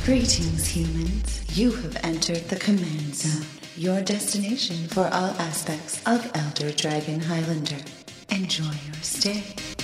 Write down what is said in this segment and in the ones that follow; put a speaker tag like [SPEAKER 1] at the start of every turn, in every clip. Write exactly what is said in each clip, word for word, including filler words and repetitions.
[SPEAKER 1] Greetings, humans. You have entered the Command Zone, your destination for all aspects of Elder Dragon Highlander. Enjoy your stay.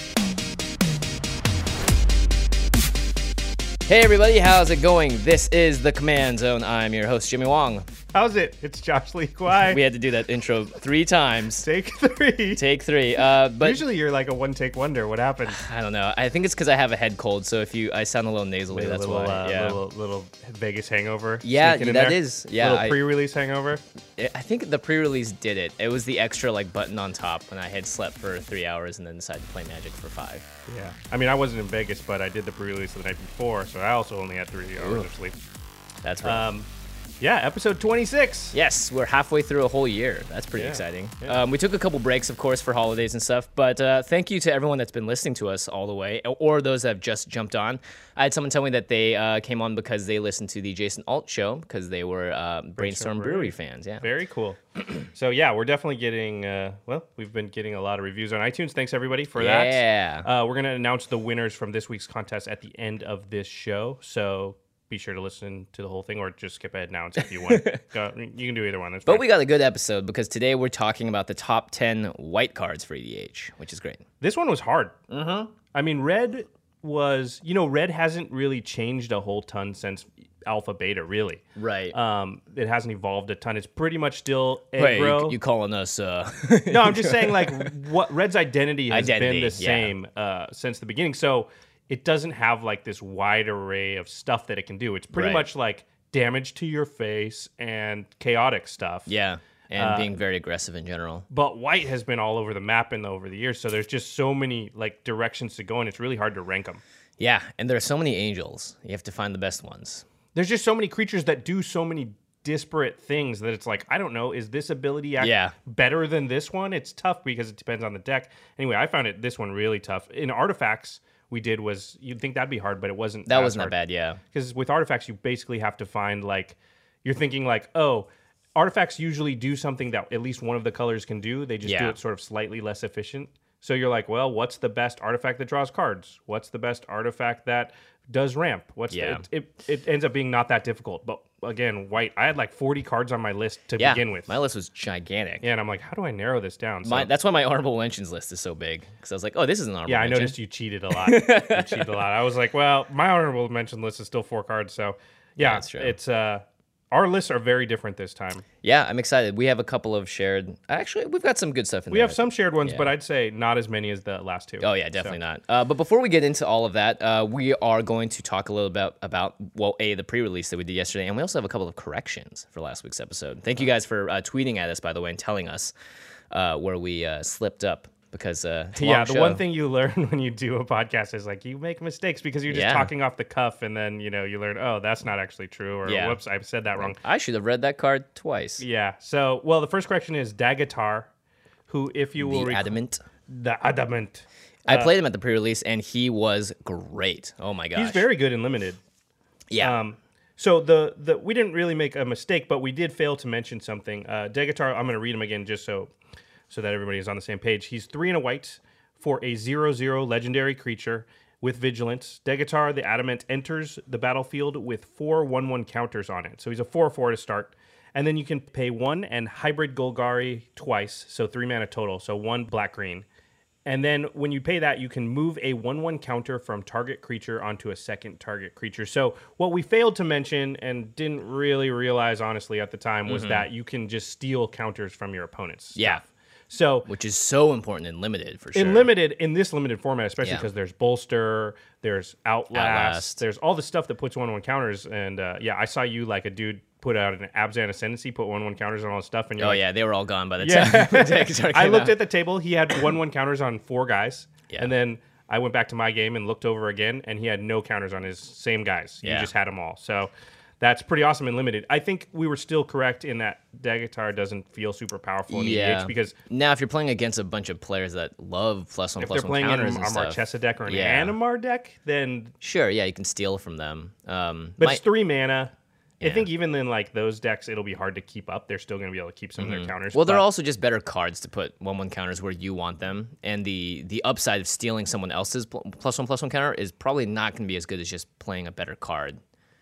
[SPEAKER 2] Hey everybody, how's it going? This is the Command Zone. I'm your host, Jimmy Wong.
[SPEAKER 3] How's it? It's Josh Lee Kwai.
[SPEAKER 2] We had to do that intro three times.
[SPEAKER 3] Take three.
[SPEAKER 2] Take three. Uh, but
[SPEAKER 3] usually you're like a one-take wonder. What happened?
[SPEAKER 2] I don't know. I think it's because I have a head cold, so if you, I sound a little nasally.
[SPEAKER 3] Maybe
[SPEAKER 2] That's
[SPEAKER 3] a little,
[SPEAKER 2] why.
[SPEAKER 3] uh,
[SPEAKER 2] yeah.
[SPEAKER 3] Little, little Vegas hangover.
[SPEAKER 2] Yeah,
[SPEAKER 3] sneaking in
[SPEAKER 2] that
[SPEAKER 3] there.
[SPEAKER 2] is. Yeah,
[SPEAKER 3] Little
[SPEAKER 2] I-
[SPEAKER 3] pre-release hangover.
[SPEAKER 2] I think the pre-release did it. It was the extra like button on top when I had slept for three hours and then decided to play Magic for five.
[SPEAKER 3] Yeah. I mean, I wasn't in Vegas, but I did the pre-release the night before, so I also only had three hours
[SPEAKER 2] Ooh.
[SPEAKER 3] of sleep.
[SPEAKER 2] That's right.
[SPEAKER 3] Um, yeah, episode twenty-six.
[SPEAKER 2] Yes, we're halfway through a whole year. That's pretty
[SPEAKER 3] Yeah,
[SPEAKER 2] exciting.
[SPEAKER 3] yeah.
[SPEAKER 2] Um, we took a couple breaks, of course, for holidays and stuff, but uh, thank you to everyone that's been listening to us all the way, or those that have just jumped on. I had someone tell me that they uh, came on because they listened to the Jason Alt show because they were uh, Brainstorm Brewery.
[SPEAKER 3] Brewery
[SPEAKER 2] fans. Yeah.
[SPEAKER 3] Very cool. So yeah, we're definitely getting, uh, well, we've been getting a lot of reviews on iTunes. Thanks everybody for that.
[SPEAKER 2] Yeah.
[SPEAKER 3] Uh, we're going to announce the winners from this week's contest at the end of this show. So be sure to listen to the whole thing or just skip ahead now and see if you want. Go, you can do either one. That's
[SPEAKER 2] But
[SPEAKER 3] fine.
[SPEAKER 2] we got a good episode because today we're talking about the top ten white cards for E D H, which is great.
[SPEAKER 3] This one was hard. Mm-hmm. I mean, Red was, you know, Red hasn't really changed a whole ton since Alpha Beta, really.
[SPEAKER 2] Right.
[SPEAKER 3] Um, it hasn't evolved a ton. It's pretty much still
[SPEAKER 2] Wait,
[SPEAKER 3] aggro.
[SPEAKER 2] you, you calling us? Uh...
[SPEAKER 3] No, I'm just saying, like, what Red's identity has
[SPEAKER 2] Identity,
[SPEAKER 3] been the
[SPEAKER 2] yeah.
[SPEAKER 3] same uh, since the beginning. So it doesn't have like this wide array of stuff that it can do. It's pretty
[SPEAKER 2] Right.
[SPEAKER 3] much like damage to your face and chaotic stuff.
[SPEAKER 2] yeah, and
[SPEAKER 3] Uh,
[SPEAKER 2] being very aggressive in general.
[SPEAKER 3] But White has been all over the map in the, over the years. So there's just so many like directions to go, and it's really hard to rank them.
[SPEAKER 2] Yeah, and there are so many angels. You have to find the best ones.
[SPEAKER 3] There's just so many creatures that do so many disparate things that it's like, I don't know, is this ability act
[SPEAKER 2] Yeah.
[SPEAKER 3] better than this one? It's tough because it depends on the deck. Anyway, I found it this one really tough. In artifacts, we did was, you'd think that'd be hard, but it wasn't.
[SPEAKER 2] That
[SPEAKER 3] as
[SPEAKER 2] wasn't that
[SPEAKER 3] hard.
[SPEAKER 2] bad, yeah.
[SPEAKER 3] Because with artifacts, you basically have to find like, you're thinking like, oh, artifacts usually do something that at least one of the colors can do. They just do
[SPEAKER 2] Yeah.
[SPEAKER 3] it sort of slightly less efficient. So you're like, well, what's the best artifact that draws cards? What's the best artifact that does ramp? What's
[SPEAKER 2] Yeah.
[SPEAKER 3] the, it, it? It ends up being not that difficult. But again, White, I had like forty cards on my list to
[SPEAKER 2] Yeah,
[SPEAKER 3] begin with.
[SPEAKER 2] my list was gigantic.
[SPEAKER 3] Yeah, and I'm like, how do I narrow this down? So,
[SPEAKER 2] My, that's why my honorable mentions list is so big. Because I was like, oh, this is an honorable
[SPEAKER 3] yeah, I
[SPEAKER 2] mention.
[SPEAKER 3] noticed you cheated a lot. you cheated a lot. I was like, well, my honorable mention list is still four cards. So yeah,
[SPEAKER 2] that's true.
[SPEAKER 3] it's uh, our lists are very different this time.
[SPEAKER 2] Yeah, I'm excited. We have a couple of shared. Actually, we've got some good stuff in
[SPEAKER 3] We
[SPEAKER 2] there.
[SPEAKER 3] have some shared ones,
[SPEAKER 2] Yeah.
[SPEAKER 3] but I'd say not as many as the last two.
[SPEAKER 2] Oh yeah, definitely not. Uh, but before we get into all of that, uh, we are going to talk a little bit about well, a the pre-release that we did yesterday, and we also have a couple of corrections for last week's episode. Thank you guys for uh, tweeting at us, by the way, and telling us uh, where we uh, slipped up because uh, it's a
[SPEAKER 3] Yeah,
[SPEAKER 2] long
[SPEAKER 3] the
[SPEAKER 2] show.
[SPEAKER 3] one thing you learn when you do a podcast is like you make mistakes because you're just
[SPEAKER 2] Yeah.
[SPEAKER 3] talking off the cuff, and then you know you learn, oh, that's not actually true, or
[SPEAKER 2] Yeah.
[SPEAKER 3] whoops, I said that wrong.
[SPEAKER 2] I should have read that card twice.
[SPEAKER 3] Yeah. So, well, the first correction is Dagatar, who, if you will,
[SPEAKER 2] The
[SPEAKER 3] rec-
[SPEAKER 2] adamant.
[SPEAKER 3] the adamant.
[SPEAKER 2] I played him at the pre-release, and he was great. Oh my gosh,
[SPEAKER 3] He's very good in limited.
[SPEAKER 2] yeah.
[SPEAKER 3] Um, so the the we didn't really make a mistake, but we did fail to mention something. Uh, Dagatar, I'm going to read him again just so so that everybody is on the same page. He's three and a white for a zero zero legendary creature with vigilance. Dagatar, the adamant, enters the battlefield with four one one counters on it. So he's a four four to start. And then you can pay one and hybrid Golgari twice, so three mana total, so one black green. And then when you pay that, you can move a one one counter from target creature onto a second target creature. So what we failed to mention and didn't really realize, honestly, at the time was that you can just steal counters from your opponent's
[SPEAKER 2] Yeah.
[SPEAKER 3] stuff. So
[SPEAKER 2] Which is so important in limited for sure.
[SPEAKER 3] in limited, in this limited format, especially
[SPEAKER 2] Yeah.
[SPEAKER 3] because there's Bolster, there's Outlast,
[SPEAKER 2] Outlast.
[SPEAKER 3] there's all the stuff that puts one one counters. And uh, yeah, I saw you like a dude put out an Abzan Ascendancy, put one one counters on all the stuff. And you're
[SPEAKER 2] Oh
[SPEAKER 3] like,
[SPEAKER 2] yeah, they were all gone by the
[SPEAKER 3] yeah.
[SPEAKER 2] time. Dagatar
[SPEAKER 3] I
[SPEAKER 2] came
[SPEAKER 3] looked
[SPEAKER 2] out.
[SPEAKER 3] at the table. He had one one counters on four guys,
[SPEAKER 2] Yeah.
[SPEAKER 3] and then I went back to my game and looked over again, and he had no counters on his same guys. You
[SPEAKER 2] Yeah.
[SPEAKER 3] just had them all. So that's pretty awesome and limited. I think we were still correct in that Dagatar doesn't feel super powerful in E D H because
[SPEAKER 2] now if you're playing against a bunch of players that love plus one
[SPEAKER 3] if
[SPEAKER 2] plus
[SPEAKER 3] they're
[SPEAKER 2] one
[SPEAKER 3] playing in a
[SPEAKER 2] counters and stuff,
[SPEAKER 3] Marchesa deck or an
[SPEAKER 2] Yeah.
[SPEAKER 3] Animar deck, then
[SPEAKER 2] sure, yeah, you can steal from them. Um,
[SPEAKER 3] but
[SPEAKER 2] my-
[SPEAKER 3] it's three mana. I
[SPEAKER 2] Yeah.
[SPEAKER 3] think even in like those decks, it'll be hard to keep up. They're still going to be able to keep some of their counters.
[SPEAKER 2] Mm-hmm. well, they're
[SPEAKER 3] but-
[SPEAKER 2] also just better cards to put one one counters where you want them, and the the upside of stealing someone else's pl- plus one plus one counter is probably not going to be as good as just playing a better card.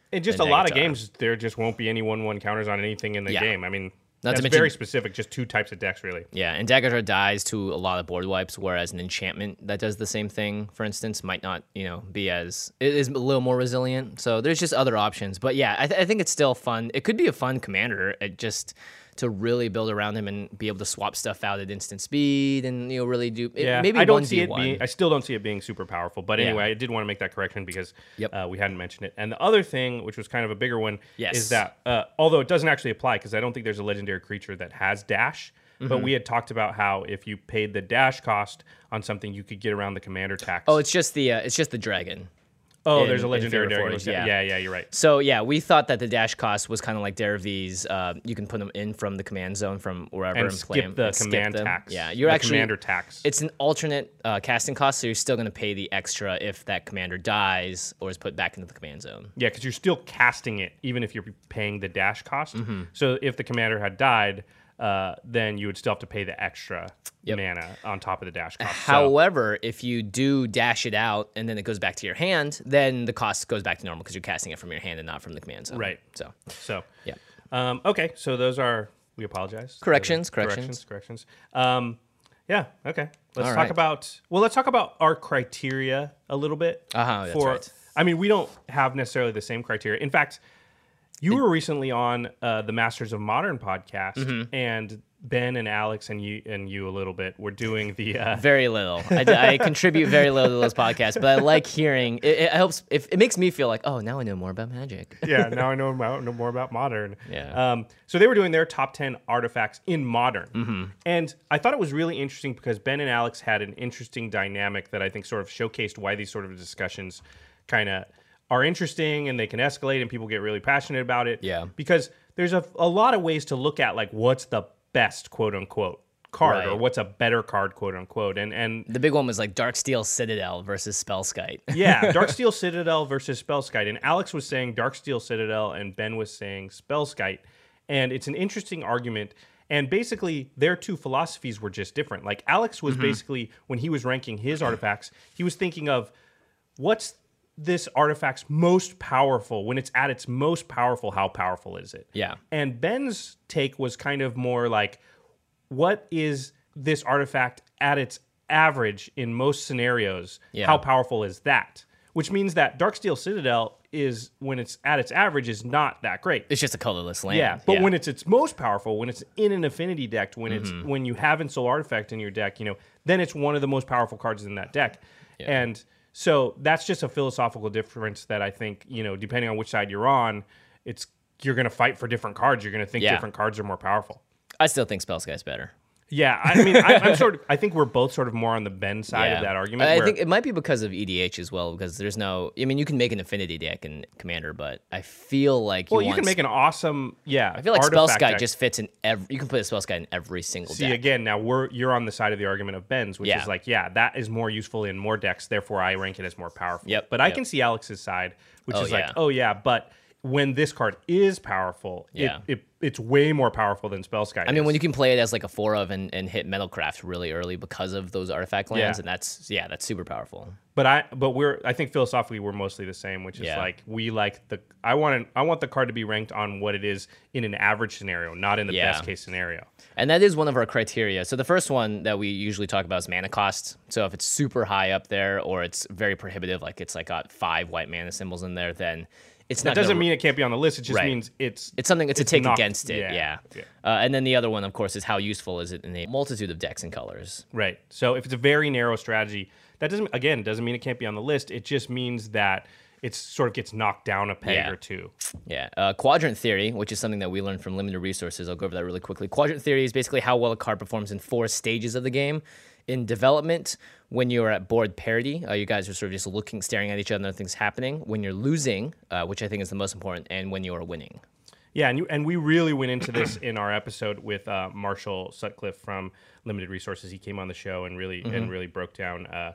[SPEAKER 3] in just a
[SPEAKER 2] than
[SPEAKER 3] lot of
[SPEAKER 2] Dagatar.
[SPEAKER 3] games, there just won't be any one one counters on anything in the
[SPEAKER 2] Yeah.
[SPEAKER 3] game. I mean,
[SPEAKER 2] Not to
[SPEAKER 3] that's
[SPEAKER 2] mention-
[SPEAKER 3] very specific. Just two types of decks, really.
[SPEAKER 2] Yeah, and Dagatar dies to a lot of board wipes, whereas an enchantment that does the same thing, for instance, might not, you know, be as it is a little more resilient. So there's just other options. But yeah, I, th- I think it's still fun. It could be a fun commander. It just to really build around him and be able to swap stuff out at instant speed and you know really do it,
[SPEAKER 3] Yeah,
[SPEAKER 2] maybe
[SPEAKER 3] I don't
[SPEAKER 2] one
[SPEAKER 3] see
[SPEAKER 2] v
[SPEAKER 3] it
[SPEAKER 2] one.
[SPEAKER 3] being. I still don't see it being super powerful. But anyway,
[SPEAKER 2] Yeah.
[SPEAKER 3] I did want to make that correction because
[SPEAKER 2] Yep.
[SPEAKER 3] uh, we hadn't mentioned it. And the other thing, which was kind of a bigger one,
[SPEAKER 2] Yes.
[SPEAKER 3] is that uh, although it doesn't actually apply because I don't think there's a legendary creature that has dash.
[SPEAKER 2] Mm-hmm.
[SPEAKER 3] But we had talked about how if you paid the dash cost on something, you could get around the commander tax.
[SPEAKER 2] Oh, it's just the uh, it's just the dragon.
[SPEAKER 3] Oh,
[SPEAKER 2] in-
[SPEAKER 3] there's a
[SPEAKER 2] in
[SPEAKER 3] legendary
[SPEAKER 2] Figure
[SPEAKER 3] dragon.
[SPEAKER 2] Forge,
[SPEAKER 3] Yeah.
[SPEAKER 2] yeah.
[SPEAKER 3] yeah, yeah, you're right.
[SPEAKER 2] So yeah, we thought that the dash cost was kind of like Deravi's. Uh, you can put them in from the command zone from wherever
[SPEAKER 3] And
[SPEAKER 2] and, play
[SPEAKER 3] skip
[SPEAKER 2] 'em
[SPEAKER 3] the
[SPEAKER 2] and skip
[SPEAKER 3] command
[SPEAKER 2] them.
[SPEAKER 3] tax.
[SPEAKER 2] Yeah, you're
[SPEAKER 3] the
[SPEAKER 2] actually
[SPEAKER 3] commander tax.
[SPEAKER 2] It's an alternate uh, casting cost, so you're still going to pay the extra if that commander dies or is put back into the command zone.
[SPEAKER 3] Yeah, because you're still casting it, even if you're paying the dash cost.
[SPEAKER 2] Mm-hmm.
[SPEAKER 3] So if the commander had died, uh, then you would still have to pay the extra
[SPEAKER 2] Yep.
[SPEAKER 3] mana on top of the dash cost. So-
[SPEAKER 2] However, if you do dash it out and then it goes back to your hand, then the cost goes back to normal because you're casting it from your hand and not from the command zone.
[SPEAKER 3] Right.
[SPEAKER 2] So
[SPEAKER 3] So,
[SPEAKER 2] yeah.
[SPEAKER 3] um, okay. So those are, we apologize.
[SPEAKER 2] Corrections,
[SPEAKER 3] Those are
[SPEAKER 2] corrections.
[SPEAKER 3] Corrections, corrections. Um, yeah, okay. Let's
[SPEAKER 2] All
[SPEAKER 3] talk
[SPEAKER 2] right.
[SPEAKER 3] about, well, let's talk about our criteria a little bit.
[SPEAKER 2] Uh-huh, that's
[SPEAKER 3] for,
[SPEAKER 2] right.
[SPEAKER 3] I mean, we don't have necessarily the same criteria. In fact, you were recently on uh, the Masters of Modern podcast,
[SPEAKER 2] Mm-hmm.
[SPEAKER 3] and Ben and Alex and you and you a little bit were doing the uh,
[SPEAKER 2] Very little. I, I contribute very little to those podcasts, but I like hearing. It, it helps. If it makes me feel like, oh, now I know more about Magic.
[SPEAKER 3] yeah, now I know, about, know more about Modern.
[SPEAKER 2] Yeah.
[SPEAKER 3] Um, so they were doing their top ten artifacts in Modern.
[SPEAKER 2] Mm-hmm.
[SPEAKER 3] And I thought it was really interesting because Ben and Alex had an interesting dynamic that I think sort of showcased why these sort of discussions kind of are interesting and they can escalate and people get really passionate about it.
[SPEAKER 2] Yeah.
[SPEAKER 3] Because there's a, a lot of ways to look at like what's the best quote unquote card
[SPEAKER 2] Right.
[SPEAKER 3] or what's a better card quote unquote. And and
[SPEAKER 2] The big one was like Darksteel Citadel versus Spellskite.
[SPEAKER 3] yeah, Darksteel Citadel versus Spellskite. And Alex was saying Darksteel Citadel, and Ben was saying Spellskite. And it's an interesting argument. And basically, their two philosophies were just different. Like, Alex was basically, when he was ranking his artifacts, he was thinking of what's this artifact's most powerful? When it's at its most powerful, how powerful is it?
[SPEAKER 2] Yeah.
[SPEAKER 3] And Ben's take was kind of more like, what is this artifact at its average in most scenarios?
[SPEAKER 2] Yeah.
[SPEAKER 3] How powerful is that? Which means that Darksteel Citadel is, when it's at its average, is not that great.
[SPEAKER 2] It's just a colorless land.
[SPEAKER 3] Yeah, but when it's its most powerful, when it's in an affinity deck, when it's
[SPEAKER 2] Mm-hmm.
[SPEAKER 3] when you have Ensoul Artifact in your deck, you know, then it's one of the most powerful cards in that deck. And so that's just a philosophical difference that I think, you know, depending on which side you're on, it's you're going to fight for different cards. You're going to think
[SPEAKER 2] Yeah.
[SPEAKER 3] different cards are more powerful.
[SPEAKER 2] I still think Spellskite's better.
[SPEAKER 3] Yeah, I mean, I, I'm sort of. I think we're both sort of more on the Ben side of that argument.
[SPEAKER 2] I
[SPEAKER 3] where-
[SPEAKER 2] think it might be because of E D H as well, because there's no. I mean, you can make an affinity deck in Commander, but I feel like you
[SPEAKER 3] well, you
[SPEAKER 2] want
[SPEAKER 3] can make an awesome, yeah.
[SPEAKER 2] I feel like
[SPEAKER 3] artifact
[SPEAKER 2] Spellskite
[SPEAKER 3] deck.
[SPEAKER 2] just fits in every. You can put a Spellskite in every single
[SPEAKER 3] See
[SPEAKER 2] deck.
[SPEAKER 3] again, now we're you're on the side of the argument of Ben's, which
[SPEAKER 2] Yeah.
[SPEAKER 3] is like, yeah, that is more useful in more decks, therefore I rank it as more powerful.
[SPEAKER 2] Yep,
[SPEAKER 3] But I
[SPEAKER 2] yep.
[SPEAKER 3] can see Alex's side, which
[SPEAKER 2] Oh,
[SPEAKER 3] is like,
[SPEAKER 2] yeah.
[SPEAKER 3] oh yeah, but when this card is powerful,
[SPEAKER 2] Yeah.
[SPEAKER 3] it, it it's way more powerful than Spellskite.
[SPEAKER 2] I mean, when you can play it as like a four of and, and hit Metalcraft really early because of those artifact lands,
[SPEAKER 3] Yeah.
[SPEAKER 2] and that's yeah, that's super powerful.
[SPEAKER 3] But I but we're I think philosophically we're mostly the same, which is
[SPEAKER 2] Yeah.
[SPEAKER 3] like we like the I want I want the card to be ranked on what it is in an average scenario, not in the
[SPEAKER 2] Yeah.
[SPEAKER 3] best case scenario.
[SPEAKER 2] And that is one of our criteria. So the first one that we usually talk about is mana cost. So if it's super high up there or it's very prohibitive, like it's like got five white mana symbols in there, then it's
[SPEAKER 3] That
[SPEAKER 2] not.
[SPEAKER 3] doesn't
[SPEAKER 2] gonna,
[SPEAKER 3] mean it can't be on the list. It just
[SPEAKER 2] Right.
[SPEAKER 3] means it's
[SPEAKER 2] it's something. It's, a take
[SPEAKER 3] knocked-
[SPEAKER 2] against it.
[SPEAKER 3] yeah,
[SPEAKER 2] Yeah.
[SPEAKER 3] yeah.
[SPEAKER 2] Uh, and then the other one, of course, is how useful is it in a multitude of decks and colors.
[SPEAKER 3] right. So if it's a very narrow strategy, that doesn't again doesn't mean it can't be on the list. It just means that it sort of gets knocked down a peg
[SPEAKER 2] Yeah.
[SPEAKER 3] or two.
[SPEAKER 2] Yeah. Uh, quadrant theory, which is something that we learned from limited resources. I'll go over that really quickly. Quadrant theory is basically how well a card performs in four stages of the game. In development, when you're at board parity, uh, you guys are sort of just looking, staring at each other, nothing's happening. When you're losing, uh, which I think is the most important, and when you are winning.
[SPEAKER 3] Yeah, and you, and we really went into this in our episode with uh, Marshall Sutcliffe from Limited Resources. He came on the show and really
[SPEAKER 2] Mm-hmm.
[SPEAKER 3] and really broke down uh,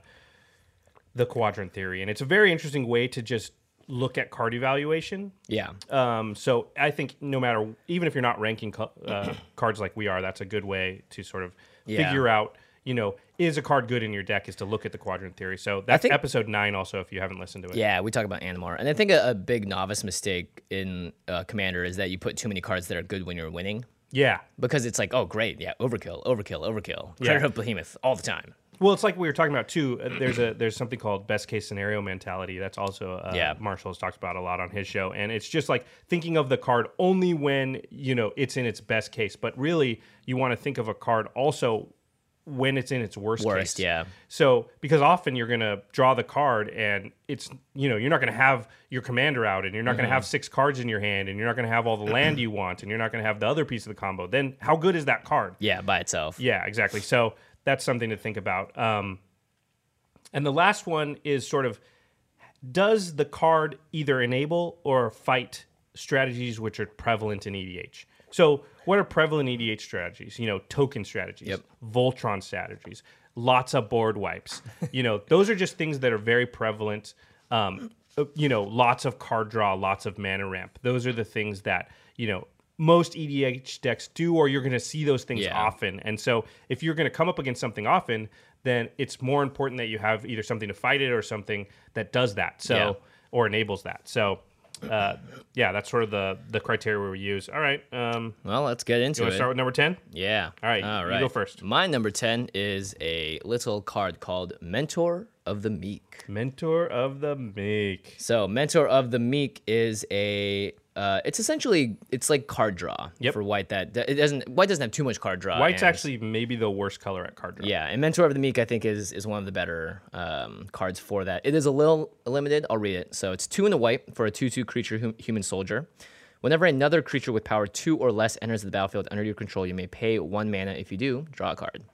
[SPEAKER 3] the quadrant theory, and it's a very interesting way to just look at card evaluation.
[SPEAKER 2] Yeah.
[SPEAKER 3] Um, so I think no matter, even if you're not ranking co- uh, cards like we are, that's a good way to sort of
[SPEAKER 2] Yeah.
[SPEAKER 3] figure out, you know, is a card good in your deck, is to look at the quadrant theory. So that's
[SPEAKER 2] think-
[SPEAKER 3] episode nine also, if you haven't listened to it.
[SPEAKER 2] Yeah, we talk about Animar. And I think a, a big novice mistake in uh, Commander is that you put too many cards that are good when you're winning.
[SPEAKER 3] Yeah.
[SPEAKER 2] Because it's like, oh, great, yeah, overkill, overkill, overkill.
[SPEAKER 3] Yeah.
[SPEAKER 2] Credit of Behemoth all the time.
[SPEAKER 3] Well, it's like we were talking about too. Uh, there's a there's something called best case scenario mentality. That's also uh,
[SPEAKER 2] Yeah.
[SPEAKER 3] Marshall has talked about a lot on his show, and it's just like thinking of the card only when you know it's in its best case. But really, you want to think of a card also when it's in its worst,
[SPEAKER 2] Worst,
[SPEAKER 3] case.
[SPEAKER 2] yeah.
[SPEAKER 3] So because often you're gonna draw the card, and it's you know you're not gonna have your commander out, and you're not
[SPEAKER 2] Mm-hmm.
[SPEAKER 3] gonna have six cards in your hand, and you're not gonna have all the land you want, and you're not gonna have the other piece of the combo. Then how good is that card?
[SPEAKER 2] Yeah, by itself.
[SPEAKER 3] Yeah, exactly. So that's something to think about. Um, and the last one is sort of, does the card either enable or fight strategies which are prevalent in E D H? So what are prevalent E D H strategies? You know, token strategies,
[SPEAKER 2] Yep.
[SPEAKER 3] Voltron strategies, lots of board wipes. You know, those are just things that are very prevalent. Um, uh, you know, lots of card draw, lots of mana ramp. Those are the things that, you know, most E D H decks do, or you're going to see those things
[SPEAKER 2] Yeah.
[SPEAKER 3] often. And so if you're going to come up against something often, then it's more important that you have either something to fight it or something that does that. So,
[SPEAKER 2] Yeah.
[SPEAKER 3] or enables that. So, uh, yeah, that's sort of the the criteria we use. All right. Um,
[SPEAKER 2] Well, let's get into
[SPEAKER 3] you want
[SPEAKER 2] it.
[SPEAKER 3] to start with number ten?
[SPEAKER 2] Yeah.
[SPEAKER 3] All right,
[SPEAKER 2] All
[SPEAKER 3] you
[SPEAKER 2] right.
[SPEAKER 3] go first.
[SPEAKER 2] My number ten is a little card called Mentor of the Meek.
[SPEAKER 3] Mentor of the Meek.
[SPEAKER 2] So, Mentor of the Meek is a. Uh, it's essentially it's like card draw
[SPEAKER 3] Yep.
[SPEAKER 2] for white. That that- it doesn't white doesn't have too much card draw.
[SPEAKER 3] White's
[SPEAKER 2] and-
[SPEAKER 3] actually maybe the worst color at card draw.
[SPEAKER 2] yeah, and Mentor of the Meek I think is is one of the better um, cards for that. It is a little limited. I'll read it. So it's two and a white for a two two creature hum- human soldier. Whenever another creature with power two or less enters the battlefield under your control, you may pay one mana. If you do, draw a card.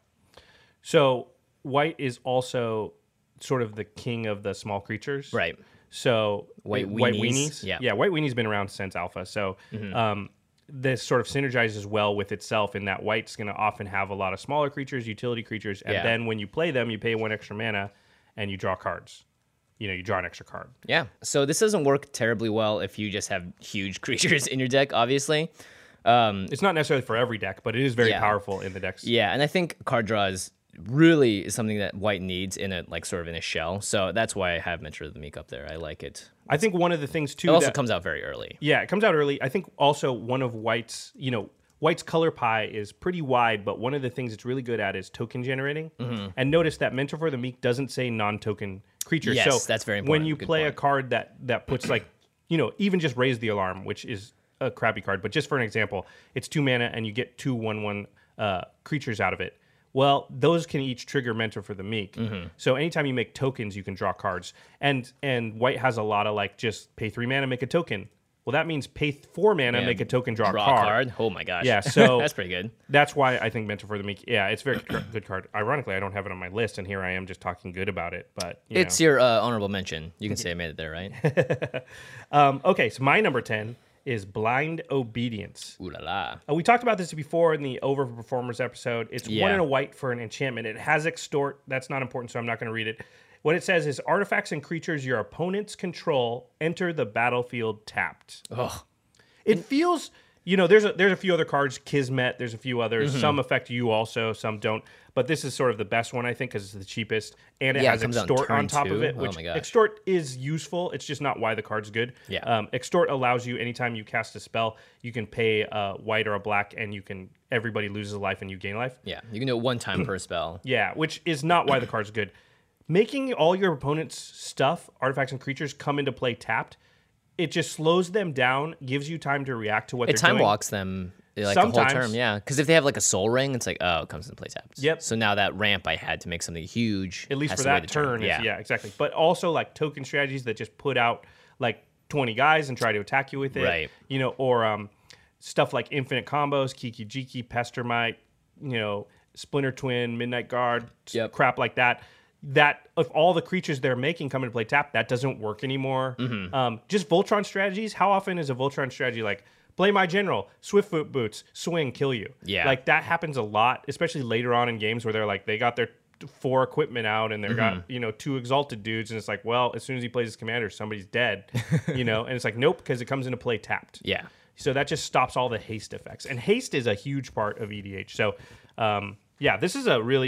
[SPEAKER 3] So white is also sort of the king of the small creatures.
[SPEAKER 2] Right.
[SPEAKER 3] So
[SPEAKER 2] White
[SPEAKER 3] white
[SPEAKER 2] weenies,
[SPEAKER 3] weenies,
[SPEAKER 2] yeah.
[SPEAKER 3] yeah, white weenies been around since alpha. So um, this sort of synergizes well with itself in that white's going to often have a lot of smaller creatures, utility creatures, and
[SPEAKER 2] Yeah.
[SPEAKER 3] then when you play them, you pay one extra mana and you draw cards. You know, you draw an extra card.
[SPEAKER 2] Yeah. So this doesn't work terribly well if you just have huge creatures in your deck, obviously. Um,
[SPEAKER 3] It's not necessarily for every deck, but it is very
[SPEAKER 2] Yeah.
[SPEAKER 3] powerful in the decks.
[SPEAKER 2] yeah, and I think card draw is really is something that white needs in a like sort of in a shell. So that's why I have Mentor of the Meek up there. I like it.
[SPEAKER 3] I think one of the things too
[SPEAKER 2] It also
[SPEAKER 3] that,
[SPEAKER 2] comes out very early.
[SPEAKER 3] yeah, it comes out early. I think also one of White's, you know, White's color pie is pretty wide, but one of the things it's really good at is token generating.
[SPEAKER 2] Mm-hmm.
[SPEAKER 3] And notice that Mentor for the Meek doesn't say non-token creatures.
[SPEAKER 2] Yes,
[SPEAKER 3] so
[SPEAKER 2] that's very
[SPEAKER 3] When
[SPEAKER 2] important.
[SPEAKER 3] you
[SPEAKER 2] Good
[SPEAKER 3] play a
[SPEAKER 2] point.
[SPEAKER 3] card that that puts like, you know, even just raise the alarm, which is a crappy card, but just for an example, it's two mana and you get two one one uh, creatures out of it. Well, those can each trigger Mentor for the Meek.
[SPEAKER 2] Mm-hmm.
[SPEAKER 3] So anytime you make tokens, you can draw cards. And and White has a lot of like just pay three mana, make a token. Well, that means pay four mana,
[SPEAKER 2] Yeah,
[SPEAKER 3] make a token, draw,
[SPEAKER 2] Draw
[SPEAKER 3] a
[SPEAKER 2] a
[SPEAKER 3] card.
[SPEAKER 2] card. Oh my gosh.
[SPEAKER 3] Yeah, so
[SPEAKER 2] that's pretty good.
[SPEAKER 3] That's why I think Mentor for the Meek. Yeah, it's a very good good card. Ironically, I don't have it on my list, and here I am just talking good about it. But you
[SPEAKER 2] It's
[SPEAKER 3] know.
[SPEAKER 2] your uh, honorable mention. You can say I made it there, right?
[SPEAKER 3] um, okay. So my number ten is Blind Obedience.
[SPEAKER 2] Ooh la la.
[SPEAKER 3] Uh, we talked about this before in the Overperformers episode. It's
[SPEAKER 2] Yeah.
[SPEAKER 3] one and a white for an enchantment. It has extort. That's not important, so I'm not going to read it. What it says is artifacts and creatures your opponents control enter the battlefield tapped.
[SPEAKER 2] Oh,
[SPEAKER 3] It feels, you know, there's a, there's a few other cards, Kismet, there's a few others.
[SPEAKER 2] Mm-hmm.
[SPEAKER 3] Some affect you also, some don't. But this is sort of the best one, I think, because it's the cheapest. And it
[SPEAKER 2] Yeah, it
[SPEAKER 3] has
[SPEAKER 2] comes out in
[SPEAKER 3] extort on
[SPEAKER 2] turn
[SPEAKER 3] top of
[SPEAKER 2] two.
[SPEAKER 3] it,
[SPEAKER 2] Oh
[SPEAKER 3] which
[SPEAKER 2] my gosh.
[SPEAKER 3] extort is useful. It's just not why the card's good.
[SPEAKER 2] Yeah.
[SPEAKER 3] Um, extort allows you, anytime you cast a spell, you can pay a white or a black, and you can, everybody loses a life and you gain life.
[SPEAKER 2] yeah. You can do it one time per spell.
[SPEAKER 3] Yeah, which is not why the card's good. Making all your opponent's stuff, artifacts and creatures, come into play tapped, it just slows them down, gives you time to react to what
[SPEAKER 2] It
[SPEAKER 3] they're
[SPEAKER 2] time
[SPEAKER 3] doing.
[SPEAKER 2] walks them eh, like the whole
[SPEAKER 3] Sometimes.
[SPEAKER 2] term, yeah. Because if they have like a soul ring, it's like, oh, it comes into play tapped.
[SPEAKER 3] Yep.
[SPEAKER 2] So now that ramp I had to make something huge,
[SPEAKER 3] At least
[SPEAKER 2] has
[SPEAKER 3] for
[SPEAKER 2] to wait
[SPEAKER 3] that
[SPEAKER 2] the
[SPEAKER 3] turn. if-
[SPEAKER 2] Yeah.
[SPEAKER 3] yeah, exactly. But also like token strategies that just put out like twenty guys and try to attack you with it.
[SPEAKER 2] Right.
[SPEAKER 3] You know, or um, stuff like infinite combos, Kiki Jiki, Pestermite, you know, Splinter Twin, Midnight Guard, s-
[SPEAKER 2] Yep.
[SPEAKER 3] crap like that. That if all the creatures they're making come into play tap, that doesn't work anymore.
[SPEAKER 2] Mm-hmm.
[SPEAKER 3] Um, just Voltron strategies. How often is a Voltron strategy like play my general, Swiftfoot boots, swing, kill you?
[SPEAKER 2] Yeah.
[SPEAKER 3] Like that happens a lot, especially later on in games where they're like they got their four equipment out and they've
[SPEAKER 2] Mm-hmm.
[SPEAKER 3] got you know two exalted dudes and it's like, well, as soon as he plays his commander, somebody's dead. You know, and it's like nope, because it comes into play tapped.
[SPEAKER 2] Yeah.
[SPEAKER 3] So that just stops all the haste effects, and haste is a huge part of E D H. So um, yeah, this is a really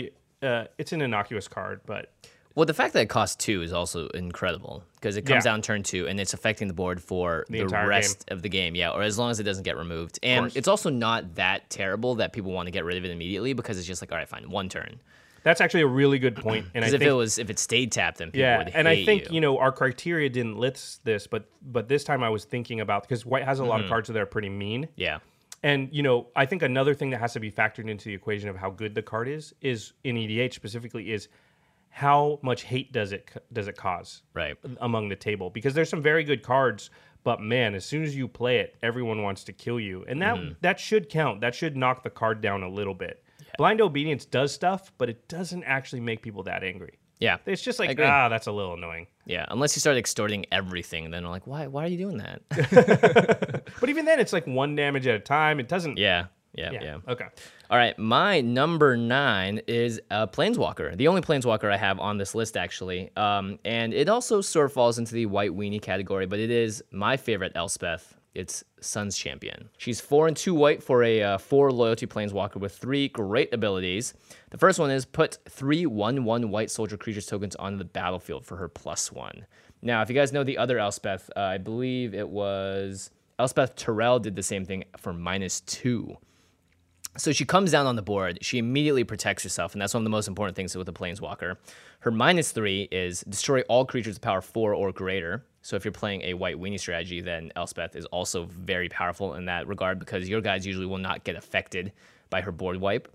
[SPEAKER 3] uh, it's an innocuous card, but
[SPEAKER 2] Well, the fact that it costs two is also incredible because it comes
[SPEAKER 3] Yeah.
[SPEAKER 2] down turn two and it's affecting the board for the,
[SPEAKER 3] entire
[SPEAKER 2] rest of the game. Yeah, or as long as it doesn't get removed. And
[SPEAKER 3] course.
[SPEAKER 2] it's also not that terrible that people want to get rid of it immediately because it's just like, all right, fine, one turn.
[SPEAKER 3] that's actually a really good point. And I
[SPEAKER 2] Because if
[SPEAKER 3] think,
[SPEAKER 2] it was if it stayed tapped, then people
[SPEAKER 3] yeah,
[SPEAKER 2] would hate
[SPEAKER 3] and I think
[SPEAKER 2] you.
[SPEAKER 3] you know our criteria didn't list this, but but this time I was thinking about because white has a lot of cards that are pretty mean.
[SPEAKER 2] Yeah.
[SPEAKER 3] And you know, I think another thing that has to be factored into the equation of how good the card is is in E D H specifically is how much hate does it does it cause
[SPEAKER 2] Right.
[SPEAKER 3] among the table? Because there's some very good cards, but man, as soon as you play it, everyone wants to kill you, and that
[SPEAKER 2] Mm-hmm.
[SPEAKER 3] that should count. That should knock the card down a little bit. Blind obedience does stuff, but it doesn't actually make people that angry.
[SPEAKER 2] Yeah.
[SPEAKER 3] It's just like
[SPEAKER 2] agree.
[SPEAKER 3] ah, that's a little annoying.
[SPEAKER 2] Yeah. Unless you start extorting everything, then I'm like, why why are you doing that?
[SPEAKER 3] But even then, it's like one damage at a time. It doesn't.
[SPEAKER 2] yeah. Yeah.
[SPEAKER 3] Yeah.
[SPEAKER 2] Yeah.
[SPEAKER 3] Okay.
[SPEAKER 2] All right, my number nine is a Planeswalker, the only Planeswalker I have on this list, actually. Um, and it also sort of falls into the white weenie category, but it is my favorite Elspeth. It's Sun's Champion. She's four and two white for a uh, four loyalty Planeswalker with three great abilities. The first one is put three one one white soldier creatures tokens onto the battlefield for her plus one. Now, if you guys know the other Elspeth, uh, I believe it was Elspeth Terrell did the same thing for minus two. So she comes down on the board. She immediately protects herself, and that's one of the most important things with a Planeswalker. Her minus three is destroy all creatures with power four or greater. So if you're playing a white weenie strategy, then Elspeth is also very powerful in that regard because your guys usually will not get affected by her board wipe.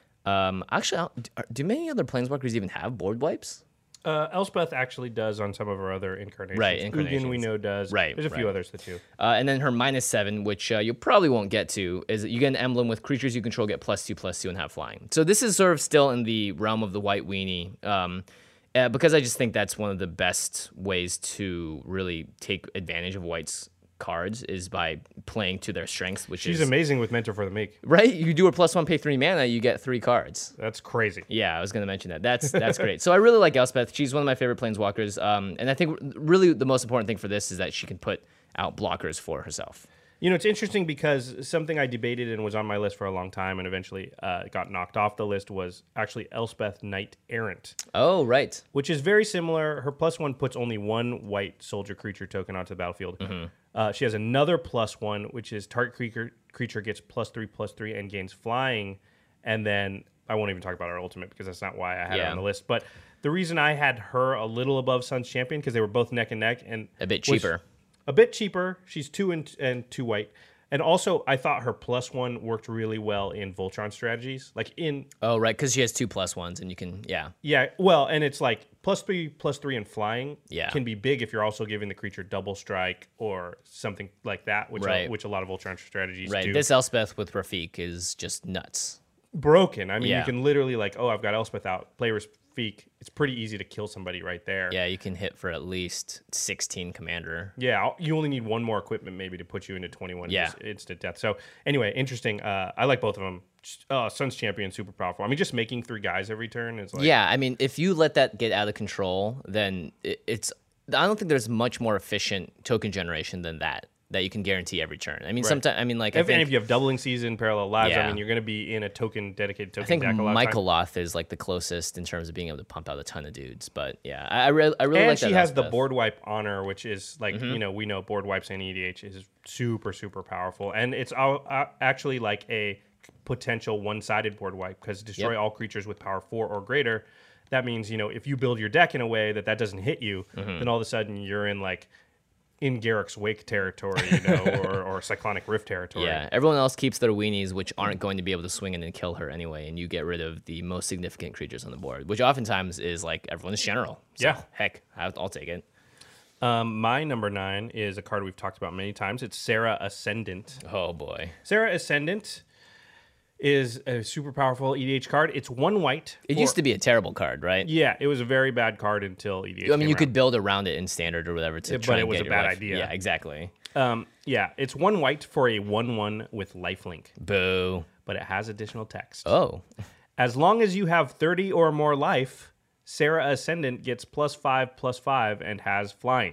[SPEAKER 2] Um, actually, I'll- do many other Planeswalkers even have board wipes?
[SPEAKER 3] Uh, Elspeth actually does on some of her other incarnations.
[SPEAKER 2] Right,
[SPEAKER 3] Ugin we
[SPEAKER 2] incarnations.
[SPEAKER 3] know does.
[SPEAKER 2] Right,
[SPEAKER 3] There's a few
[SPEAKER 2] right.
[SPEAKER 3] others that do.
[SPEAKER 2] Uh, and then her minus seven, which uh, you probably won't get to, is that you get an emblem with creatures you control get plus two, plus two, and have flying. So this is sort of still in the realm of the white weenie, um, uh, because I just think that's one of the best ways to really take advantage of white's cards is by playing to their strengths, which
[SPEAKER 3] She's
[SPEAKER 2] is
[SPEAKER 3] amazing with Mentor for the Meek.
[SPEAKER 2] right. You do a plus one, pay three mana, you get three cards.
[SPEAKER 3] That's crazy.
[SPEAKER 2] Yeah, I was going to mention that. That's that's great. So I really like Elspeth. She's one of my favorite planeswalkers. Um, and I think really the most important thing for this is that she can put out blockers for herself.
[SPEAKER 3] You know, it's interesting because something I debated and was on my list for a long time and eventually uh, got knocked off the list was actually Elspeth Knight Errant,
[SPEAKER 2] Oh, right.
[SPEAKER 3] which is very similar. Her plus one puts only one white soldier creature token onto the battlefield. Uh, she has another plus one, which is target creature, creature gets plus three, plus three, and gains flying. And then I won't even talk about her ultimate because that's not why I had
[SPEAKER 2] Yeah.
[SPEAKER 3] it on the list. But the reason I had her a little above Sun's Champion because they were both neck and neck and
[SPEAKER 2] A bit
[SPEAKER 3] was
[SPEAKER 2] cheaper.
[SPEAKER 3] A bit cheaper. She's two and and two white. And also, I thought her plus one worked really well in Voltron strategies. Like in
[SPEAKER 2] Oh, right, because she has two plus ones, and you can, yeah.
[SPEAKER 3] yeah, well, and it's like plus three, plus three, and flying
[SPEAKER 2] Yeah.
[SPEAKER 3] can be big if you're also giving the creature double strike or something like that, which
[SPEAKER 2] Right.
[SPEAKER 3] a, which a lot of Voltron strategies
[SPEAKER 2] Right.
[SPEAKER 3] do.
[SPEAKER 2] This Elspeth with Rafik is just nuts.
[SPEAKER 3] Broken. I mean,
[SPEAKER 2] Yeah.
[SPEAKER 3] you can literally like, oh, I've got Elspeth out, play Rafik. It's pretty easy to kill somebody right there.
[SPEAKER 2] Yeah, you can hit for at least sixteen commander.
[SPEAKER 3] Yeah, I'll- you only need one more equipment maybe to put you into twenty-one
[SPEAKER 2] Yeah.
[SPEAKER 3] just instant death. So anyway, interesting. Uh, I like both of them. Just, uh, Sun's Champion, super powerful. I mean, just making three guys every turn is like
[SPEAKER 2] Yeah, I mean, if you let that get out of control, then it, it's. I don't think there's much more efficient token generation than that that you can guarantee every turn. I mean, sometimes I mean, like I
[SPEAKER 3] If,
[SPEAKER 2] think,
[SPEAKER 3] and if you have doubling season, parallel lives, I
[SPEAKER 2] Yeah.
[SPEAKER 3] mean, you're going to be in a token dedicated token
[SPEAKER 2] I think
[SPEAKER 3] deck a lot of
[SPEAKER 2] Michael
[SPEAKER 3] times.
[SPEAKER 2] Loth is like the closest in terms of being able to pump out a ton of dudes. But yeah, I, I, re- I really
[SPEAKER 3] And
[SPEAKER 2] like that.
[SPEAKER 3] she has the
[SPEAKER 2] Elspeth.
[SPEAKER 3] board wipe on her, which is like
[SPEAKER 2] Mm-hmm.
[SPEAKER 3] you know we know board wipes in E D H is super super powerful, and it's al- uh, actually like a potential one sided board wipe because destroy
[SPEAKER 2] Yep.
[SPEAKER 3] all creatures with power four or greater. That means you know if you build your deck in a way that that doesn't hit you,
[SPEAKER 2] Mm-hmm.
[SPEAKER 3] then all of a sudden you're in like in Garrick's Wake territory, you know, or, or Cyclonic Rift territory.
[SPEAKER 2] Yeah, everyone else keeps their weenies, which aren't going to be able to swing in and kill her anyway, and you get rid of the most significant creatures on the board, which oftentimes is like everyone's general. So,
[SPEAKER 3] Yeah.
[SPEAKER 2] heck, I'll, I'll take it.
[SPEAKER 3] Um, my number nine is a card we've talked about many times. It's Sarah Ascendant.
[SPEAKER 2] Oh boy,
[SPEAKER 3] Sarah Ascendant is a super powerful E D H card. It's one white.
[SPEAKER 2] it used to be a terrible card, right?
[SPEAKER 3] Yeah, it was a very bad card until E D H.
[SPEAKER 2] I mean,
[SPEAKER 3] came
[SPEAKER 2] you could
[SPEAKER 3] around.
[SPEAKER 2] build around it in standard or whatever to
[SPEAKER 3] Yeah,
[SPEAKER 2] try
[SPEAKER 3] but it
[SPEAKER 2] and
[SPEAKER 3] was
[SPEAKER 2] get
[SPEAKER 3] a
[SPEAKER 2] your
[SPEAKER 3] bad
[SPEAKER 2] life.
[SPEAKER 3] idea.
[SPEAKER 2] Yeah, exactly.
[SPEAKER 3] Um, yeah, it's one white for a one-one with lifelink,
[SPEAKER 2] Boo.
[SPEAKER 3] but it has additional text.
[SPEAKER 2] Oh,
[SPEAKER 3] As long as you have thirty or more life, Sarah Ascendant gets plus five, plus five, and has flying.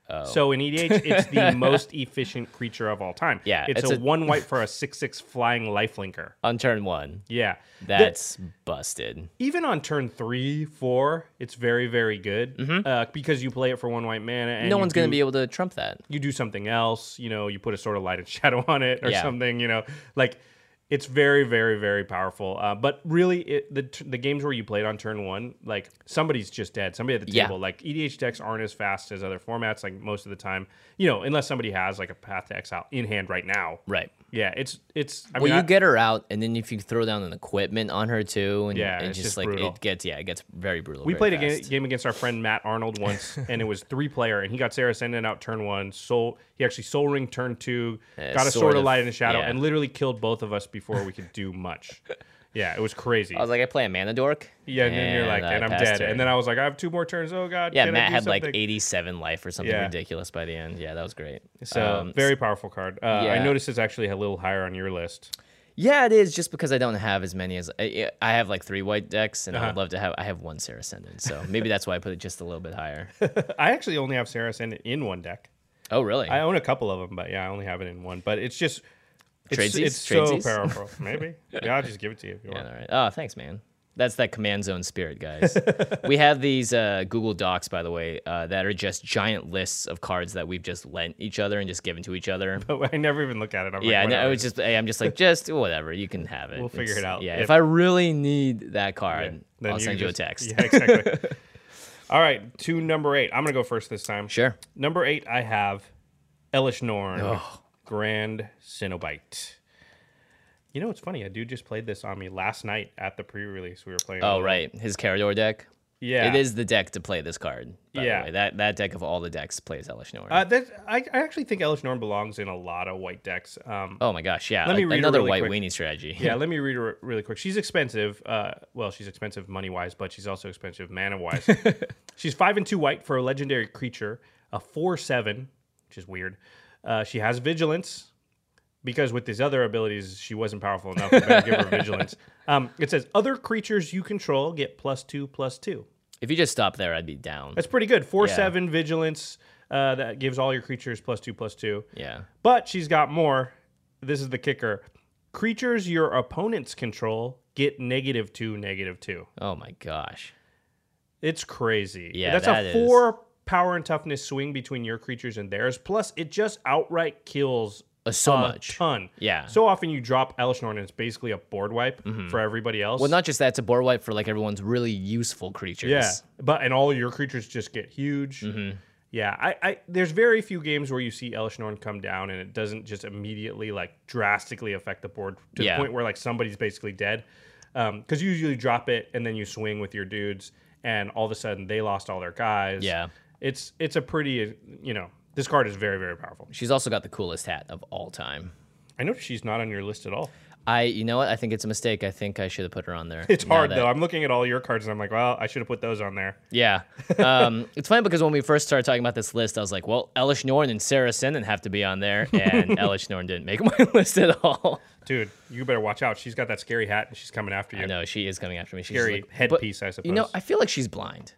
[SPEAKER 3] So in E D H, it's the most efficient creature of all time.
[SPEAKER 2] Yeah,
[SPEAKER 3] it's,
[SPEAKER 2] it's
[SPEAKER 3] a,
[SPEAKER 2] a-
[SPEAKER 3] one white for a six six flying lifelinker.
[SPEAKER 2] On turn one.
[SPEAKER 3] Yeah,
[SPEAKER 2] That's busted.
[SPEAKER 3] even on turn three, four, it's very, very good uh, because you play it for one white mana. And
[SPEAKER 2] Mm-hmm. No
[SPEAKER 3] you
[SPEAKER 2] one's going to
[SPEAKER 3] do-
[SPEAKER 2] be able to trump that.
[SPEAKER 3] You do something else, you know. You put a Sword of Light and Shadow on it or
[SPEAKER 2] Yeah.
[SPEAKER 3] something, you know. Like it's very, very, very powerful. Uh, but really, it, the the games where you played on turn one, like somebody's just dead. Somebody at the
[SPEAKER 2] Yeah.
[SPEAKER 3] table. Like E D H decks aren't as fast as other formats. Like most of the time, you know, unless somebody has like a Path to Exile in hand right now.
[SPEAKER 2] Right.
[SPEAKER 3] Yeah, it's it's. I
[SPEAKER 2] Well,
[SPEAKER 3] mean,
[SPEAKER 2] you
[SPEAKER 3] I-
[SPEAKER 2] get her out, and then if you throw down an equipment on her too, and
[SPEAKER 3] Yeah,
[SPEAKER 2] it
[SPEAKER 3] it's
[SPEAKER 2] just,
[SPEAKER 3] just
[SPEAKER 2] like
[SPEAKER 3] brutal.
[SPEAKER 2] it gets, yeah, it gets very brutal.
[SPEAKER 3] We
[SPEAKER 2] very
[SPEAKER 3] played a ga-
[SPEAKER 2] fast.
[SPEAKER 3] game against our friend Matt Arnold once, and it was three player, and he got Sarah Ascendant out turn one. Soul, he actually Soul Ring turn two,
[SPEAKER 2] Uh,
[SPEAKER 3] got a
[SPEAKER 2] Sword
[SPEAKER 3] Sword of
[SPEAKER 2] of-
[SPEAKER 3] Light and a Shadow,
[SPEAKER 2] yeah.
[SPEAKER 3] and literally killed both of us before we could do much. Yeah, it was crazy.
[SPEAKER 2] I was like, I play a mana dork.
[SPEAKER 3] yeah, and then you're like,
[SPEAKER 2] I
[SPEAKER 3] and I'm
[SPEAKER 2] passed
[SPEAKER 3] dead.
[SPEAKER 2] her.
[SPEAKER 3] And then I was like, I have two more turns. Oh god.
[SPEAKER 2] yeah,
[SPEAKER 3] can I
[SPEAKER 2] Matt
[SPEAKER 3] do
[SPEAKER 2] had like
[SPEAKER 3] something?
[SPEAKER 2] eighty-seven life or something
[SPEAKER 3] Yeah.
[SPEAKER 2] ridiculous by the end. Yeah, that was great.
[SPEAKER 3] So
[SPEAKER 2] Um,
[SPEAKER 3] very powerful card. Uh, I
[SPEAKER 2] yeah.
[SPEAKER 3] noticed it's actually a little higher on your list.
[SPEAKER 2] Yeah, it is just because I don't have as many as I, I have like three white decks, and I
[SPEAKER 3] Uh-huh.
[SPEAKER 2] would love to have. I have one Sarah Ascendant, so maybe that's why I put it just a little bit higher.
[SPEAKER 3] I actually only have Sarah Ascendant in one deck.
[SPEAKER 2] Oh, really?
[SPEAKER 3] I own a couple of them, but yeah, I only have it in one. But it's just. It's,
[SPEAKER 2] Tradesies?
[SPEAKER 3] it's so
[SPEAKER 2] Tradesies?
[SPEAKER 3] powerful. Maybe. Yeah, I'll just give it to you if you
[SPEAKER 2] Yeah,
[SPEAKER 3] want.
[SPEAKER 2] all right. Oh, thanks, man. That's that command zone spirit, guys. We have these uh, Google Docs, by the way, uh, that are just giant lists of cards that we've just lent each other and just given to each other.
[SPEAKER 3] But I never even look at it. I'm
[SPEAKER 2] Yeah,
[SPEAKER 3] like,
[SPEAKER 2] no, I
[SPEAKER 3] whatever.
[SPEAKER 2] was just, hey, I'm just like, just whatever, you can have it.
[SPEAKER 3] We'll figure
[SPEAKER 2] It's-
[SPEAKER 3] it out.
[SPEAKER 2] Yeah,
[SPEAKER 3] If-
[SPEAKER 2] if, I really need that card,
[SPEAKER 3] Then
[SPEAKER 2] I'll send you a
[SPEAKER 3] just-
[SPEAKER 2] text.
[SPEAKER 3] Yeah, exactly. All right, to number eight. I'm gonna go first this time.
[SPEAKER 2] Sure.
[SPEAKER 3] Number eight, I have Elish Norn,
[SPEAKER 2] Oh.
[SPEAKER 3] Grand Cenobite. You know, it's funny. A dude just played this on me last night at the pre-release. We were playing.
[SPEAKER 2] Oh,
[SPEAKER 3] alone.
[SPEAKER 2] right. His Carador deck.
[SPEAKER 3] Yeah,
[SPEAKER 2] It is the deck to play this card. By
[SPEAKER 3] Yeah.
[SPEAKER 2] The way. That that deck of all the decks plays Elish Norn.
[SPEAKER 3] Uh, that I, I actually think Elish Norn belongs in a lot of white decks. Um,
[SPEAKER 2] oh my gosh, yeah.
[SPEAKER 3] let me
[SPEAKER 2] a-
[SPEAKER 3] read it
[SPEAKER 2] another
[SPEAKER 3] really
[SPEAKER 2] white
[SPEAKER 3] quick.
[SPEAKER 2] weenie strategy.
[SPEAKER 3] Yeah, let me read her really quick. She's expensive. Uh, well, she's expensive money wise, but she's also expensive mana wise. She's five and two white for a legendary creature, a four seven, which is weird. Uh, she has vigilance because with these other abilities, she wasn't powerful enough. I better give her vigilance. Um, it says other creatures you control get plus two plus two.
[SPEAKER 2] If you just stop there, I'd be down.
[SPEAKER 3] That's pretty good. Four
[SPEAKER 2] Yeah.
[SPEAKER 3] seven vigilance. Uh, that gives all your creatures plus two plus two.
[SPEAKER 2] Yeah.
[SPEAKER 3] But she's got more. This is the kicker. Creatures your opponents control get negative two, negative two.
[SPEAKER 2] Oh my gosh.
[SPEAKER 3] It's crazy.
[SPEAKER 2] Yeah,
[SPEAKER 3] That's
[SPEAKER 2] that
[SPEAKER 3] a
[SPEAKER 2] is-
[SPEAKER 3] four power and toughness swing between your creatures and theirs. Plus, it just outright kills
[SPEAKER 2] Uh, so
[SPEAKER 3] a
[SPEAKER 2] much.
[SPEAKER 3] ton.
[SPEAKER 2] Yeah.
[SPEAKER 3] So often you drop Elish Norn and it's basically a board wipe for everybody else.
[SPEAKER 2] Well, not just that, it's a board wipe for like everyone's really useful creatures.
[SPEAKER 3] Yeah, but and all your creatures just get huge.
[SPEAKER 2] Mm-hmm.
[SPEAKER 3] Yeah, I, I there's very few games where you see Elish Norn come down and it doesn't just immediately like drastically affect the board to
[SPEAKER 2] Yeah.
[SPEAKER 3] the point where like somebody's basically dead. Because you usually drop it and then you swing with your dudes, and all of a sudden they lost all their guys.
[SPEAKER 2] Yeah.
[SPEAKER 3] it's it's a pretty you know this card is very very powerful.
[SPEAKER 2] She's also got the coolest hat of all time.
[SPEAKER 3] I noticed she's not on your list at all.
[SPEAKER 2] I, you know what? I think it's a mistake. I think I should have put her on there.
[SPEAKER 3] It's
[SPEAKER 2] now
[SPEAKER 3] hard
[SPEAKER 2] that-
[SPEAKER 3] though. I'm looking at all your cards and I'm like, well, I should have put those on there.
[SPEAKER 2] Yeah. Um, it's funny because when we first started talking about this list, I was like, well, Elish Norn and Sarah Ascendant have to be on there. And Elish Norn didn't make my list at all.
[SPEAKER 3] Dude, you better watch out. She's got that scary hat and she's coming after you.
[SPEAKER 2] I know, she is coming after me. She's
[SPEAKER 3] Scary
[SPEAKER 2] like,
[SPEAKER 3] headpiece,
[SPEAKER 2] but,
[SPEAKER 3] I suppose.
[SPEAKER 2] You know, I feel like she's blind.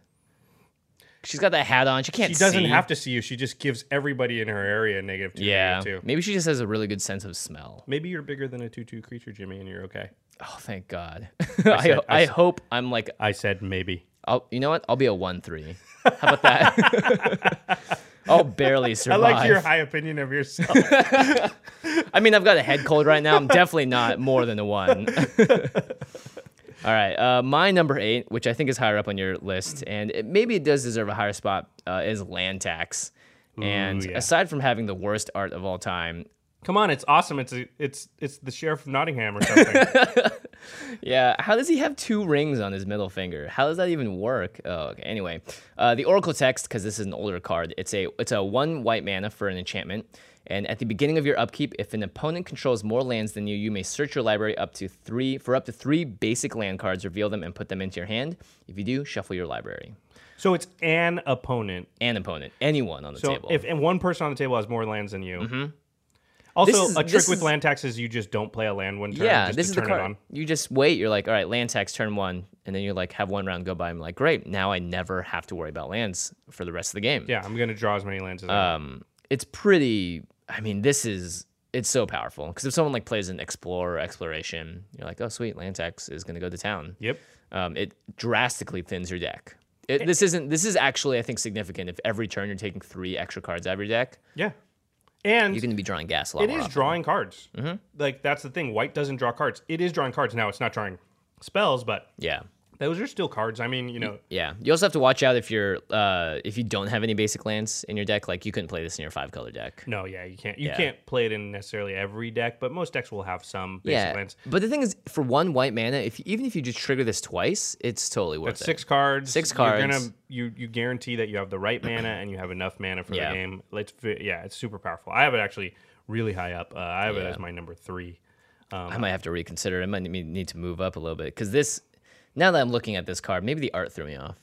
[SPEAKER 2] She's got that hat on. She can't
[SPEAKER 3] She doesn't
[SPEAKER 2] see.
[SPEAKER 3] have to see you. She just gives everybody in her area negative two,
[SPEAKER 2] Yeah.
[SPEAKER 3] negative two.
[SPEAKER 2] Maybe she just has a really good sense of smell.
[SPEAKER 3] Maybe you're bigger than a two two creature, Jimmy, and you're okay.
[SPEAKER 2] Oh, thank God.
[SPEAKER 3] said-
[SPEAKER 2] I,
[SPEAKER 3] I
[SPEAKER 2] I
[SPEAKER 3] said-
[SPEAKER 2] hope I'm like,
[SPEAKER 3] I said maybe.
[SPEAKER 2] I'll, you know what? I'll be a one three. How about that? I'll barely
[SPEAKER 3] I
[SPEAKER 2] survive.
[SPEAKER 3] like your high opinion of yourself.
[SPEAKER 2] I mean, I've got a head cold right now. I'm definitely not more than a one. All right. Uh, my number eight, which I think is higher up on your list, and it, maybe it does deserve a higher spot, uh, is Land Tax. And
[SPEAKER 3] yeah.
[SPEAKER 2] aside from having the worst art of all time,
[SPEAKER 3] Come on, it's awesome. It's a, it's it's the sheriff of Nottingham or something.
[SPEAKER 2] yeah, how does he have two rings on his middle finger? How does that even work? Oh, okay. Anyway, uh, the Oracle Text, because this is an older card, it's a it's a one white mana for an enchantment. And at the beginning of your upkeep, if an opponent controls more lands than you, you may search your library up to three for up to three basic land cards, reveal them, and put them into your hand. If you do, shuffle your library.
[SPEAKER 3] So it's an opponent.
[SPEAKER 2] An opponent, anyone on the
[SPEAKER 3] So
[SPEAKER 2] table.
[SPEAKER 3] if and one person on the table has more lands than you, Also,
[SPEAKER 2] is-
[SPEAKER 3] a trick
[SPEAKER 2] this
[SPEAKER 3] with
[SPEAKER 2] is-
[SPEAKER 3] land tax is you just don't play a land one turn.
[SPEAKER 2] Yeah,
[SPEAKER 3] just
[SPEAKER 2] this
[SPEAKER 3] to
[SPEAKER 2] is the
[SPEAKER 3] turn
[SPEAKER 2] card.
[SPEAKER 3] it on.
[SPEAKER 2] You just wait. You're like, all right, land tax turn one, and then you like have one round go by. I'm like, great. Now I never have to worry about lands for the rest of the game.
[SPEAKER 3] Yeah, I'm gonna draw as many lands as I want.
[SPEAKER 2] Um, it's pretty. I mean, this is it's so powerful because if someone like plays an explorer or exploration, you're like, oh sweet, land tax is gonna go to town.
[SPEAKER 3] Yep.
[SPEAKER 2] Um, it drastically thins your deck. It, this isn't. This is actually, I think, significant. If every turn you're taking three extra cards out of your deck,
[SPEAKER 3] Yeah. And
[SPEAKER 2] you're going to be drawing gas a lot
[SPEAKER 3] it
[SPEAKER 2] more
[SPEAKER 3] is
[SPEAKER 2] often.
[SPEAKER 3] drawing cards. Mm-hmm. Like that's the thing. White doesn't draw cards. It is drawing cards. Now it's not drawing spells, but
[SPEAKER 2] Yeah.
[SPEAKER 3] those are still cards. I mean, you know,
[SPEAKER 2] Yeah. You also have to watch out if you're uh, if you don't have any basic lands in your deck. Like you couldn't play this in your five color deck.
[SPEAKER 3] no, yeah, you can't. You
[SPEAKER 2] Yeah.
[SPEAKER 3] can't play it in necessarily every deck, but most decks will have some basic
[SPEAKER 2] Yeah.
[SPEAKER 3] lands.
[SPEAKER 2] But the thing is, for one white mana, if even if you just trigger this twice, it's totally worth
[SPEAKER 3] That's
[SPEAKER 2] it.
[SPEAKER 3] six cards.
[SPEAKER 2] Six
[SPEAKER 3] You're
[SPEAKER 2] cards.
[SPEAKER 3] gonna you you guarantee that you have the right mana and you have enough mana for
[SPEAKER 2] Yeah.
[SPEAKER 3] the game. Let's fi- yeah, it's super powerful. I have it actually really high up. Uh, I have it
[SPEAKER 2] Yeah.
[SPEAKER 3] as my number three.
[SPEAKER 2] I might have to reconsider. I might need need to move up a little bit because this. Now that I'm looking at this card, maybe the art threw me off.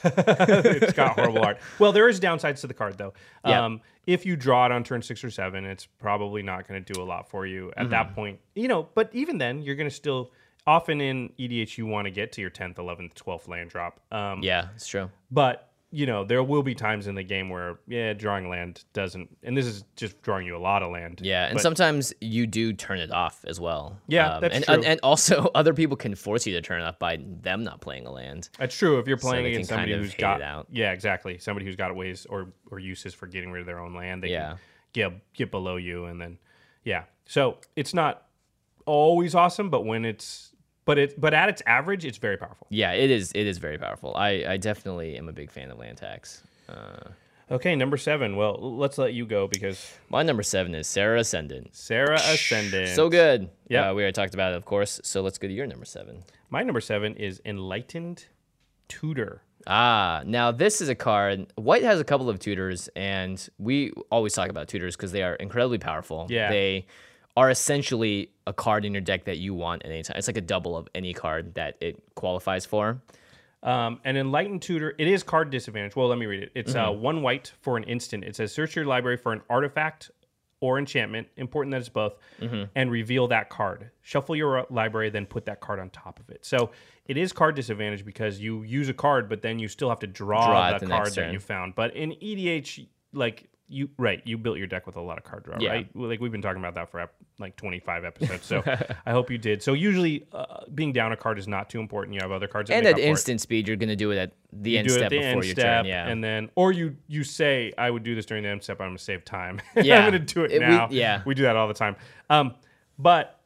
[SPEAKER 3] It's got horrible art. Well, there is downsides to the card though.
[SPEAKER 2] Yeah.
[SPEAKER 3] Um, if you draw it on turn six or seven, it's probably not going to do a lot for you at
[SPEAKER 2] Mm-hmm.
[SPEAKER 3] that point. You know, but even then, you're going to still often in E D H you want to get to your tenth, eleventh, twelfth land drop. Um,
[SPEAKER 2] Yeah, it's true.
[SPEAKER 3] But you know, there will be times in the game where yeah, drawing land doesn't, and this is just drawing you a lot of land.
[SPEAKER 2] Yeah, and
[SPEAKER 3] But-
[SPEAKER 2] sometimes you do turn it off as well.
[SPEAKER 3] Yeah, that's
[SPEAKER 2] and,
[SPEAKER 3] true.
[SPEAKER 2] And, and also, other people can force you to turn it off by them not playing a land.
[SPEAKER 3] That's true. If you're playing
[SPEAKER 2] they
[SPEAKER 3] against
[SPEAKER 2] can
[SPEAKER 3] somebody
[SPEAKER 2] kind of
[SPEAKER 3] who's
[SPEAKER 2] hate
[SPEAKER 3] got
[SPEAKER 2] it out.
[SPEAKER 3] yeah, exactly. Somebody who's got ways or or uses for getting rid of their own land, they
[SPEAKER 2] Yeah.
[SPEAKER 3] can get get below you, and then yeah. So it's not always awesome, but when it's but it but at its average, it's very powerful.
[SPEAKER 2] Yeah, it is. It is very powerful. I, I definitely am a big fan of land tax. Uh,
[SPEAKER 3] Okay, number seven. Well, let's let you go because
[SPEAKER 2] my number seven is Sarah Ascendant.
[SPEAKER 3] Sarah Ascendant.
[SPEAKER 2] So good.
[SPEAKER 3] Yeah.
[SPEAKER 2] Uh, we already talked about it, of course. So let's go to your number seven.
[SPEAKER 3] My number seven is Enlightened Tutor.
[SPEAKER 2] Ah, now this is a card. White has a couple of tutors, and we always talk about tutors because they are incredibly powerful.
[SPEAKER 3] Yeah.
[SPEAKER 2] They are essentially a card in your deck that you want at any time. It's like a double of any card that it qualifies for.
[SPEAKER 3] Um, an Enlightened Tutor, it is card disadvantage. Well, let me read it. It's uh, one white for an instant. It says search your library for an artifact or enchantment, important that it's both, and reveal that card. Shuffle your library, then put that card on top of it. So it is card disadvantage because you use a card, but then you still have to draw,
[SPEAKER 2] Draw it
[SPEAKER 3] the
[SPEAKER 2] the
[SPEAKER 3] card
[SPEAKER 2] next
[SPEAKER 3] that
[SPEAKER 2] turn.
[SPEAKER 3] you found. But in E D H, like you, right, you built your deck with a lot of card draw,
[SPEAKER 2] Yeah.
[SPEAKER 3] right? Well, like we've been talking about that for ep- like twenty-five episodes. So I hope you did. So usually uh, being down a card is not too important. You have other cards that
[SPEAKER 2] And
[SPEAKER 3] make
[SPEAKER 2] at
[SPEAKER 3] up for it.
[SPEAKER 2] instant speed, you're going to do it at the
[SPEAKER 3] You
[SPEAKER 2] end
[SPEAKER 3] do it
[SPEAKER 2] step
[SPEAKER 3] at the
[SPEAKER 2] before
[SPEAKER 3] end
[SPEAKER 2] your
[SPEAKER 3] step,
[SPEAKER 2] turn. Yeah.
[SPEAKER 3] and then or you you say I would do this during the end step. I'm gonna save time.
[SPEAKER 2] Yeah.
[SPEAKER 3] I'm gonna do it,
[SPEAKER 2] It- we-
[SPEAKER 3] now.
[SPEAKER 2] yeah.
[SPEAKER 3] we do that all the time. Um, but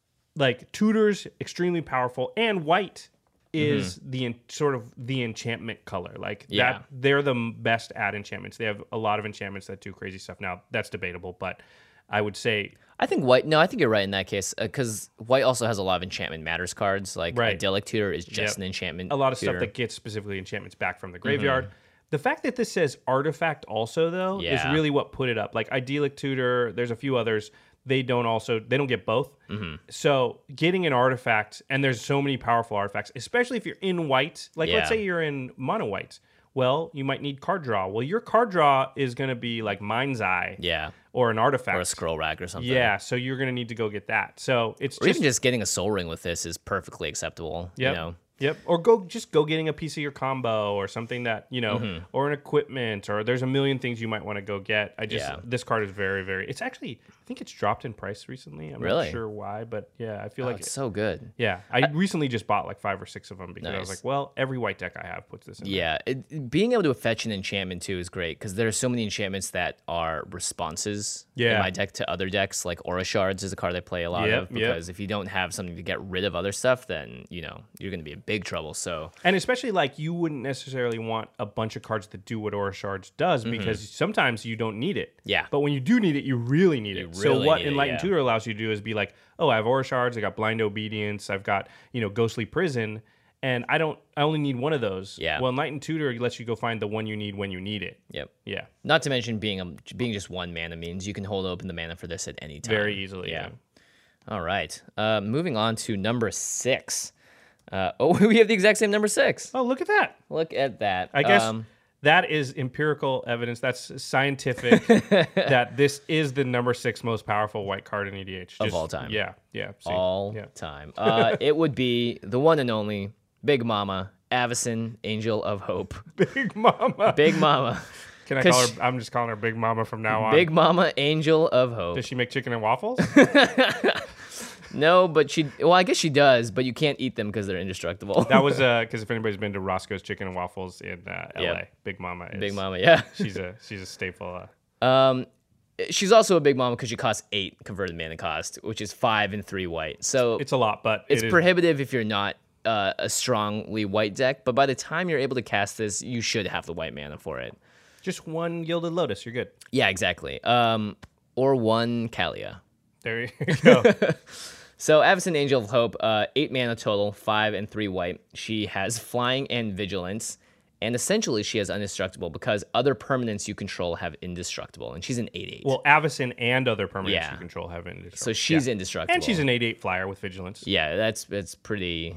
[SPEAKER 3] like tutors, extremely powerful, and white is the en- sort of the enchantment color. Like
[SPEAKER 2] Mm-hmm. Yeah.
[SPEAKER 3] that, they're the m- best at enchantments. They have a lot of enchantments that do crazy stuff. Now that's debatable, but I would say
[SPEAKER 2] I think white. No, I think you're right in that case because white also has a lot of enchantment matters cards. Like
[SPEAKER 3] Right.
[SPEAKER 2] idyllic tutor is just
[SPEAKER 3] Yep.
[SPEAKER 2] an enchantment.
[SPEAKER 3] a lot of
[SPEAKER 2] tutor.
[SPEAKER 3] stuff that gets specifically enchantments back from the graveyard. The fact that this says artifact also though
[SPEAKER 2] Yeah.
[SPEAKER 3] is really what put it up. Like idyllic tutor, there's a few others. They don't also they don't get both. So getting an artifact, and there's so many powerful artifacts, especially if you're in white. Like
[SPEAKER 2] Yeah.
[SPEAKER 3] let's say you're in mono white. Well, you might need card draw. Well, your card draw is going to be like Mind's Eye
[SPEAKER 2] Yeah.
[SPEAKER 3] or an artifact.
[SPEAKER 2] Or a scroll rack or something.
[SPEAKER 3] Yeah, so you're going to need to go get that. So it's
[SPEAKER 2] Or
[SPEAKER 3] just
[SPEAKER 2] even just getting a soul ring with this is perfectly acceptable.
[SPEAKER 3] Yep.
[SPEAKER 2] You know.
[SPEAKER 3] Yep. Or go just go getting a piece of your combo or something that, you know,
[SPEAKER 2] Mm-hmm.
[SPEAKER 3] or an equipment, or there's a million things you might want to go get. I just
[SPEAKER 2] Yeah.
[SPEAKER 3] this card is very, very it's actually I think it's dropped in price recently. I'm
[SPEAKER 2] Really?
[SPEAKER 3] not sure why, but yeah, I feel
[SPEAKER 2] Oh,
[SPEAKER 3] like
[SPEAKER 2] it's so good.
[SPEAKER 3] yeah. I, recently just bought like five or six of them because I was
[SPEAKER 2] Nice.
[SPEAKER 3] like, well, every white deck I have puts this in. there.
[SPEAKER 2] Yeah, it, being able to fetch an enchantment too is great because there are so many enchantments that are responses in
[SPEAKER 3] Yeah.
[SPEAKER 2] my deck to other decks. Like Aura Shards is a card I play a lot
[SPEAKER 3] Yep,
[SPEAKER 2] of
[SPEAKER 3] yep.
[SPEAKER 2] because if you don't have something to get rid of other stuff, then you know you're going to be in big trouble. So
[SPEAKER 3] And especially like you wouldn't necessarily want a bunch of cards that do what Aura Shards does because sometimes you don't need it.
[SPEAKER 2] Mm-hmm. Yeah.
[SPEAKER 3] But when you do need it, you really need it. so
[SPEAKER 2] really
[SPEAKER 3] what
[SPEAKER 2] need it,
[SPEAKER 3] Enlightened
[SPEAKER 2] yeah.
[SPEAKER 3] Tutor allows you to do is be like, oh, I have Aura Shards, I got Blind Obedience, I've got, you know, Ghostly Prison, and I don't I only need one of those.
[SPEAKER 2] Yeah.
[SPEAKER 3] Well, Enlightened Tutor lets you go find the one you need when you need it.
[SPEAKER 2] yep.
[SPEAKER 3] Yeah.
[SPEAKER 2] Not to mention being a, being just one mana means you can hold open the mana for this at any time.
[SPEAKER 3] Very easily.
[SPEAKER 2] Yeah.
[SPEAKER 3] Yeah.
[SPEAKER 2] All right. Uh, moving on to number six. Uh, oh, we have the exact same number six.
[SPEAKER 3] Oh, look at that.
[SPEAKER 2] Look at that.
[SPEAKER 3] I guess
[SPEAKER 2] Um,
[SPEAKER 3] That is empirical evidence. That's scientific that this is the number six most powerful white card in E D H.
[SPEAKER 2] Of
[SPEAKER 3] Just-
[SPEAKER 2] all time.
[SPEAKER 3] Yeah, yeah. see,
[SPEAKER 2] All
[SPEAKER 3] yeah.
[SPEAKER 2] time. Uh, it would be the one and only Big Mama, Avacyn, Angel of Hope.
[SPEAKER 3] Big Mama.
[SPEAKER 2] Big Mama.
[SPEAKER 3] Can I
[SPEAKER 2] 'Cause
[SPEAKER 3] call
[SPEAKER 2] she-
[SPEAKER 3] her? I'm just calling her Big Mama from now on.
[SPEAKER 2] Big Mama, Angel of Hope.
[SPEAKER 3] Does she make chicken and waffles?
[SPEAKER 2] No, but she, well, I guess she does, but you can't eat them because they're indestructible.
[SPEAKER 3] That was because if anybody's been to Roscoe's Chicken and Waffles in uh, L A,
[SPEAKER 2] Yep.
[SPEAKER 3] Big Mama is.
[SPEAKER 2] Big Mama, yeah.
[SPEAKER 3] She's a she's a staple. Uh,
[SPEAKER 2] Um, she's also a Big Mama because she costs eight converted mana cost, which is five and three white. So
[SPEAKER 3] it's a lot, but
[SPEAKER 2] it's
[SPEAKER 3] it is,
[SPEAKER 2] prohibitive if you're not uh, a strongly white deck. But by the time you're able to cast this, you should have the white mana for it.
[SPEAKER 3] just one Gilded Lotus. You're good.
[SPEAKER 2] Yeah, exactly. Um, or one Kalia.
[SPEAKER 3] There you go.
[SPEAKER 2] So Avacyn, Angel of Hope, uh, eight mana total, five and three white. She has flying and vigilance, and essentially she has indestructible because other permanents you control have indestructible, and she's an eight eight.
[SPEAKER 3] Well, Avacyn and other permanents
[SPEAKER 2] Yeah.
[SPEAKER 3] you control have indestructible.
[SPEAKER 2] So she's
[SPEAKER 3] Yeah.
[SPEAKER 2] indestructible.
[SPEAKER 3] And she's an eight eight flyer with vigilance.
[SPEAKER 2] Yeah, that's that's pretty.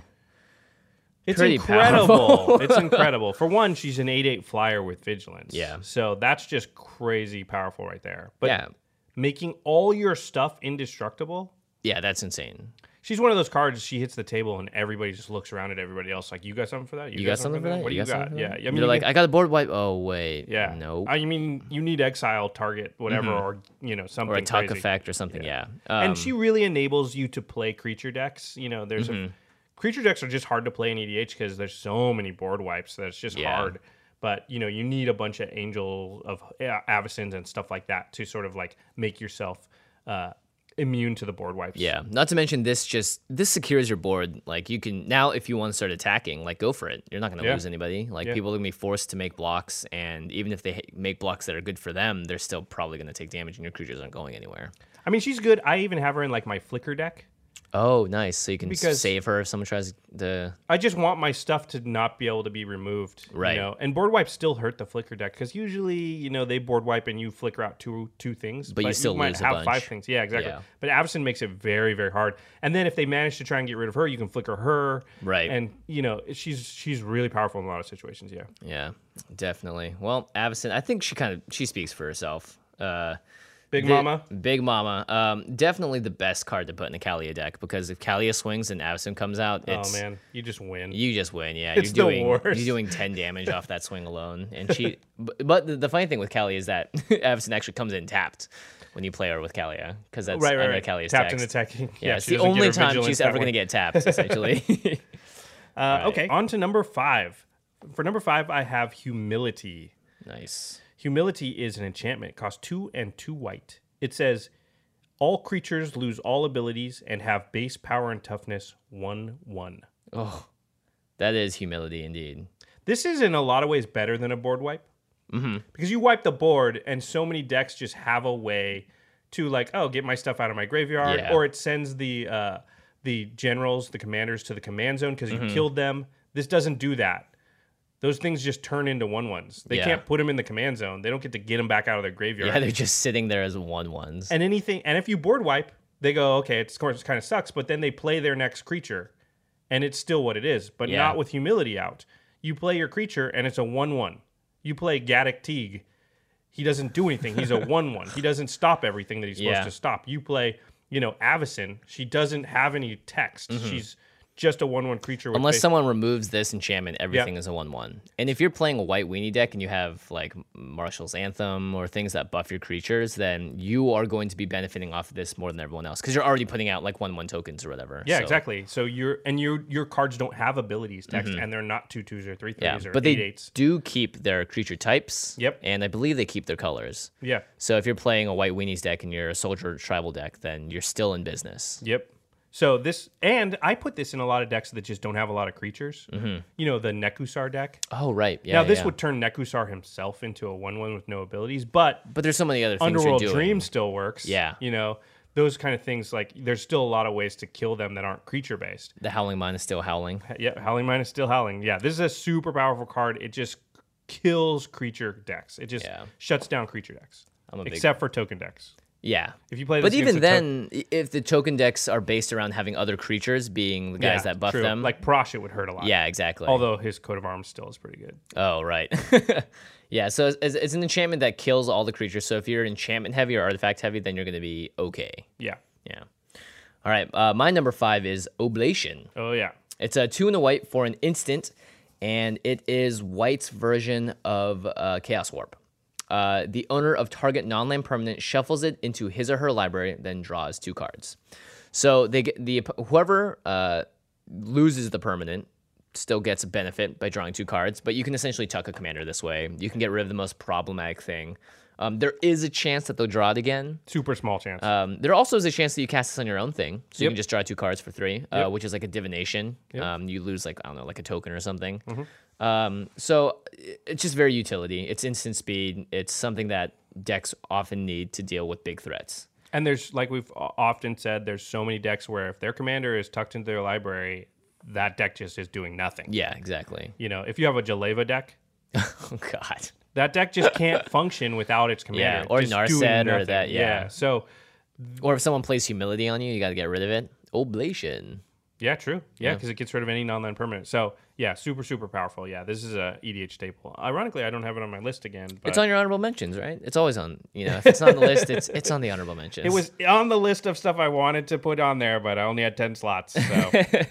[SPEAKER 3] It's
[SPEAKER 2] pretty
[SPEAKER 3] incredible.
[SPEAKER 2] powerful.
[SPEAKER 3] It's incredible. For one, she's an eight eight flyer with vigilance.
[SPEAKER 2] Yeah.
[SPEAKER 3] So that's just crazy powerful right there. But
[SPEAKER 2] Yeah.
[SPEAKER 3] making all your stuff indestructible.
[SPEAKER 2] Yeah, that's insane.
[SPEAKER 3] She's one of those cards. She hits the table and everybody just looks around at everybody else like, "You got something for that?
[SPEAKER 2] You got something for that?
[SPEAKER 3] What do
[SPEAKER 2] You
[SPEAKER 3] you
[SPEAKER 2] got
[SPEAKER 3] got?
[SPEAKER 2] something for
[SPEAKER 3] Yeah,
[SPEAKER 2] that?
[SPEAKER 3] I mean,
[SPEAKER 2] You're
[SPEAKER 3] you
[SPEAKER 2] like,
[SPEAKER 3] can-
[SPEAKER 2] I got a board wipe. Oh wait,
[SPEAKER 3] yeah,
[SPEAKER 2] no,
[SPEAKER 3] I mean, you need exile, target, whatever, or you know something
[SPEAKER 2] or a tuck
[SPEAKER 3] crazy.
[SPEAKER 2] effect or something. Yeah, Um,
[SPEAKER 3] and she really enables you to play creature decks. You know, there's
[SPEAKER 2] Mm-hmm.
[SPEAKER 3] a creature decks are just hard to play in E D H because there's so many board wipes that it's just
[SPEAKER 2] Yeah.
[SPEAKER 3] hard. But you know, you need a bunch of Angel of uh, Avacyns and stuff like that to sort of like make yourself uh, immune to the board wipes.
[SPEAKER 2] Yeah, not to mention this just this secures your board. Like you can now, if you want to start attacking, like go for it. You're not going to
[SPEAKER 3] Yeah.
[SPEAKER 2] lose anybody. Like
[SPEAKER 3] Yeah.
[SPEAKER 2] people are going to be forced to make blocks, and even if they ha- make blocks that are good for them, they're still probably going to take damage, and your creatures aren't going anywhere.
[SPEAKER 3] I mean, she's good. I even have her in like my Flicker deck.
[SPEAKER 2] Oh, nice. So you can
[SPEAKER 3] Because-
[SPEAKER 2] save her if someone tries to.
[SPEAKER 3] I just want my stuff to not be able to be removed.
[SPEAKER 2] Right.
[SPEAKER 3] You know? And board wipes still hurt the Flicker deck because usually, you know, they board wipe and you flicker out two two things.
[SPEAKER 2] But you still
[SPEAKER 3] might
[SPEAKER 2] lose a
[SPEAKER 3] have
[SPEAKER 2] bunch.
[SPEAKER 3] five things. Yeah, exactly.
[SPEAKER 2] Yeah.
[SPEAKER 3] But Avacyn makes it very, very hard. And then if they manage to try and get rid of her, you can flicker her.
[SPEAKER 2] Right.
[SPEAKER 3] And, you know, she's she's really powerful in a lot of situations. Yeah.
[SPEAKER 2] Yeah, definitely. Well, Avacyn, I think she kind of she speaks for herself. Uh,
[SPEAKER 3] Big
[SPEAKER 2] the-
[SPEAKER 3] Mama.
[SPEAKER 2] Big Mama. Um, definitely the best card to put in a Kalia deck because if Kalia swings and Avacyn comes out,
[SPEAKER 3] Oh,
[SPEAKER 2] it's
[SPEAKER 3] man. You just win.
[SPEAKER 2] you just win. Yeah,
[SPEAKER 3] It's the
[SPEAKER 2] you're doing
[SPEAKER 3] worst.
[SPEAKER 2] you're doing ten damage off that swing alone. And she, but, but the, the funny thing with Kalia is that Avacyn actually comes in tapped when you play her with Kalia because that's
[SPEAKER 3] right, right,
[SPEAKER 2] under
[SPEAKER 3] right.
[SPEAKER 2] Kalia's
[SPEAKER 3] Tapped
[SPEAKER 2] text.
[SPEAKER 3] and attacking.
[SPEAKER 2] Yeah, it's
[SPEAKER 3] she
[SPEAKER 2] the
[SPEAKER 3] doesn't get
[SPEAKER 2] only
[SPEAKER 3] her
[SPEAKER 2] time
[SPEAKER 3] vigilance
[SPEAKER 2] she's
[SPEAKER 3] that
[SPEAKER 2] ever going to
[SPEAKER 3] way.
[SPEAKER 2] get tapped, essentially.
[SPEAKER 3] Uh, okay. On to number five. For number five, I have Humility.
[SPEAKER 2] Nice.
[SPEAKER 3] Humility is an enchantment. It costs two and two white. It says, all creatures lose all abilities and have base power and toughness one one.
[SPEAKER 2] Oh, that is humility indeed.
[SPEAKER 3] This is in a lot of ways better than a board wipe. Mm-hmm. Because you wipe the board and so many decks just have a way to like, oh, get my stuff out of my graveyard.
[SPEAKER 2] Yeah.
[SPEAKER 3] Or it sends the uh, the generals, the commanders to the command zone because you
[SPEAKER 2] Mm-hmm.
[SPEAKER 3] killed them. This doesn't do that. Those things just turn into one ones. They
[SPEAKER 2] Yeah.
[SPEAKER 3] can't put them in the command zone. They don't get to get them back out of their graveyard.
[SPEAKER 2] Yeah, they're just sitting there as one ones.
[SPEAKER 3] And anything, and if you board wipe, they go, okay, it's, of course, it kind of sucks, but then they play their next creature, and it's still what it is, but
[SPEAKER 2] Yeah.
[SPEAKER 3] not with humility out. You play your creature, and it's a one one. You play Gaddock Teague. He doesn't do anything. He's a one one. He doesn't stop everything that he's supposed
[SPEAKER 2] Yeah.
[SPEAKER 3] to stop. You play, you know, Avacyn. She doesn't have any text. She's just a one one creature. With
[SPEAKER 2] Unless
[SPEAKER 3] base-
[SPEAKER 2] someone removes this enchantment, everything is a one one. And if you're playing a white weenie deck and you have like Marshall's Anthem or things that buff your creatures, then you are going to be benefiting off of this more than everyone else because you're already putting out like one one tokens or whatever.
[SPEAKER 3] Yeah,
[SPEAKER 2] So-
[SPEAKER 3] exactly. So you're and your your cards don't have abilities text, and they're not two twos or three threes
[SPEAKER 2] Yeah,
[SPEAKER 3] or
[SPEAKER 2] but
[SPEAKER 3] eight
[SPEAKER 2] they
[SPEAKER 3] eights.
[SPEAKER 2] do keep their creature types.
[SPEAKER 3] Yep.
[SPEAKER 2] And I believe they keep their colors.
[SPEAKER 3] Yeah.
[SPEAKER 2] So if you're playing a white weenies deck and you're a soldier tribal deck, then you're still in business.
[SPEAKER 3] Yep. So this, and I put this in a lot of decks that just don't have a lot of creatures. Mm-hmm. You know, the Nekusar deck.
[SPEAKER 2] Oh, right. Yeah.
[SPEAKER 3] now, this
[SPEAKER 2] yeah.
[SPEAKER 3] would turn Nekusar himself into a one one with no abilities, but
[SPEAKER 2] But there's so many other things
[SPEAKER 3] Underworld
[SPEAKER 2] you're doing.
[SPEAKER 3] Dream still works.
[SPEAKER 2] Yeah.
[SPEAKER 3] You know, those kind of things, like, there's still a lot of ways to kill them that aren't creature based.
[SPEAKER 2] The Howling Mine is still howling.
[SPEAKER 3] Yeah, Howling Mine is still howling. Yeah, this is a super powerful card. It just kills creature decks. It just
[SPEAKER 2] Yeah.
[SPEAKER 3] shuts down creature decks.
[SPEAKER 2] I'm a big-
[SPEAKER 3] Except for token decks.
[SPEAKER 2] Yeah.
[SPEAKER 3] If you play this
[SPEAKER 2] But even
[SPEAKER 3] against a to-
[SPEAKER 2] then, i- if the token decks are based around having other creatures being the guys
[SPEAKER 3] Yeah,
[SPEAKER 2] that buff
[SPEAKER 3] true.
[SPEAKER 2] them.
[SPEAKER 3] Like Prosh, it would hurt a lot.
[SPEAKER 2] yeah, exactly.
[SPEAKER 3] Although his coat of arms still is pretty good.
[SPEAKER 2] Oh, right. yeah, so it's, it's it's an enchantment that kills all the creatures. So if you're enchantment heavy or artifact heavy, then you're going to be okay.
[SPEAKER 3] Yeah.
[SPEAKER 2] Yeah. All right. Uh, my number five is Oblation.
[SPEAKER 3] Oh yeah.
[SPEAKER 2] It's a two and a white for an instant, and it is white's version of uh, Chaos Warp. Uh, the owner of target non-land permanent shuffles it into his or her library, then draws two cards. So they get the whoever uh, loses the permanent still gets a benefit by drawing two cards, but you can essentially tuck a commander this way. You can get rid of the most problematic thing. Um, there is a chance that they'll draw it again.
[SPEAKER 3] Super small chance.
[SPEAKER 2] Um, there also is a chance that you cast this on your own thing, so you
[SPEAKER 3] Yep.
[SPEAKER 2] can just draw two cards for three, uh,
[SPEAKER 3] Yep.
[SPEAKER 2] which is like a divination.
[SPEAKER 3] Yep.
[SPEAKER 2] Um, you lose like I don't know, like a token or something.
[SPEAKER 3] Mm-hmm.
[SPEAKER 2] Um, so i- it's just very utility. It's instant speed. It's something that decks often need to deal with big threats.
[SPEAKER 3] And there's, like we've o- often said, there's so many decks where if their commander is tucked into their library, that deck just is doing nothing.
[SPEAKER 2] Yeah, exactly.
[SPEAKER 3] You know, if you have a Jaleva deck,
[SPEAKER 2] Oh God.
[SPEAKER 3] that deck just can't function without its commander.
[SPEAKER 2] Yeah, or
[SPEAKER 3] just doing
[SPEAKER 2] Narset or
[SPEAKER 3] nothing.
[SPEAKER 2] that, yeah.
[SPEAKER 3] So,
[SPEAKER 2] Or if someone plays humility on you, you got to get rid of it. Oblation.
[SPEAKER 3] yeah, true. Yeah, because it gets rid of any non-land permanent. So, yeah, super, super powerful. Yeah, this is a E D H staple. Ironically, I don't have it on my list again. But
[SPEAKER 2] It's on your honorable mentions, right? It's always on. You know, if it's not on the list, it's it's on the honorable mentions.
[SPEAKER 3] It was on the list of stuff I wanted to put on there, but I only had ten slots. So,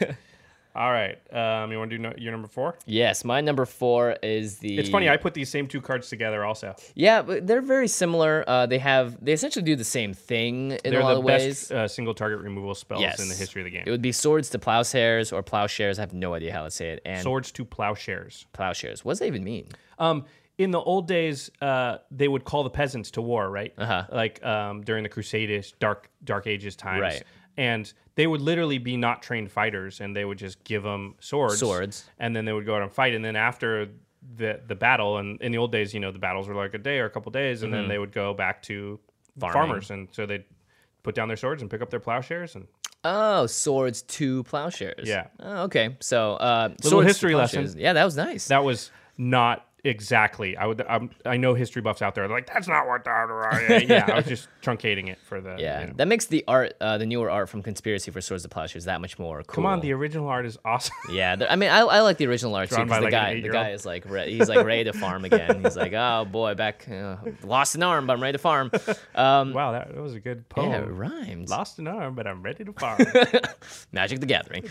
[SPEAKER 3] all right. Um, you want to do no- your number four?
[SPEAKER 2] Yes, my number four is the.
[SPEAKER 3] It's funny. I put these same two cards together also.
[SPEAKER 2] Yeah, but they're very similar. Uh, they have they essentially do the same thing in
[SPEAKER 3] They're
[SPEAKER 2] a lot
[SPEAKER 3] the
[SPEAKER 2] of
[SPEAKER 3] best
[SPEAKER 2] ways.
[SPEAKER 3] uh, single target removal spells
[SPEAKER 2] Yes.
[SPEAKER 3] in the history of the game.
[SPEAKER 2] It would be swords to plowshares or plowshares. I have no idea how to say it. And
[SPEAKER 3] Swords to plowshares.
[SPEAKER 2] plowshares. What does that even mean?
[SPEAKER 3] Um, in the old days, uh, they would call the peasants to war, right?
[SPEAKER 2] Uh-huh.
[SPEAKER 3] Like um, during the Crusadish, Dark Dark Ages times.
[SPEAKER 2] Right.
[SPEAKER 3] And they would literally be not trained fighters, and they would just give them swords.
[SPEAKER 2] Swords.
[SPEAKER 3] And then they would go out and fight. And then after the the battle, and in the old days, you know, the battles were like a day or a couple days, and then they would go back to
[SPEAKER 2] Mm-hmm. Farming.
[SPEAKER 3] farmers. And so they'd put down their swords and pick up their plowshares. And
[SPEAKER 2] Oh, swords to plowshares.
[SPEAKER 3] Yeah.
[SPEAKER 2] Oh, okay. So uh,
[SPEAKER 3] Little
[SPEAKER 2] swords to
[SPEAKER 3] history
[SPEAKER 2] plowshares.
[SPEAKER 3] lesson.
[SPEAKER 2] Yeah, that was nice.
[SPEAKER 3] that was not exactly. I would. I'm, I know history buffs out there. They're like, that's not what that. Yeah, I was just truncating it for the.
[SPEAKER 2] yeah,
[SPEAKER 3] you know.
[SPEAKER 2] that makes the art, uh, the newer art from Conspiracy for Swords to Plowshares, that much more cool.
[SPEAKER 3] Come on, the original art is awesome.
[SPEAKER 2] Yeah, the- I mean, I, I like the original art too
[SPEAKER 3] Drawn
[SPEAKER 2] because
[SPEAKER 3] by,
[SPEAKER 2] the
[SPEAKER 3] like, an
[SPEAKER 2] guy, the
[SPEAKER 3] eight-year-old.
[SPEAKER 2] guy is like, re- he's like ready to farm again. He's like, oh boy, back, uh, lost an arm, but I'm ready to farm. Um,
[SPEAKER 3] Wow, that, that was a good poem.
[SPEAKER 2] yeah, it rhymes.
[SPEAKER 3] Lost an arm, but I'm ready to farm.
[SPEAKER 2] Magic the Gathering.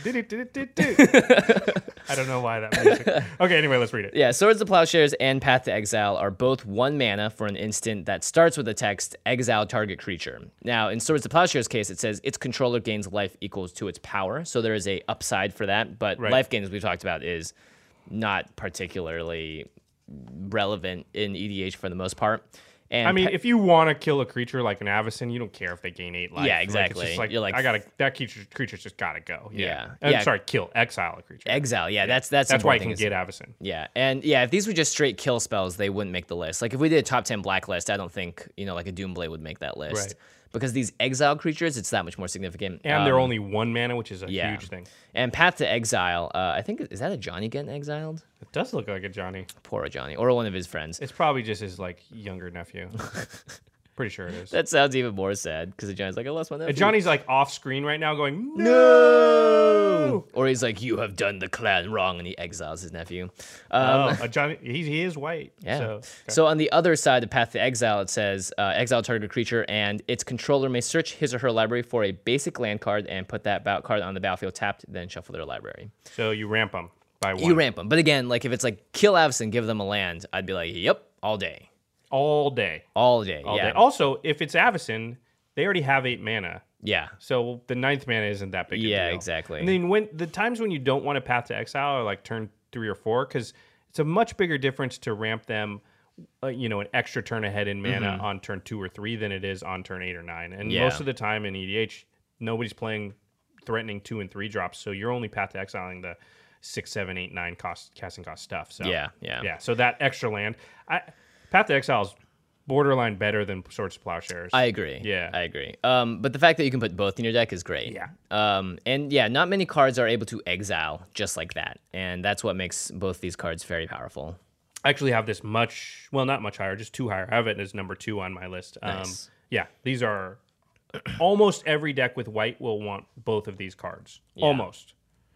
[SPEAKER 3] I don't know why that music. Okay, anyway, let's read it.
[SPEAKER 2] Yeah, Swords to Plowshares and Path to Exile are both one mana for an instant that starts with the text exile target creature. Now, in Swords to Plowshares case, it says its controller gains life equals to its power, so there is a upside for that. But
[SPEAKER 3] Right.
[SPEAKER 2] life gain, as we've talked about, is not particularly relevant in E D H for the most part. And
[SPEAKER 3] I mean,
[SPEAKER 2] pa-
[SPEAKER 3] if you want to kill a creature like an Avacyn, you don't care if they gain eight life.
[SPEAKER 2] Yeah,
[SPEAKER 3] Like, it's
[SPEAKER 2] exactly.
[SPEAKER 3] just like,
[SPEAKER 2] You're like-
[SPEAKER 3] I gotta that creature creature's just gotta go. Yeah.
[SPEAKER 2] Yeah.
[SPEAKER 3] I'm
[SPEAKER 2] Yeah.
[SPEAKER 3] sorry, kill, exile a creature.
[SPEAKER 2] exile, yeah, that's that's
[SPEAKER 3] That's why I
[SPEAKER 2] important
[SPEAKER 3] can
[SPEAKER 2] thing is-
[SPEAKER 3] get Avacyn.
[SPEAKER 2] Yeah, and yeah, if these were just straight kill spells, they wouldn't make the list. Like if we did a top ten blacklist, I don't think you know like a Doomblade would make that list.
[SPEAKER 3] Right.
[SPEAKER 2] Because these exile creatures, it's that much more significant.
[SPEAKER 3] And they're
[SPEAKER 2] Um,
[SPEAKER 3] only one mana, which is a
[SPEAKER 2] yeah.
[SPEAKER 3] huge thing.
[SPEAKER 2] And Path to Exile, uh, I think is that a Johnny getting exiled?
[SPEAKER 3] It does look like a Johnny.
[SPEAKER 2] Poor Johnny, or one of his friends.
[SPEAKER 3] It's probably just his like younger nephew. Pretty sure it is.
[SPEAKER 2] That sounds even more sad because Johnny's like, I lost my nephew.
[SPEAKER 3] And Johnny's like off screen right now, going no.
[SPEAKER 2] no, or he's like, you have done the clan wrong, and he exiles his nephew. Um,
[SPEAKER 3] Oh, a Johnny. He, he is white.
[SPEAKER 2] Yeah.
[SPEAKER 3] So, okay.
[SPEAKER 2] So on the other side of Path to Exile, it says uh, exile target creature, and its controller may search his or her library for a basic land card and put that bat- card on the battlefield tapped, then shuffle their library.
[SPEAKER 3] so you ramp them by one
[SPEAKER 2] You ramp them, but again, like if it's like kill Avacyn, give them a land, I'd be like, yep, all day,
[SPEAKER 3] all day.
[SPEAKER 2] all day,
[SPEAKER 3] All
[SPEAKER 2] yeah,
[SPEAKER 3] day. Also, if it's Avacyn, they already have eight mana.
[SPEAKER 2] yeah,
[SPEAKER 3] So the ninth mana isn't that big.
[SPEAKER 2] Yeah,
[SPEAKER 3] a deal.
[SPEAKER 2] exactly.
[SPEAKER 3] And then when the times when you don't want to Path to Exile are like turn three or four, because it's a much bigger difference to ramp them, uh, you know, an extra turn ahead in mana on turn two or three than it is on turn eight or nine. And
[SPEAKER 2] Mm-hmm. Yeah.
[SPEAKER 3] most of the time in E D H, nobody's playing threatening two and three drops, so you're only Path to Exiling the six, seven, eight, nine cost casting cost stuff. So
[SPEAKER 2] Yeah, yeah.
[SPEAKER 3] yeah. So that extra land, I Path to Exile is borderline better than Swords to Plowshares.
[SPEAKER 2] I agree.
[SPEAKER 3] Yeah.
[SPEAKER 2] I agree. Um, but the fact that you can put both in your deck is great.
[SPEAKER 3] Yeah.
[SPEAKER 2] Um, and yeah, not many cards are able to exile just like that, and that's what makes both these cards very powerful.
[SPEAKER 3] I actually have this much, well, not much higher, just two higher. I have it as number two on my list. Um,
[SPEAKER 2] Nice.
[SPEAKER 3] Yeah, these are almost every deck with white will want both of these cards.
[SPEAKER 2] Yeah.
[SPEAKER 3] Almost.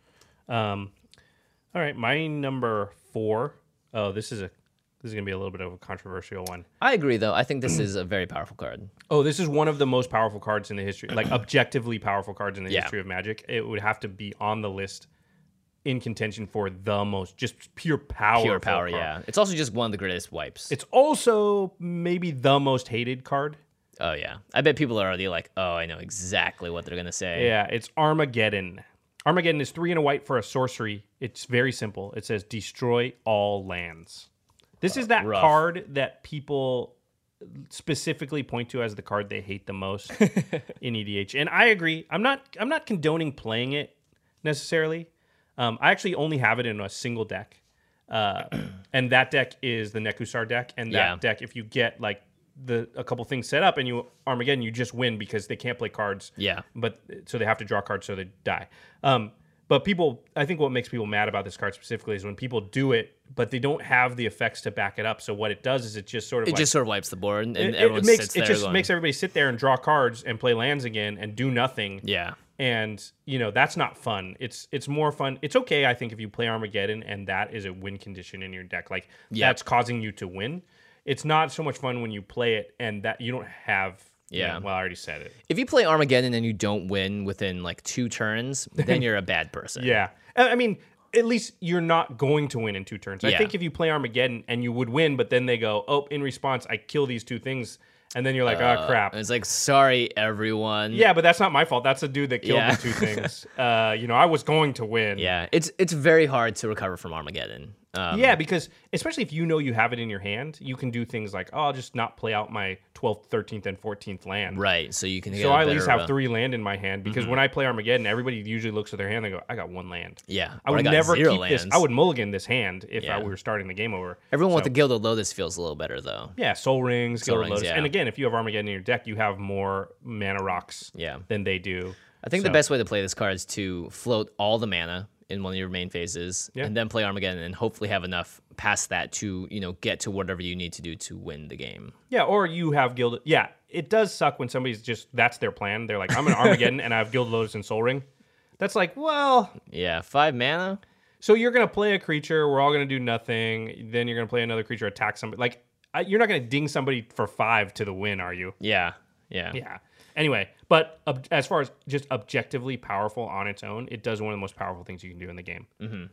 [SPEAKER 3] Um, all right, my number four. Oh, this is a this is gonna be a little bit of a controversial one.
[SPEAKER 2] I agree, though. I think this is a very powerful card.
[SPEAKER 3] Oh, this is one of the most powerful cards in the history, like objectively powerful cards in the
[SPEAKER 2] Yeah.
[SPEAKER 3] history of Magic. It would have to be on the list in contention for the most, just pure power.
[SPEAKER 2] Pure power, yeah. It's also just one of the greatest wipes.
[SPEAKER 3] It's also maybe the most hated card.
[SPEAKER 2] Oh, yeah. I bet people are already like, oh, I know exactly what they're going to say.
[SPEAKER 3] Yeah, it's Armageddon. Armageddon is three and a white for a sorcery. It's very simple. It says destroy all lands. This is that
[SPEAKER 2] rough.
[SPEAKER 3] card that people specifically point to as the card they hate the most in E D H. And I agree. I'm not I'm not condoning playing it necessarily. Um, I actually only have it in a single deck. Uh, and that deck is the Nekusar deck. And that
[SPEAKER 2] Yeah.
[SPEAKER 3] deck, if you get like the a couple things set up and you Armageddon, you just win because they can't play cards.
[SPEAKER 2] Yeah.
[SPEAKER 3] But so they have to draw cards so they die. Um, but people, I think what makes people mad about this card specifically is when people do it, but they don't have the effects to back it up. So what it does is it just sort of
[SPEAKER 2] It
[SPEAKER 3] like,
[SPEAKER 2] just sort of wipes the board, and
[SPEAKER 3] it, it
[SPEAKER 2] everyone
[SPEAKER 3] makes
[SPEAKER 2] sits
[SPEAKER 3] it
[SPEAKER 2] there
[SPEAKER 3] just
[SPEAKER 2] going,
[SPEAKER 3] makes everybody sit there and draw cards and play lands again and do nothing.
[SPEAKER 2] yeah.
[SPEAKER 3] And you know that's not fun. It's it's more fun. It's okay, I think, if you play Armageddon and that is a win condition in your deck, like
[SPEAKER 2] Yeah.
[SPEAKER 3] that's causing you to win. It's not so much fun when you play it and that you don't have. you
[SPEAKER 2] Yeah.
[SPEAKER 3] know, well, I already said it.
[SPEAKER 2] If you play Armageddon and you don't win within like two turns, then you're a bad person.
[SPEAKER 3] Yeah, I I mean, at least you're not going to win in two turns. I
[SPEAKER 2] Yeah.
[SPEAKER 3] think if you play Armageddon and you would win, but then they go, oh, in response, I kill these two things, and then you're like, oh crap.
[SPEAKER 2] And it's like, sorry, everyone.
[SPEAKER 3] Yeah, but that's not my fault. That's the dude that killed
[SPEAKER 2] Yeah.
[SPEAKER 3] the two things. Uh, you know, I was going to win.
[SPEAKER 2] Yeah. It's it's very hard to recover from Armageddon. Um,
[SPEAKER 3] Yeah, because especially if you know you have it in your hand, you can do things like, oh, I'll just not play out my twelfth, thirteenth, and fourteenth land.
[SPEAKER 2] Right. So you can get
[SPEAKER 3] So
[SPEAKER 2] a
[SPEAKER 3] I at
[SPEAKER 2] better
[SPEAKER 3] least
[SPEAKER 2] of
[SPEAKER 3] have
[SPEAKER 2] a-
[SPEAKER 3] three land in my hand because when I play Armageddon, everybody usually looks at their hand and they go, I got one land.
[SPEAKER 2] Yeah.
[SPEAKER 3] I
[SPEAKER 2] or
[SPEAKER 3] would
[SPEAKER 2] got
[SPEAKER 3] never
[SPEAKER 2] zero
[SPEAKER 3] keep
[SPEAKER 2] lands.
[SPEAKER 3] this. I would mulligan this hand if
[SPEAKER 2] Yeah.
[SPEAKER 3] I were starting the game over.
[SPEAKER 2] Everyone with
[SPEAKER 3] So-
[SPEAKER 2] the Gilded Lotus feels a little better, though.
[SPEAKER 3] Yeah, Soul Rings,
[SPEAKER 2] Soul
[SPEAKER 3] Gilded
[SPEAKER 2] Rings,
[SPEAKER 3] Lotus.
[SPEAKER 2] yeah.
[SPEAKER 3] And again, if you have Armageddon in your deck, you have more mana rocks
[SPEAKER 2] Yeah.
[SPEAKER 3] than they do.
[SPEAKER 2] I think
[SPEAKER 3] So-
[SPEAKER 2] the best way to play this card is to float all the mana in one of your main phases,
[SPEAKER 3] Yeah.
[SPEAKER 2] and then play Armageddon, and hopefully have enough past that to you know get to whatever you need to do to win the game.
[SPEAKER 3] Yeah, or you have Gilded. Yeah, it does suck when somebody's just, that's their plan. They're like, I'm an Armageddon and I have Gilded Lotus and Soul Ring. That's like, well,
[SPEAKER 2] Yeah, five mana.
[SPEAKER 3] so you're going to play a creature. We're all going to do nothing. Then you're going to play another creature, attack somebody. Like, I, you're not going to ding somebody for five to the win, are you?
[SPEAKER 2] Yeah, yeah,
[SPEAKER 3] Yeah. Anyway, but ob- as far as just objectively powerful on its own, it does one of the most powerful things you can do in the game.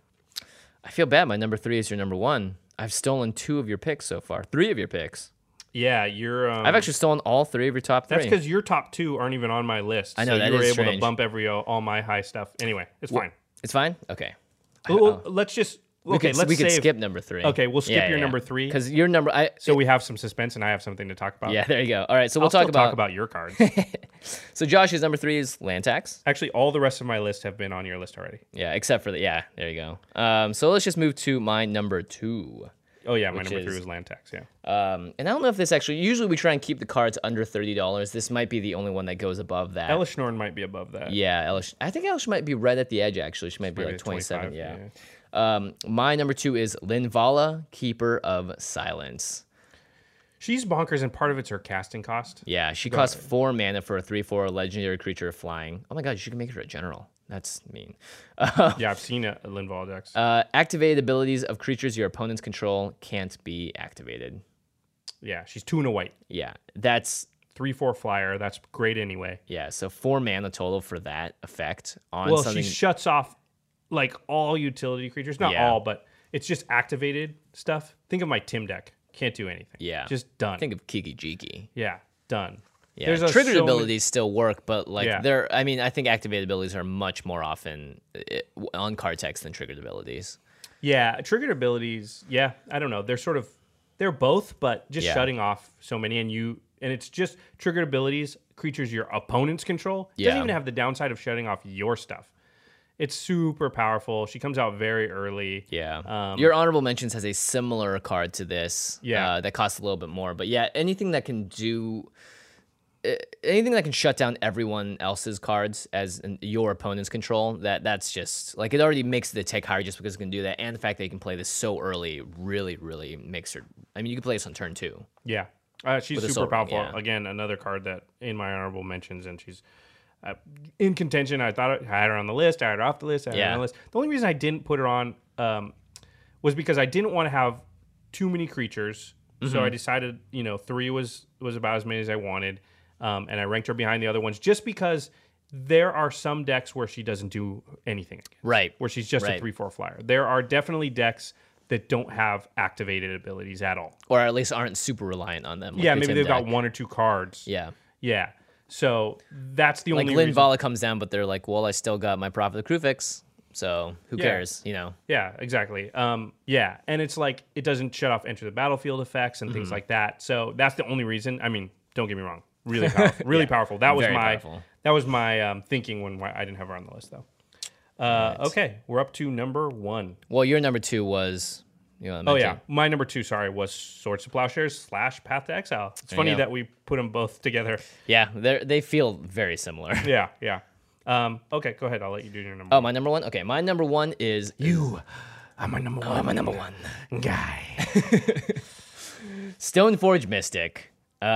[SPEAKER 2] I feel bad. My number three is your number one. I've stolen two of your picks so far. Three of your picks.
[SPEAKER 3] Yeah, you're. Um,
[SPEAKER 2] I've actually stolen all three of your top three.
[SPEAKER 3] That's because your top two aren't even on my list.
[SPEAKER 2] I know,
[SPEAKER 3] so
[SPEAKER 2] that
[SPEAKER 3] you were
[SPEAKER 2] is
[SPEAKER 3] able to
[SPEAKER 2] strange.
[SPEAKER 3] bump every all my high stuff. Anyway, it's fine.
[SPEAKER 2] It's fine. Okay.
[SPEAKER 3] Well, well, let's just
[SPEAKER 2] We
[SPEAKER 3] okay.
[SPEAKER 2] could,
[SPEAKER 3] let's
[SPEAKER 2] we could
[SPEAKER 3] save-
[SPEAKER 2] skip number three.
[SPEAKER 3] Okay, we'll skip your number three.
[SPEAKER 2] because your number. I
[SPEAKER 3] So we have some suspense, and I have something to talk about.
[SPEAKER 2] yeah. There you go. All right. So we'll
[SPEAKER 3] I'll
[SPEAKER 2] talk
[SPEAKER 3] still
[SPEAKER 2] about,
[SPEAKER 3] talk about your cards.
[SPEAKER 2] So Josh's number three is land tax.
[SPEAKER 3] Actually, all the rest of my list have been on your list already.
[SPEAKER 2] Yeah, except for the yeah. There you go. Um. So let's just move to my number two.
[SPEAKER 3] Oh yeah, my
[SPEAKER 2] Which
[SPEAKER 3] number three
[SPEAKER 2] is-
[SPEAKER 3] was land tax. Yeah.
[SPEAKER 2] Um. And I don't know if this actually. Usually we try and keep the cards under thirty dollars. This might be the only one that goes above that.
[SPEAKER 3] Elish Norn might be above that.
[SPEAKER 2] Yeah, Elish. I think Elish might be right at the edge. Actually, she might be
[SPEAKER 3] Maybe
[SPEAKER 2] like twenty-seven.
[SPEAKER 3] twenty-five,
[SPEAKER 2] Yeah. Um, my number two is Linvala, Keeper of Silence.
[SPEAKER 3] She's bonkers, and part of it's her casting cost.
[SPEAKER 2] Yeah, she costs four mana for a three four legendary creature flying. Oh my god, you should make her a general. That's mean.
[SPEAKER 3] Yeah, I've seen a Linval decks.
[SPEAKER 2] Uh, activated abilities of creatures your opponents control can't be activated.
[SPEAKER 3] Yeah, she's two and a white,
[SPEAKER 2] Yeah, that's
[SPEAKER 3] three four flyer. That's great anyway.
[SPEAKER 2] yeah. So four mana total for that effect on
[SPEAKER 3] Well,
[SPEAKER 2] something.
[SPEAKER 3] she shuts off like all utility creatures. Not
[SPEAKER 2] Yeah.
[SPEAKER 3] all, but it's just activated stuff. Think of my Tim deck. Can't do anything.
[SPEAKER 2] Yeah.
[SPEAKER 3] just done.
[SPEAKER 2] Think of Kiki Jiki.
[SPEAKER 3] yeah, done.
[SPEAKER 2] Yeah,
[SPEAKER 3] There's a
[SPEAKER 2] triggered
[SPEAKER 3] so
[SPEAKER 2] abilities still work, but like
[SPEAKER 3] Yeah.
[SPEAKER 2] they're. I mean, I think activated abilities are much more often uh, on card text than triggered abilities.
[SPEAKER 3] Yeah, triggered abilities. Yeah, I don't know. They're sort of they're both, but just
[SPEAKER 2] Yeah.
[SPEAKER 3] shutting off so many, and you and it's just triggered abilities, creatures your opponents control. It
[SPEAKER 2] Yeah.
[SPEAKER 3] doesn't even have the downside of shutting off your stuff. It's super powerful. She comes out very early.
[SPEAKER 2] Yeah.
[SPEAKER 3] Um,
[SPEAKER 2] Your honorable mentions has a similar card to this.
[SPEAKER 3] Yeah.
[SPEAKER 2] Uh, that costs a little bit more, but yeah, anything that can do. uh, Anything that can shut down everyone else's cards as in your opponent's control, that that's just like it already makes the take higher just because it can do that, and the fact that you can play this so early really, really makes her. I mean, you can play this on turn two.
[SPEAKER 3] Yeah. Uh, she's
[SPEAKER 2] With a
[SPEAKER 3] super
[SPEAKER 2] Sol Ring,
[SPEAKER 3] powerful.
[SPEAKER 2] yeah.
[SPEAKER 3] Again, another card that in my honorable mentions, and she's uh, in contention. I thought I had her on the list. I had her off the list. I had her
[SPEAKER 2] Yeah.
[SPEAKER 3] on the list. The only reason I didn't put her on um, was because I didn't want to have too many creatures.
[SPEAKER 2] Mm-hmm.
[SPEAKER 3] So I decided, you know, three was was about as many as I wanted, um, and I ranked her behind the other ones just because there are some decks where she doesn't do anything against,
[SPEAKER 2] Right.
[SPEAKER 3] where she's just
[SPEAKER 2] Right.
[SPEAKER 3] a three four flyer. There are definitely decks that don't have activated abilities at all.
[SPEAKER 2] Or at least aren't super reliant on them. like
[SPEAKER 3] Yeah,
[SPEAKER 2] the
[SPEAKER 3] maybe
[SPEAKER 2] Tim
[SPEAKER 3] they've
[SPEAKER 2] deck.
[SPEAKER 3] got one or two cards.
[SPEAKER 2] Yeah.
[SPEAKER 3] Yeah. So that's the
[SPEAKER 2] Like
[SPEAKER 3] only
[SPEAKER 2] Lin
[SPEAKER 3] reason.
[SPEAKER 2] Vala comes down, but they're like, well, I still got my Prophet of Krufix, so who
[SPEAKER 3] Yeah.
[SPEAKER 2] cares? You know.
[SPEAKER 3] Yeah, exactly. Um, yeah, and it's like it doesn't shut off enter the battlefield effects and
[SPEAKER 2] Mm-hmm.
[SPEAKER 3] things like that. So that's the only reason. I mean, don't get me wrong, really powerful, really powerful. That was
[SPEAKER 2] Very
[SPEAKER 3] my
[SPEAKER 2] powerful.
[SPEAKER 3] that was my um, thinking when I didn't have her on the list though. Uh, Okay, we're up to number one.
[SPEAKER 2] Well, your number two was. You know,
[SPEAKER 3] Oh yeah, my number two, sorry, was Swords to Plowshares slash Path to Exile. It's funny
[SPEAKER 2] go.
[SPEAKER 3] that we put them both together.
[SPEAKER 2] Yeah, they they feel very similar.
[SPEAKER 3] Yeah, yeah. Um, okay, go ahead. I'll let you do your number.
[SPEAKER 2] Oh, my number one. Okay, my number one is
[SPEAKER 3] you. I'm my number one.
[SPEAKER 2] I'm my number one.
[SPEAKER 3] guy.
[SPEAKER 2] Stoneforge Mystic.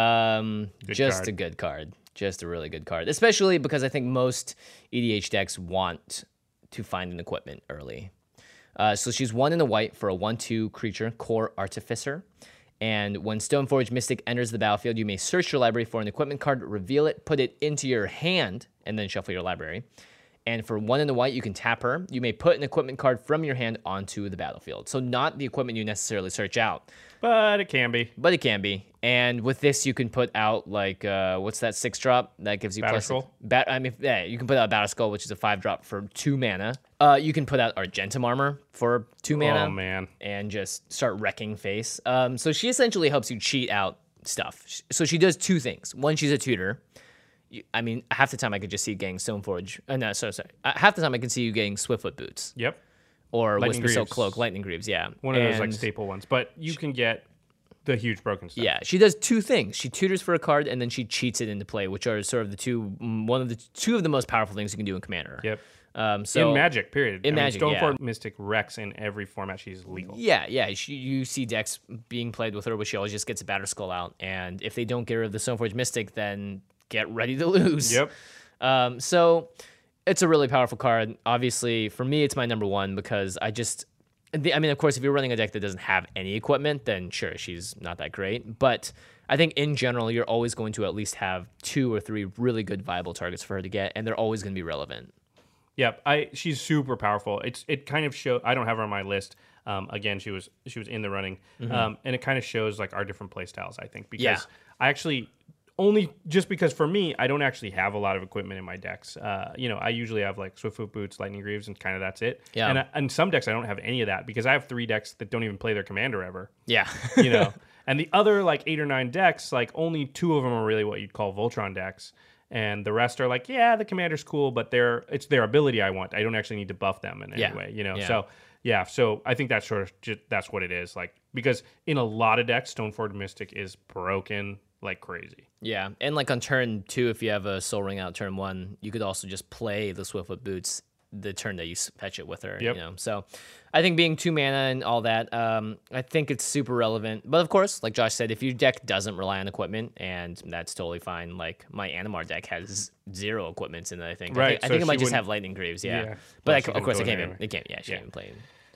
[SPEAKER 2] Um, just
[SPEAKER 3] card.
[SPEAKER 2] a good card. Just a really good card. Especially because I think most E D H decks want to find an equipment early. Uh, so she's one in the white for a one two creature, Core Artificer. And when Stoneforge Mystic enters the battlefield, you may search your library for an equipment card, reveal it, put it into your hand, and then shuffle your library. And for one in the white, you can tap her. You may put an equipment card from your hand onto the battlefield. So not the equipment you necessarily search out,
[SPEAKER 3] But it can be.
[SPEAKER 2] but it can be. And with this, you can put out like uh, what's that six drop that gives you
[SPEAKER 3] Battle
[SPEAKER 2] plus?
[SPEAKER 3] Skull?
[SPEAKER 2] Bat. I mean, yeah, you can put out Battle Skull, which is a five drop for two mana. Uh, you can put out Argentum Armor for two mana.
[SPEAKER 3] Oh man.
[SPEAKER 2] And just start wrecking face. Um, so she essentially helps you cheat out stuff. So she does two things. One, she's a tutor. You, I mean, half the time I could just see you getting Stoneforge. Uh, no, sorry, sorry. Uh, half the time I can see you getting Swiftfoot Boots
[SPEAKER 3] Yep.
[SPEAKER 2] or
[SPEAKER 3] Lightning
[SPEAKER 2] Whisper Silk
[SPEAKER 3] Greaves.
[SPEAKER 2] Cloak, Lightning Greaves. Yeah,
[SPEAKER 3] One of those like
[SPEAKER 2] And-
[SPEAKER 3] staple ones. But you can get the huge broken stuff.
[SPEAKER 2] Yeah, she does two things. She tutors for a card, and then she cheats it into play, which are sort of the two, mm, one of the two of the most powerful things you can do in Commander.
[SPEAKER 3] Yep.
[SPEAKER 2] Um, so
[SPEAKER 3] in Magic, period.
[SPEAKER 2] in
[SPEAKER 3] I mean,
[SPEAKER 2] Magic,
[SPEAKER 3] Stoneforge Mystic wrecks in every format she's legal.
[SPEAKER 2] Yeah, yeah. She, you see decks being played with her, where she always just gets a Batter Skull out, and if they don't get rid of the Stoneforge Mystic, then get ready to lose.
[SPEAKER 3] Yep.
[SPEAKER 2] Um, so it's a really powerful card. Obviously, for me, it's my number one because I just, the- I mean, of course, if you're running a deck that doesn't have any equipment, then sure, she's not that great. But I think in general, you're always going to at least have two or three really good viable targets for her to get, and they're always going to be relevant.
[SPEAKER 3] Yep. I she's super powerful. It's it kind of show. I don't have her on my list. Um, again, she was she was in the running, um, and it kind of shows like our different play styles. I think because
[SPEAKER 2] Yeah.
[SPEAKER 3] I actually only just because for me, I don't actually have a lot of equipment in my decks. Uh, you know, I usually have like Swiftfoot Boots, Lightning Greaves, and kind of that's it.
[SPEAKER 2] Yeah.
[SPEAKER 3] And I, and some decks I don't have any of that because I have three decks that don't even play their commander ever.
[SPEAKER 2] Yeah.
[SPEAKER 3] You know, and the other like eight or nine decks, like only two of them are really what you'd call Voltron decks. And the rest are like, yeah, the commander's cool, but they're it's their ability I want. I don't actually need to buff them in any
[SPEAKER 2] Yeah.
[SPEAKER 3] way, you know.
[SPEAKER 2] Yeah.
[SPEAKER 3] So yeah, so I think that's sort of just, that's what it is, like because in a lot of decks, Stoneforge Mystic is broken like crazy.
[SPEAKER 2] Yeah, and like on turn two, if you have a Soul Ring out turn one, you could also just play the Swiftfoot Boots the turn that you s- fetch it with her.
[SPEAKER 3] Yep.
[SPEAKER 2] You know, so I think being two mana and all that, um, I think it's super relevant. But of course, like Josh said, if your deck doesn't rely on equipment, and that's totally fine. Like my Animar deck has zero equipments in it. I think. I
[SPEAKER 3] Right,
[SPEAKER 2] think, I
[SPEAKER 3] so
[SPEAKER 2] think it
[SPEAKER 3] she
[SPEAKER 2] might just
[SPEAKER 3] wouldn't-
[SPEAKER 2] have Lightning Greaves. Yeah,
[SPEAKER 3] Yeah.
[SPEAKER 2] but
[SPEAKER 3] Well,
[SPEAKER 2] I
[SPEAKER 3] she
[SPEAKER 2] c- of
[SPEAKER 3] couldn't
[SPEAKER 2] course
[SPEAKER 3] go
[SPEAKER 2] I
[SPEAKER 3] in
[SPEAKER 2] can't. Even,
[SPEAKER 3] anyway.
[SPEAKER 2] they can't. Yeah, she
[SPEAKER 3] Yeah.
[SPEAKER 2] can't even play.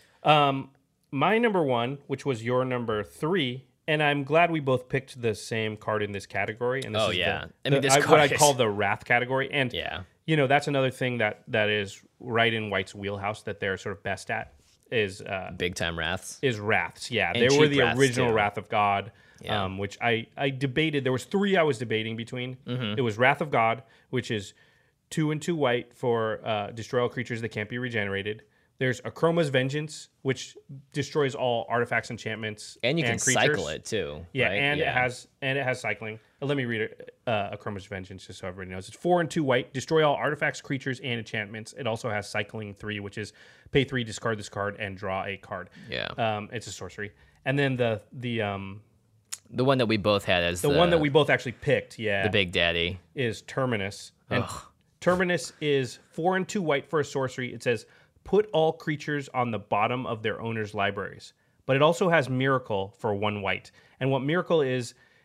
[SPEAKER 3] Um, my number one, which was your number three, and I'm glad we both picked the same card in this category. And this
[SPEAKER 2] Oh,
[SPEAKER 3] is
[SPEAKER 2] yeah.
[SPEAKER 3] the,
[SPEAKER 2] I mean,
[SPEAKER 3] the-
[SPEAKER 2] this
[SPEAKER 3] I, what
[SPEAKER 2] card
[SPEAKER 3] I
[SPEAKER 2] is-
[SPEAKER 3] call the Wrath category, and
[SPEAKER 2] Yeah.
[SPEAKER 3] you know that's another thing that that is right in White's wheelhouse that they're sort of best at is uh,
[SPEAKER 2] Big time wraths.
[SPEAKER 3] is wraths. Yeah,
[SPEAKER 2] And
[SPEAKER 3] they were
[SPEAKER 2] cheap
[SPEAKER 3] the
[SPEAKER 2] wraths,
[SPEAKER 3] original
[SPEAKER 2] too.
[SPEAKER 3] Wrath of God,
[SPEAKER 2] Yeah.
[SPEAKER 3] um, which I I debated. There was three I was debating between.
[SPEAKER 2] Mm-hmm.
[SPEAKER 3] It was Wrath of God, which is two and two white for uh, destroy all creatures that can't be regenerated. There's Akroma's Vengeance, which destroys all artifacts, enchantments,
[SPEAKER 2] And you can
[SPEAKER 3] creatures.
[SPEAKER 2] cycle it too.
[SPEAKER 3] Yeah,
[SPEAKER 2] right?
[SPEAKER 3] and it
[SPEAKER 2] Yeah.
[SPEAKER 3] has and it has cycling. Uh, Let me read it. Uh, Akroma's Vengeance, just so everybody knows. It's four and two white. Destroy all artifacts, creatures, and enchantments. It also has cycling three, which is pay three, discard this card, and draw a card.
[SPEAKER 2] Yeah.
[SPEAKER 3] Um, it's a sorcery. And then the the um
[SPEAKER 2] the one that we both had as
[SPEAKER 3] the, one that we both actually picked, yeah,
[SPEAKER 2] the Big Daddy.
[SPEAKER 3] is Terminus. And Terminus is four and two white for a sorcery. It says put all creatures on the bottom of their owner's libraries. But it also has Miracle for one white. And what Miracle is,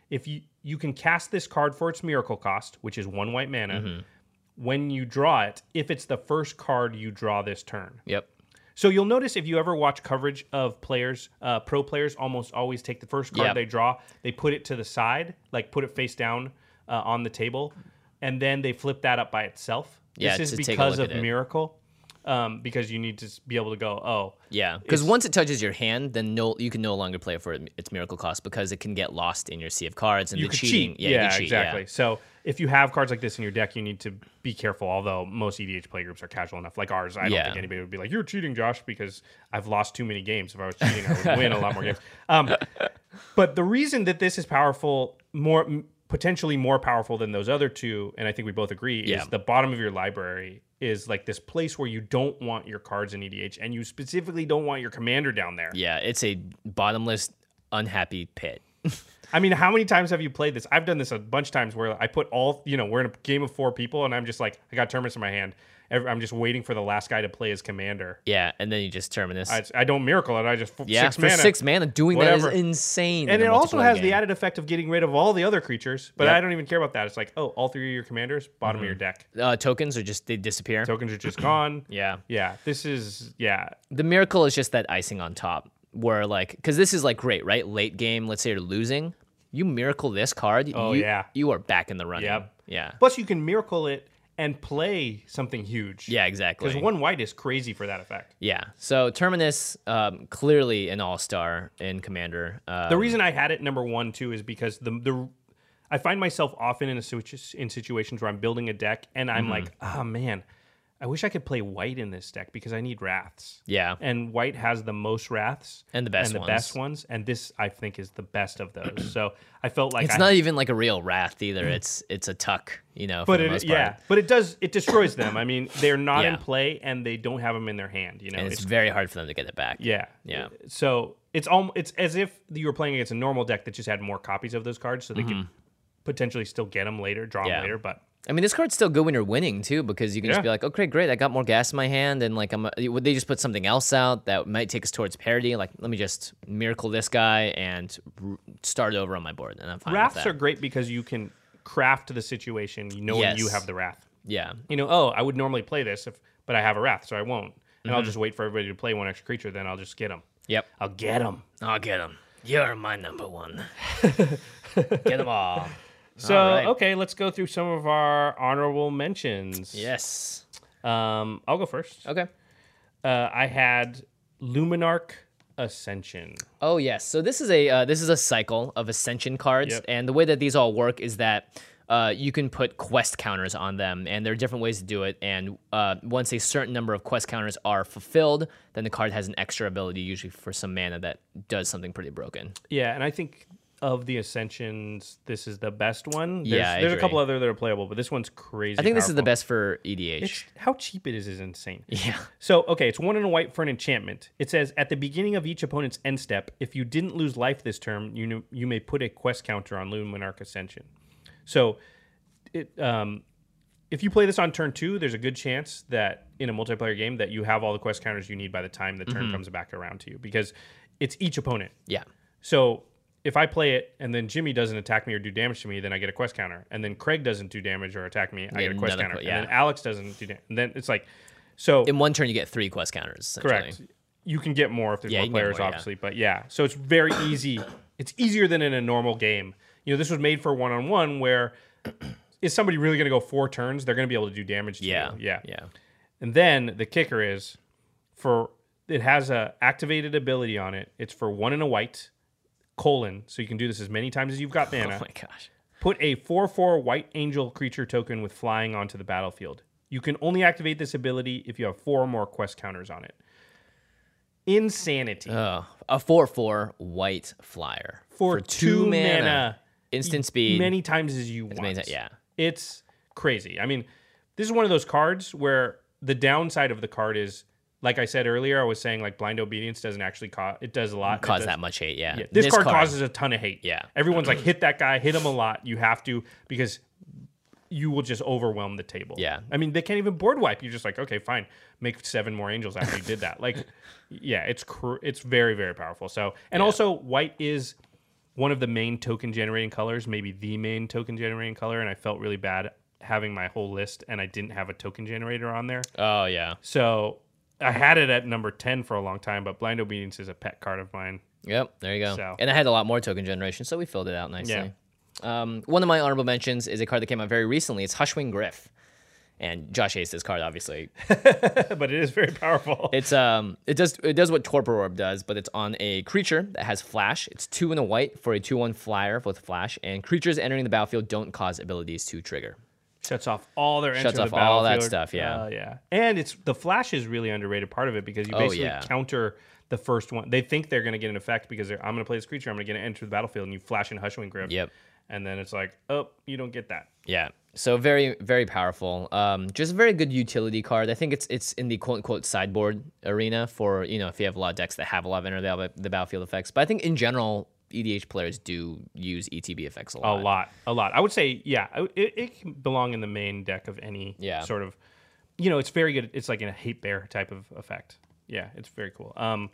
[SPEAKER 3] if you you can cast this card for its miracle cost, which is one white mana.
[SPEAKER 2] Mm-hmm.
[SPEAKER 3] When you draw it, if it's the first card you draw this turn.
[SPEAKER 2] Yep.
[SPEAKER 3] So you'll notice if you ever watch coverage of players, uh, pro players almost always take the first card
[SPEAKER 2] Yep.
[SPEAKER 3] they draw, they put it to the side, like put it face down uh, on the table, and then they flip that up by itself.
[SPEAKER 2] Yeah,
[SPEAKER 3] this
[SPEAKER 2] to
[SPEAKER 3] is
[SPEAKER 2] take a
[SPEAKER 3] because
[SPEAKER 2] look
[SPEAKER 3] of
[SPEAKER 2] at it.
[SPEAKER 3] Miracle, um, because you need to s- be able to go, oh,
[SPEAKER 2] Yeah, because
[SPEAKER 3] It's-
[SPEAKER 2] once it touches your hand, then no, you can no longer play it for it- its miracle cost because it can get lost in your sea of cards and
[SPEAKER 3] you
[SPEAKER 2] the
[SPEAKER 3] could
[SPEAKER 2] cheating.
[SPEAKER 3] cheat.
[SPEAKER 2] Yeah, you
[SPEAKER 3] Yeah,
[SPEAKER 2] can cheat,
[SPEAKER 3] exactly.
[SPEAKER 2] Yeah.
[SPEAKER 3] So if you have cards like this in your deck, you need to be careful. Although most E D H playgroups are casual enough, like ours, I don't
[SPEAKER 2] Yeah.
[SPEAKER 3] think anybody would be like, "You're cheating, Josh," because I've lost too many games. If I was cheating, I would win a lot more games. Um, but the reason that this is powerful, more m- potentially more powerful than those other two, and I think we both agree,
[SPEAKER 2] Yeah.
[SPEAKER 3] is the bottom of your library is like this place where you don't want your cards in E D H, and you specifically don't want your commander down there.
[SPEAKER 2] Yeah, it's a bottomless, unhappy pit.
[SPEAKER 3] I mean, how many times have you played this? I've done this a bunch of times where I put all, you know, we're in a game of four people, and I'm just like, I got Terminus in my hand. Every- I'm just waiting for the last guy to play his commander.
[SPEAKER 2] Yeah, and then you just Terminus.
[SPEAKER 3] I, I don't miracle it. I just f-
[SPEAKER 2] yeah,
[SPEAKER 3] six
[SPEAKER 2] for
[SPEAKER 3] mana.
[SPEAKER 2] six mana, doing
[SPEAKER 3] Whatever.
[SPEAKER 2] that is insane.
[SPEAKER 3] And
[SPEAKER 2] in
[SPEAKER 3] it
[SPEAKER 2] a
[SPEAKER 3] also
[SPEAKER 2] multiplayer
[SPEAKER 3] has
[SPEAKER 2] game.
[SPEAKER 3] the added effect of getting rid of all the other creatures, but
[SPEAKER 2] Yep.
[SPEAKER 3] I don't even care about that. It's like, oh, all three of your commanders, bottom of your deck.
[SPEAKER 2] uh, tokens are just they disappear.
[SPEAKER 3] Tokens are just gone.
[SPEAKER 2] Yeah,
[SPEAKER 3] Yeah, this is, yeah.
[SPEAKER 2] the miracle is just that icing on top, where like, because this is like great, right? Late game, let's say you're losing, you miracle this card.
[SPEAKER 3] Oh,
[SPEAKER 2] you,
[SPEAKER 3] yeah.
[SPEAKER 2] you are back in the running.
[SPEAKER 3] Yep.
[SPEAKER 2] Yeah.
[SPEAKER 3] Plus, you can miracle it and play something huge.
[SPEAKER 2] Yeah, exactly.
[SPEAKER 3] Because one white is crazy for that effect.
[SPEAKER 2] Yeah. So Terminus, um, clearly an all-star in Commander. Uh,
[SPEAKER 3] The reason I had it number one too is because the the I find myself often in a situ- in situations where I'm building a deck and I'm
[SPEAKER 2] Mm-hmm.
[SPEAKER 3] like, oh man, I wish I could play white in this deck because I need wraths.
[SPEAKER 2] yeah.
[SPEAKER 3] And white has the most wraths
[SPEAKER 2] And the best
[SPEAKER 3] and the
[SPEAKER 2] ones.
[SPEAKER 3] best ones, and this I think is the best of those. So I felt like
[SPEAKER 2] It's
[SPEAKER 3] I,
[SPEAKER 2] not even like a real wrath either. It's it's a tuck, you know, for
[SPEAKER 3] but
[SPEAKER 2] the
[SPEAKER 3] it,
[SPEAKER 2] most part.
[SPEAKER 3] yeah, but it does it destroys them. I mean, they're not
[SPEAKER 2] Yeah.
[SPEAKER 3] in play and they don't have them in their hand. You know,
[SPEAKER 2] And it's, very hard for them to get it back.
[SPEAKER 3] yeah,
[SPEAKER 2] Yeah.
[SPEAKER 3] So it's all it's as if you were playing against a normal deck that just had more copies of those cards, so they could potentially still get them later, draw
[SPEAKER 2] Mm-hmm. Yeah.
[SPEAKER 3] them later. But
[SPEAKER 2] I mean, this card's still good when you're winning too, because you can
[SPEAKER 3] Yeah.
[SPEAKER 2] just be like, okay, great, I got more gas in my hand, and like, I'm. Would they just put something else out that might take us towards parity? Like, let me just miracle this guy and r- start over on my board, and I'm fine
[SPEAKER 3] wraths
[SPEAKER 2] with
[SPEAKER 3] are
[SPEAKER 2] that.
[SPEAKER 3] great because you can craft the situation. You know when you
[SPEAKER 2] Yes.
[SPEAKER 3] have the wrath.
[SPEAKER 2] Yeah,
[SPEAKER 3] You know, oh, I would normally play this, if, but I have a wrath, so I won't. And
[SPEAKER 2] Mm-hmm.
[SPEAKER 3] I'll just wait for everybody to play one extra creature. Then I'll just get them.
[SPEAKER 2] yep.
[SPEAKER 3] I'll get them.
[SPEAKER 2] I'll get him. You're my number one. Get them all.
[SPEAKER 3] So
[SPEAKER 2] All right.
[SPEAKER 3] okay, let's go through some of our honorable mentions.
[SPEAKER 2] Yes.
[SPEAKER 3] Um, I'll go first.
[SPEAKER 2] Okay.
[SPEAKER 3] Uh, I had Luminarch Ascension.
[SPEAKER 2] Oh yes. So this is a uh, this is a cycle of ascension cards,
[SPEAKER 3] Yep.
[SPEAKER 2] and the way that these all work is that uh, you can put quest counters on them, and there are different ways to do it. And uh, once a certain number of quest counters are fulfilled, then the card has an extra ability, usually for some mana, that does something pretty broken.
[SPEAKER 3] Yeah, and I think of the Ascensions, this is the best one. There's,
[SPEAKER 2] Yeah, I
[SPEAKER 3] there's a
[SPEAKER 2] agree.
[SPEAKER 3] couple other that are playable, but this one's crazy.
[SPEAKER 2] I think this is the
[SPEAKER 3] powerful.
[SPEAKER 2] best for E D
[SPEAKER 3] It's,
[SPEAKER 2] H.
[SPEAKER 3] how cheap it is is insane.
[SPEAKER 2] Yeah.
[SPEAKER 3] So, okay, it's one and a white for an enchantment. It says, at the beginning of each opponent's end step, if you didn't lose life this turn, you know, you may put a quest counter on Luminarch Ascension. So, it um, if you play this on turn two, there's a good chance that in a multiplayer game that you have all the quest counters you need by the time the turn comes back around to you, because it's each opponent.
[SPEAKER 2] Yeah.
[SPEAKER 3] So if I play it and then Jimmy doesn't attack me or do damage to me, then I get a quest counter. And then Craig doesn't do damage or attack me, I
[SPEAKER 2] Yeah,
[SPEAKER 3] get a quest
[SPEAKER 2] another
[SPEAKER 3] counter.
[SPEAKER 2] que- yeah.
[SPEAKER 3] And then Alex doesn't do damage. And then it's like, so
[SPEAKER 2] In one turn, you get three quest counters. Essentially.
[SPEAKER 3] correct. You can get more if there's
[SPEAKER 2] Yeah,
[SPEAKER 3] more
[SPEAKER 2] you can get
[SPEAKER 3] players,
[SPEAKER 2] more, yeah.
[SPEAKER 3] obviously. But yeah, so it's very easy. It's easier than in a normal game. You know, this was made for one on one where is somebody really going to go four turns? They're going to be able to do damage to
[SPEAKER 2] Yeah.
[SPEAKER 3] you. Yeah.
[SPEAKER 2] Yeah.
[SPEAKER 3] And then the kicker is for it has a activated ability on it. It's for one and a white, colon. So you can do this as many times as you've got mana.
[SPEAKER 2] Oh my gosh.
[SPEAKER 3] Put a four four white angel creature token with flying onto the battlefield. You can only activate this ability if you have four or more quest counters on it. Insanity.
[SPEAKER 2] Oh, a four four white flyer
[SPEAKER 3] for, two, mana.
[SPEAKER 2] Instant speed.
[SPEAKER 3] Many times as you
[SPEAKER 2] As
[SPEAKER 3] want.
[SPEAKER 2] many ti- yeah.
[SPEAKER 3] It's crazy. I mean, this is one of those cards where the downside of the card is, like I said earlier, I was saying like blind obedience doesn't actually cause, it does a lot.
[SPEAKER 2] Cause
[SPEAKER 3] It does-
[SPEAKER 2] that much hate. Yeah.
[SPEAKER 3] Yeah, this, card, causes a ton of hate.
[SPEAKER 2] Yeah.
[SPEAKER 3] Everyone's like, hit that guy, hit him a lot. You have to, because you will just overwhelm the table.
[SPEAKER 2] Yeah.
[SPEAKER 3] I mean, they can't even board wipe. You're just like, okay, fine. Make seven more angels after you did that. Like, yeah, it's cr- it's very, very powerful. So, and also white is one of the main token generating colors, maybe the main token generating color, and I felt really bad having my whole list and I didn't have a token generator on there.
[SPEAKER 2] Oh, yeah.
[SPEAKER 3] So I had it at number ten for a long time, but Blind Obedience is a pet card of mine.
[SPEAKER 2] Yep, there you go.
[SPEAKER 3] So.
[SPEAKER 2] And I had a lot more token generation, so we filled it out nicely. Yeah. Um, one of my honorable mentions is a card that came out very recently. It's Hushwing Gryff. And Josh hates this card, obviously.
[SPEAKER 3] But it is very powerful.
[SPEAKER 2] It's um, it does it does what Torpor Orb does, but it's on a creature that has Flash. It's two and a white for a two one flyer with Flash, and creatures entering the battlefield don't cause abilities to trigger.
[SPEAKER 3] Shuts off all their
[SPEAKER 2] Shuts
[SPEAKER 3] enter
[SPEAKER 2] off
[SPEAKER 3] the battlefield.
[SPEAKER 2] all that stuff, yeah.
[SPEAKER 3] Uh, yeah. And it's the Flash is really underrated part of it because you
[SPEAKER 2] Oh,
[SPEAKER 3] basically
[SPEAKER 2] yeah.
[SPEAKER 3] counter the first one. They think they're going to get an effect because they're, I'm going to play this creature, I'm going to get to enter the battlefield, and you flash in Hushwing Gryff.
[SPEAKER 2] Yep.
[SPEAKER 3] And then it's like, oh, you don't get that.
[SPEAKER 2] Yeah. So very, very powerful. Um, just a very good utility card. I think it's it's in the quote unquote sideboard arena for, you know, if you have a lot of decks that have a lot of enter the, the battlefield effects. But I think in general, E D H players do use E T B effects a lot.
[SPEAKER 3] A lot. A lot. I would say, yeah, it, it can belong in the main deck of any
[SPEAKER 2] Yeah.
[SPEAKER 3] sort of, you know, it's very good. It's like in a hate bear type of effect. Yeah, it's very cool. Um,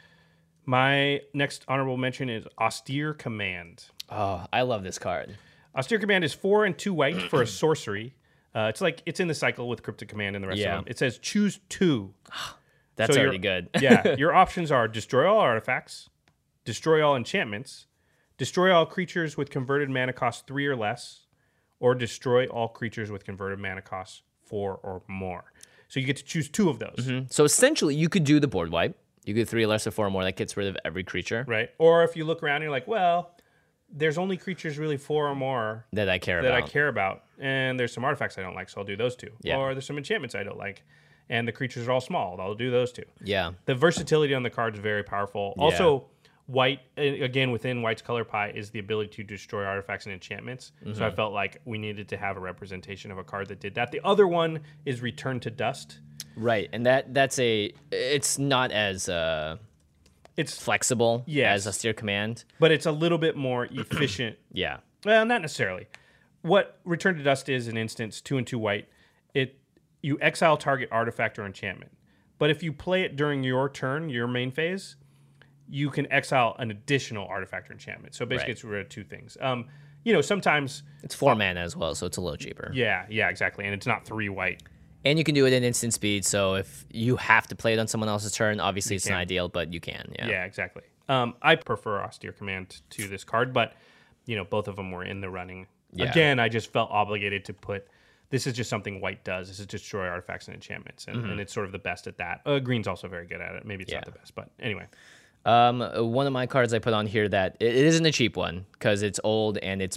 [SPEAKER 3] my next honorable mention is Austere Command.
[SPEAKER 2] Oh, I love this card.
[SPEAKER 3] Austere Command is four and two white for a sorcery. Uh, it's like it's in the cycle with Cryptic Command and the rest
[SPEAKER 2] Yeah.
[SPEAKER 3] of them. It says choose two.
[SPEAKER 2] That's
[SPEAKER 3] So
[SPEAKER 2] already
[SPEAKER 3] your-
[SPEAKER 2] good.
[SPEAKER 3] Yeah, your options are destroy all artifacts, destroy all enchantments, destroy all creatures with converted mana cost three or less, or destroy all creatures with converted mana cost four or more. So you get to choose two of those,
[SPEAKER 2] Mm-hmm. So essentially, you could do the board wipe. You could three or less or four or more. That gets rid of every creature
[SPEAKER 3] right? Or if you look around, you're like, well, there's only creatures really four or more
[SPEAKER 2] that I care
[SPEAKER 3] that
[SPEAKER 2] about.
[SPEAKER 3] I care about, and there's some artifacts I don't like, so I'll do those two.
[SPEAKER 2] Yeah.
[SPEAKER 3] Or there's some enchantments I don't like, and the creatures are all small. I'll do those two.
[SPEAKER 2] Yeah.
[SPEAKER 3] The versatility on the card is very powerful.
[SPEAKER 2] Yeah.
[SPEAKER 3] Also, white, uh, again, within White's color pie is the ability to destroy artifacts and enchantments.
[SPEAKER 2] Mm-hmm.
[SPEAKER 3] So I felt like we needed to have a representation of a card that did that. The other one is Return to Dust.
[SPEAKER 2] Right, and that that's a. It's not as uh,
[SPEAKER 3] It's
[SPEAKER 2] flexible
[SPEAKER 3] Yes.
[SPEAKER 2] as Austere Command.
[SPEAKER 3] But it's a little bit more efficient.
[SPEAKER 2] Yeah.
[SPEAKER 3] Well, not necessarily. What Return to Dust is, an instance, two and two white, it you exile target artifact or enchantment. But if you play it during your turn, your main phase, you can exile an additional artifact or enchantment. So basically,
[SPEAKER 2] Right.
[SPEAKER 3] it's rid of two things. Um, you know, sometimes,
[SPEAKER 2] It's four mana as well, so it's a little cheaper.
[SPEAKER 3] yeah, yeah, exactly, and it's not three white.
[SPEAKER 2] And you can do it in instant speed, so if you have to play it on someone else's turn, obviously it's
[SPEAKER 3] can.
[SPEAKER 2] not ideal, but you can. Yeah.
[SPEAKER 3] Yeah, exactly. Um, I prefer Austere Command to this card, but you know, both of them were in the running.
[SPEAKER 2] Yeah.
[SPEAKER 3] Again, I just felt obligated to put. This is just something white does. This is destroy artifacts and enchantments, and, and it's sort of the best at that. Uh, green's also very good at it. Maybe it's not
[SPEAKER 2] Mm-hmm. Yeah.
[SPEAKER 3] the best, but anyway.
[SPEAKER 2] Um, one of my cards I put on here that it, it isn't a cheap one because it's old and it's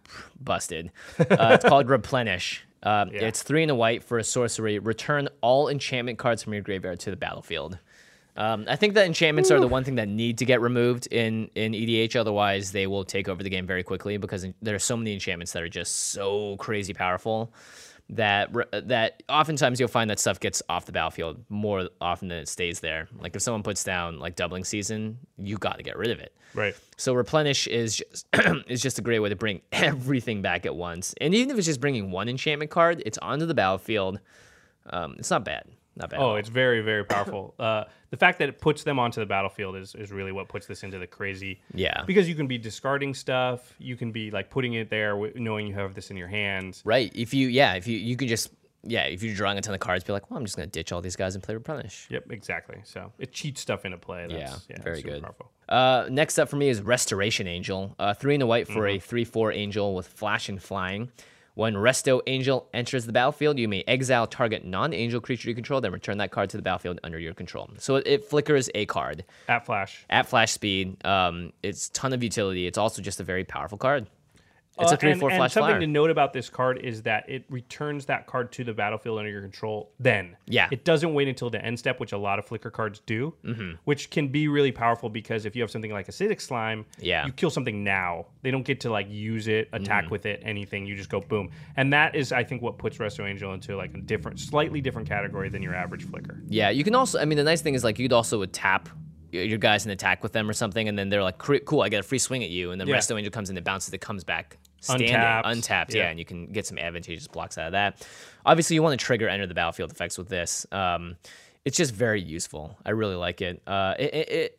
[SPEAKER 2] busted. Uh, it's called Replenish. Um,
[SPEAKER 3] Yeah.
[SPEAKER 2] It's three and a white for a sorcery. Return all enchantment cards from your graveyard to the battlefield. Um, I think that enchantments are the one thing that need to get removed in, in E D H. Otherwise, they will take over the game very quickly because there are so many enchantments that are just so crazy powerful that re- that oftentimes you'll find that stuff gets off the battlefield more often than it stays there. Like if someone puts down like Doubling Season, you got to get rid of it.
[SPEAKER 3] Right.
[SPEAKER 2] So Replenish is just is just a great way to bring everything back at once. And even if it's just bringing one enchantment card, it's onto the battlefield. Um, it's not bad. Not bad. at
[SPEAKER 3] Oh,
[SPEAKER 2] all.
[SPEAKER 3] it's very, very powerful. uh, the fact that it puts them onto the battlefield is, is really what puts this into the crazy.
[SPEAKER 2] Yeah.
[SPEAKER 3] Because you can be discarding stuff. You can be like putting it there, wi- knowing you have this in your hands.
[SPEAKER 2] Right. If you yeah, if you you can just yeah, if you're drawing a ton of cards, be like, well, I'm just gonna ditch all these guys and play Replenish.
[SPEAKER 3] Yep, exactly. So it cheats stuff into play. That's,
[SPEAKER 2] Yeah,
[SPEAKER 3] yeah,
[SPEAKER 2] very
[SPEAKER 3] super
[SPEAKER 2] good.
[SPEAKER 3] Powerful.
[SPEAKER 2] Uh, next up for me is Restoration Angel. Uh, three and a white for a three four angel with flash and flying. When Resto Angel enters the battlefield, you may exile target non-angel creature you control, then return that card to the battlefield under your control. So it, it flickers a card
[SPEAKER 3] At Flash.
[SPEAKER 2] at flash speed. Um, it's ton of utility. It's also just a very powerful card. It's a
[SPEAKER 3] Uh,
[SPEAKER 2] three
[SPEAKER 3] and,
[SPEAKER 2] four
[SPEAKER 3] and
[SPEAKER 2] flash
[SPEAKER 3] something
[SPEAKER 2] flyer.
[SPEAKER 3] to note about this card is that it returns that card to the battlefield under your control then.
[SPEAKER 2] Yeah.
[SPEAKER 3] It doesn't wait until the end step, which a lot of flicker cards do, mm-hmm. which can be really powerful because if you have something like Acidic Slime,
[SPEAKER 2] Yeah.
[SPEAKER 3] you kill something now. They don't get to like use it, attack with it, anything. You just go boom. And that is, I think, what puts Resto Angel into like a different, slightly different category than your average flicker.
[SPEAKER 2] Yeah, you can also. I mean, the nice thing is like you could also tap your your guys and attack with them or something, and then they're like, "Cre- "Cool, I get a free swing at you," and then
[SPEAKER 3] Yeah.
[SPEAKER 2] Resto Angel comes in and bounces. It comes back standing,
[SPEAKER 3] Untapped.
[SPEAKER 2] untapped.
[SPEAKER 3] Yeah.
[SPEAKER 2] Yeah, and you can get some advantageous blocks out of that. Obviously, you want to trigger enter the battlefield effects with this. Um, it's just very useful. I really like it. Uh, it, it, it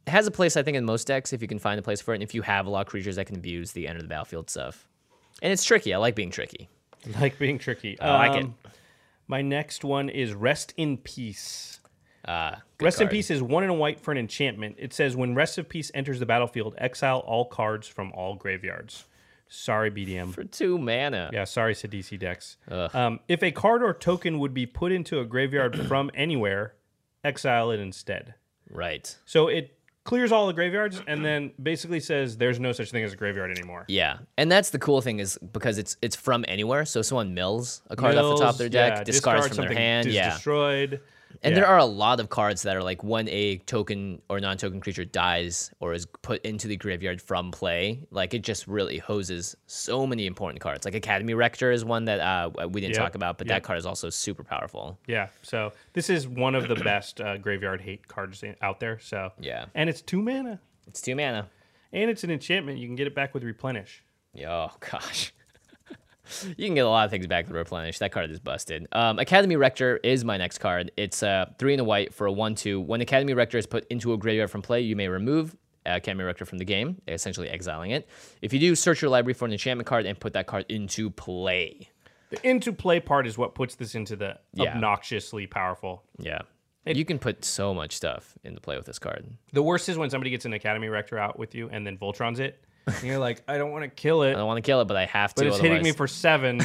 [SPEAKER 2] it has a place, I think, in most decks if you can find a place for it, and if you have a lot of creatures that can abuse the end of the battlefield stuff. And it's tricky. I like being tricky.
[SPEAKER 3] Like being tricky.
[SPEAKER 2] I like
[SPEAKER 3] um, it. My next one is Rest in Peace.
[SPEAKER 2] Uh,
[SPEAKER 3] Rest
[SPEAKER 2] card.
[SPEAKER 3] in Peace is one and a white for an enchantment. It says, when Rest of Peace enters the battlefield, exile all cards from all graveyards. Sorry, B D M.
[SPEAKER 2] For two mana.
[SPEAKER 3] Yeah, sorry, Sidisi decks. Um, if a card or token would be put into a graveyard from anywhere, exile it instead.
[SPEAKER 2] Right.
[SPEAKER 3] So it clears all the graveyards and then basically says there's no such thing as a graveyard anymore.
[SPEAKER 2] Yeah, and that's the cool thing is because it's it's from anywhere. So if someone mills a card off the top of their deck,
[SPEAKER 3] yeah,
[SPEAKER 2] discards
[SPEAKER 3] discard
[SPEAKER 2] from their
[SPEAKER 3] something
[SPEAKER 2] hand,
[SPEAKER 3] dis-
[SPEAKER 2] yeah.
[SPEAKER 3] destroyed.
[SPEAKER 2] And
[SPEAKER 3] Yeah.
[SPEAKER 2] there are a lot of cards that are like when a token or non-token creature dies or is put into the graveyard from play, like it just really hoses so many important cards. Like Academy Rector is one that uh, we didn't
[SPEAKER 3] Yep,
[SPEAKER 2] talk about, but
[SPEAKER 3] yep.
[SPEAKER 2] that card is also super powerful.
[SPEAKER 3] Yeah, so this is one of the best uh, graveyard hate cards in- out there. So
[SPEAKER 2] Yeah.
[SPEAKER 3] and it's two mana,
[SPEAKER 2] It's two mana.
[SPEAKER 3] and it's an enchantment. You can get it back with Replenish.
[SPEAKER 2] Oh, gosh. You can get a lot of things back to replenish. That card is busted. Um, Academy Rector is my next card. It's uh, three and a white for a one two. When Academy Rector is put into a graveyard from play, you may remove Academy Rector from the game, essentially exiling it. If you do, search your library for an enchantment card and put that card into play.
[SPEAKER 3] The into play part is what puts this into the
[SPEAKER 2] Yeah.
[SPEAKER 3] obnoxiously powerful.
[SPEAKER 2] Yeah. You can put so much stuff into play with this card.
[SPEAKER 3] The worst is when somebody gets an Academy Rector out with you and then Voltron's it. And you're like, I don't want to kill it,
[SPEAKER 2] I don't want to kill it, but I have to.
[SPEAKER 3] but it's hitting me
[SPEAKER 2] otherwise-
[SPEAKER 3] for seven.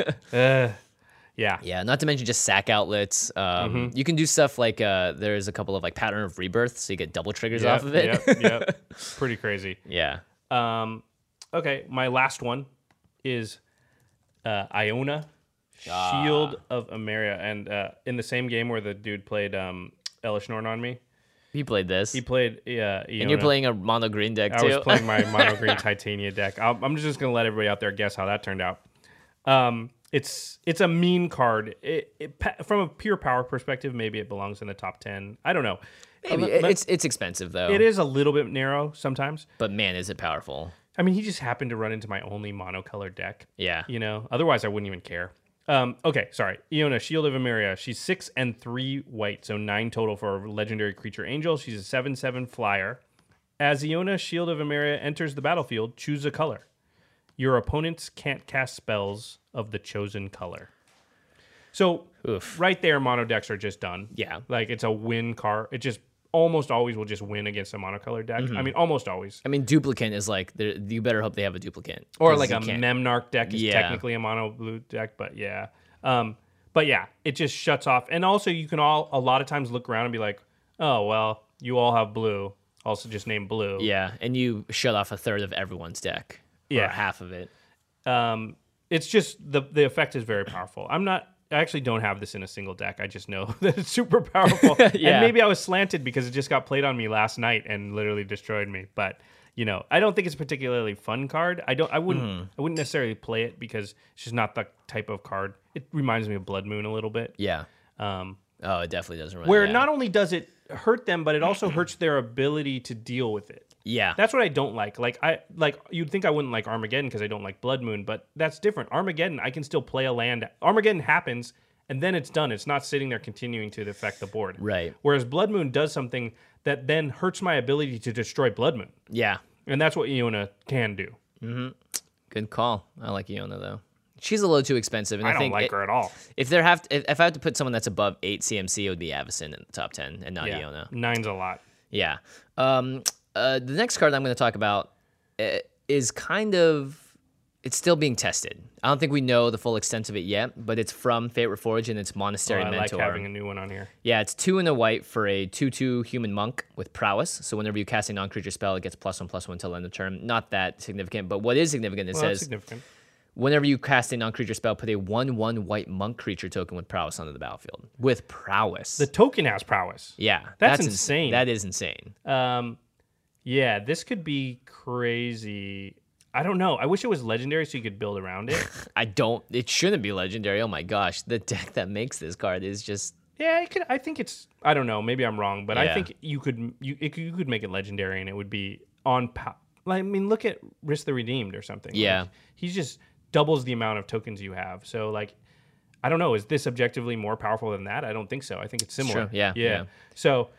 [SPEAKER 3] uh, yeah.
[SPEAKER 2] Yeah, not to mention just sack outlets. Um, You can do stuff like uh, there's a couple of like Pattern of Rebirth, so you get double triggers
[SPEAKER 3] Yep,
[SPEAKER 2] off of it.
[SPEAKER 3] Yep, yep. Pretty crazy.
[SPEAKER 2] Yeah.
[SPEAKER 3] Um, okay, my last one is uh, Iona,
[SPEAKER 2] Ah.
[SPEAKER 3] Shield of Emeria. And uh, in the same game where the dude played um, Elish Norn on me,
[SPEAKER 2] He played this.
[SPEAKER 3] he played uh, Iona.
[SPEAKER 2] and you're playing a mono green deck
[SPEAKER 3] I
[SPEAKER 2] too.
[SPEAKER 3] was playing my mono green Titania deck. I'll, I'm just going to let everybody out there guess how that turned out. Um, it's it's a mean card. It, it pa- from a pure power perspective, maybe it belongs in the top ten. I don't know.
[SPEAKER 2] Maybe.
[SPEAKER 3] Uh, but
[SPEAKER 2] it's it's expensive though.
[SPEAKER 3] it is a little bit narrow sometimes.
[SPEAKER 2] But man, is it powerful.
[SPEAKER 3] I mean, he just happened to run into my only monocolored deck.
[SPEAKER 2] Yeah.
[SPEAKER 3] You know, otherwise I wouldn't even care. Um, okay, sorry. Iona, Shield of Emeria. She's six and three white, so nine total for a legendary creature angel. She's a seven seven flyer. As Iona, Shield of Emeria enters the battlefield, choose a color. Your opponents can't cast spells of the chosen color. So
[SPEAKER 2] Oof.
[SPEAKER 3] right there, mono decks are just done.
[SPEAKER 2] Yeah.
[SPEAKER 3] Like it's a win card. It just almost always will just win against a monocolored deck.
[SPEAKER 2] Mm-hmm.
[SPEAKER 3] I mean, almost always.
[SPEAKER 2] I mean, duplicate is like there- you better hope they have a duplicate.
[SPEAKER 3] Or
[SPEAKER 2] 'cause
[SPEAKER 3] like
[SPEAKER 2] you
[SPEAKER 3] a
[SPEAKER 2] can't-
[SPEAKER 3] Memnarch deck is
[SPEAKER 2] Yeah.
[SPEAKER 3] technically a mono blue deck, but yeah. Um, but yeah, it just shuts off. And also, you can all a lot of times look around and be like, oh well, you all have blue. Also, just name blue.
[SPEAKER 2] Yeah, and you shut off a third of everyone's deck. Or
[SPEAKER 3] Yeah.
[SPEAKER 2] half of it.
[SPEAKER 3] Um, it's just the the effect is very powerful. I'm not. I actually don't have this in a single deck. I just know that it's super powerful.
[SPEAKER 2] Yeah.
[SPEAKER 3] And maybe I was slanted because it just got played on me last night and literally destroyed me. But you know, I don't think it's a particularly fun card. I don't. I wouldn't.
[SPEAKER 2] Mm.
[SPEAKER 3] I wouldn't necessarily play it because it's just not the type of card. It reminds me of Blood Moon a little bit.
[SPEAKER 2] Yeah.
[SPEAKER 3] Um,
[SPEAKER 2] Oh, it definitely doesn't run.
[SPEAKER 3] where
[SPEAKER 2] yeah.
[SPEAKER 3] not only does it hurt them, but it also hurts their ability to deal with it.
[SPEAKER 2] Yeah.
[SPEAKER 3] That's what I don't like. Like I like you'd think I wouldn't like Armageddon because I don't like Blood Moon, but that's different. Armageddon, I can still play a land. Armageddon happens and then it's done. It's not sitting there continuing to affect the board.
[SPEAKER 2] Right.
[SPEAKER 3] Whereas Blood Moon does something that then hurts my ability to destroy Blood Moon.
[SPEAKER 2] yeah.
[SPEAKER 3] And that's what Iona can do.
[SPEAKER 2] Good call. I like Iona though. She's a little too expensive, and I,
[SPEAKER 3] I don't
[SPEAKER 2] think
[SPEAKER 3] like
[SPEAKER 2] it-
[SPEAKER 3] her at all.
[SPEAKER 2] if there have to, if, if I have to put someone that's above eight C M C, it would be Avacyn in the top ten, and not
[SPEAKER 3] Yeah.
[SPEAKER 2] Iona.
[SPEAKER 3] Nine's a lot.
[SPEAKER 2] Yeah. Um, uh, the next card I'm going to talk about uh, is kind of it's still being tested. I don't think we know the full extent of it yet, but it's from Fate Reforged and it's Monastery
[SPEAKER 3] Oh, I like
[SPEAKER 2] Mentor.
[SPEAKER 3] having a new one on here.
[SPEAKER 2] Yeah, it's two and a white for a two two human monk with prowess. So whenever you cast a non-creature spell, it gets plus one plus one until end of turn. Not that significant, but what is significant, it
[SPEAKER 3] Well, that's
[SPEAKER 2] says
[SPEAKER 3] significant.
[SPEAKER 2] whenever you cast a non-creature spell, put a one one white monk creature token with prowess onto the battlefield. With prowess.
[SPEAKER 3] The token has prowess.
[SPEAKER 2] yeah,
[SPEAKER 3] That's
[SPEAKER 2] ins-
[SPEAKER 3] insane.
[SPEAKER 2] That is insane.
[SPEAKER 3] Um, yeah, this could be crazy. I don't know. I wish it was legendary so you could build around it.
[SPEAKER 2] I don't. It shouldn't be legendary. Oh my gosh, the deck that makes this card is just.
[SPEAKER 3] Yeah, it could. I think it's. I don't know. Maybe I'm wrong, but I
[SPEAKER 2] Yeah.
[SPEAKER 3] think you could. You it, could- you could make it legendary, and it would be on. Po- like, I mean, look at Risk the Redeemed or something.
[SPEAKER 2] Yeah.
[SPEAKER 3] Like, he's just doubles the amount of tokens you have. So like, I don't know. Is this objectively more powerful than that? I don't think so. I think it's similar.
[SPEAKER 2] true. Yeah,
[SPEAKER 3] Yeah.
[SPEAKER 2] yeah.
[SPEAKER 3] So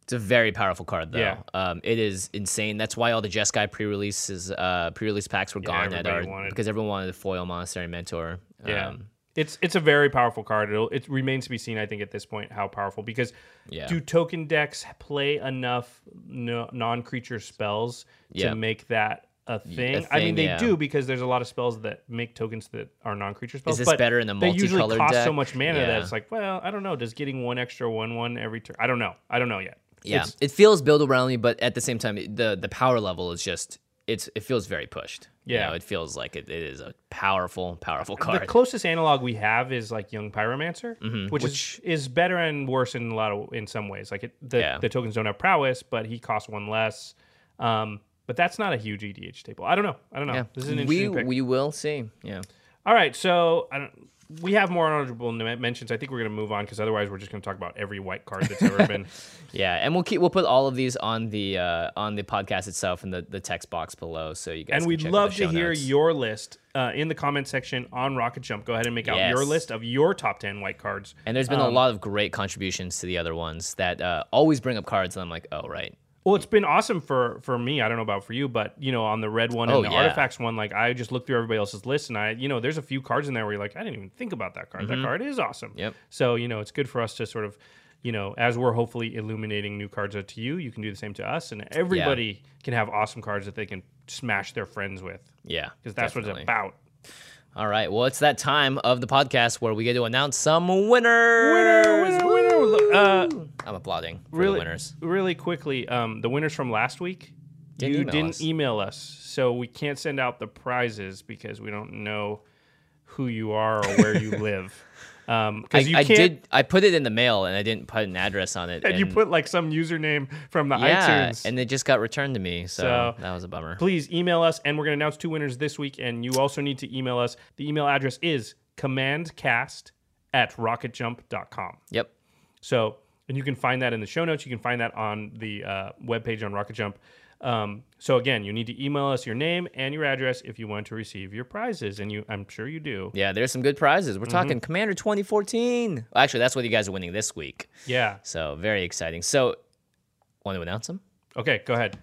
[SPEAKER 2] It's a very powerful card, though.
[SPEAKER 3] Yeah.
[SPEAKER 2] Um, it is insane. That's why all the Jeskai pre-releases, uh, pre-release packs were
[SPEAKER 3] Yeah,
[SPEAKER 2] gone at
[SPEAKER 3] everybody
[SPEAKER 2] our
[SPEAKER 3] wanted-
[SPEAKER 2] because everyone wanted a foil Monastery Mentor.
[SPEAKER 3] Yeah.
[SPEAKER 2] Um,
[SPEAKER 3] It's it's a very powerful card. It'll, it remains to be seen, I think, at this point, how powerful. Because
[SPEAKER 2] Yeah.
[SPEAKER 3] do token decks play enough no, non-creature spells to
[SPEAKER 2] Yeah.
[SPEAKER 3] make that a thing? I
[SPEAKER 2] thing,
[SPEAKER 3] mean, they
[SPEAKER 2] yeah.
[SPEAKER 3] do, because there's a lot of spells that make tokens that are non-creature spells.
[SPEAKER 2] this
[SPEAKER 3] but
[SPEAKER 2] better in the
[SPEAKER 3] they usually
[SPEAKER 2] multicolored
[SPEAKER 3] cost so
[SPEAKER 2] deck?
[SPEAKER 3] much mana that
[SPEAKER 2] Yeah.
[SPEAKER 3] it's like, well, I don't know. Does getting one extra one one every turn? I don't know. I don't know yet.
[SPEAKER 2] Yeah,
[SPEAKER 3] It's-
[SPEAKER 2] it feels build around me, but at the same time, the the power level is just it's it feels very pushed. You
[SPEAKER 3] Yeah.
[SPEAKER 2] know, it feels like it, it is a powerful, powerful card.
[SPEAKER 3] The closest analog we have is like Young Pyromancer, which,
[SPEAKER 2] Which-
[SPEAKER 3] is, is better and worse in a lot of in some ways. Like it, the
[SPEAKER 2] Yeah.
[SPEAKER 3] the tokens don't have prowess, but he costs one less. Um, but that's not a huge E D H staple. I don't know. I don't know.
[SPEAKER 2] yeah,
[SPEAKER 3] This is an
[SPEAKER 2] we
[SPEAKER 3] interesting pick.
[SPEAKER 2] we will see. Yeah,
[SPEAKER 3] All right, so I don't, we have more honorable n- mentions. I think we're gonna move on because otherwise we're just gonna talk about every white card that's ever been.
[SPEAKER 2] yeah, and we'll keep we'll put all of these on the uh, on the podcast itself in the, the text box below, so you guys.
[SPEAKER 3] And
[SPEAKER 2] can
[SPEAKER 3] we'd
[SPEAKER 2] check out
[SPEAKER 3] love
[SPEAKER 2] the
[SPEAKER 3] to
[SPEAKER 2] show
[SPEAKER 3] hear
[SPEAKER 2] notes.
[SPEAKER 3] your list uh, in the comment section on Rocket Jump. Go ahead and make out
[SPEAKER 2] Yes.
[SPEAKER 3] your list of your top ten white cards.
[SPEAKER 2] And there's been
[SPEAKER 3] um,
[SPEAKER 2] a lot of great contributions to the other ones that uh, always bring up cards, and I'm like, oh right,
[SPEAKER 3] Well, it's been awesome for for me. I don't know about for you, but you know, on the red one and
[SPEAKER 2] Oh,
[SPEAKER 3] the
[SPEAKER 2] yeah.
[SPEAKER 3] artifacts one, like I just looked through everybody else's list, and I, you know, there's a few cards in there where you're like, I didn't even think about that card. That card is awesome.
[SPEAKER 2] Mm-hmm. Yep.
[SPEAKER 3] So you know, it's good for us to sort of, you know, as we're hopefully illuminating new cards out to you, you can do the same to us, and everybody can have awesome cards that they can smash their friends with,
[SPEAKER 2] yeah,
[SPEAKER 3] because that's
[SPEAKER 2] definitely.
[SPEAKER 3] what it's about.
[SPEAKER 2] All right, well, it's that time of the podcast where we get to announce some winners.
[SPEAKER 3] Winner, winner, winner. Uh,
[SPEAKER 2] I'm applauding for
[SPEAKER 3] really,
[SPEAKER 2] the winners.
[SPEAKER 3] really quickly, um, the winners from last week.
[SPEAKER 2] Didn't
[SPEAKER 3] you
[SPEAKER 2] email
[SPEAKER 3] didn't
[SPEAKER 2] us.
[SPEAKER 3] email us, so we can't send out the prizes because we don't know who you are or where you live. Um,
[SPEAKER 2] I,
[SPEAKER 3] because you
[SPEAKER 2] I
[SPEAKER 3] can't.
[SPEAKER 2] did. I put it in the mail, and I didn't put an address on it.
[SPEAKER 3] and you put like some username from the
[SPEAKER 2] yeah,
[SPEAKER 3] iTunes.
[SPEAKER 2] and it just got returned to me, so,
[SPEAKER 3] So,
[SPEAKER 2] that was a bummer.
[SPEAKER 3] Please email us, and we're going to announce two winners this week. And you also need to email us. The email address is commandcast at rocketjump dot com.
[SPEAKER 2] Yep.
[SPEAKER 3] So, and you can find that in the show notes. You can find that on the uh, webpage on Rocket Jump. Um, so again, you need to email us your name and your address if you want to receive your prizes, and you, I'm sure you do.
[SPEAKER 2] Yeah, there's some good prizes.
[SPEAKER 3] Mm-hmm.
[SPEAKER 2] We're talking Commander twenty fourteen. Well, actually, that's what you guys are winning this week.
[SPEAKER 3] Yeah.
[SPEAKER 2] So very exciting. So, want to announce them?
[SPEAKER 3] Okay, go ahead.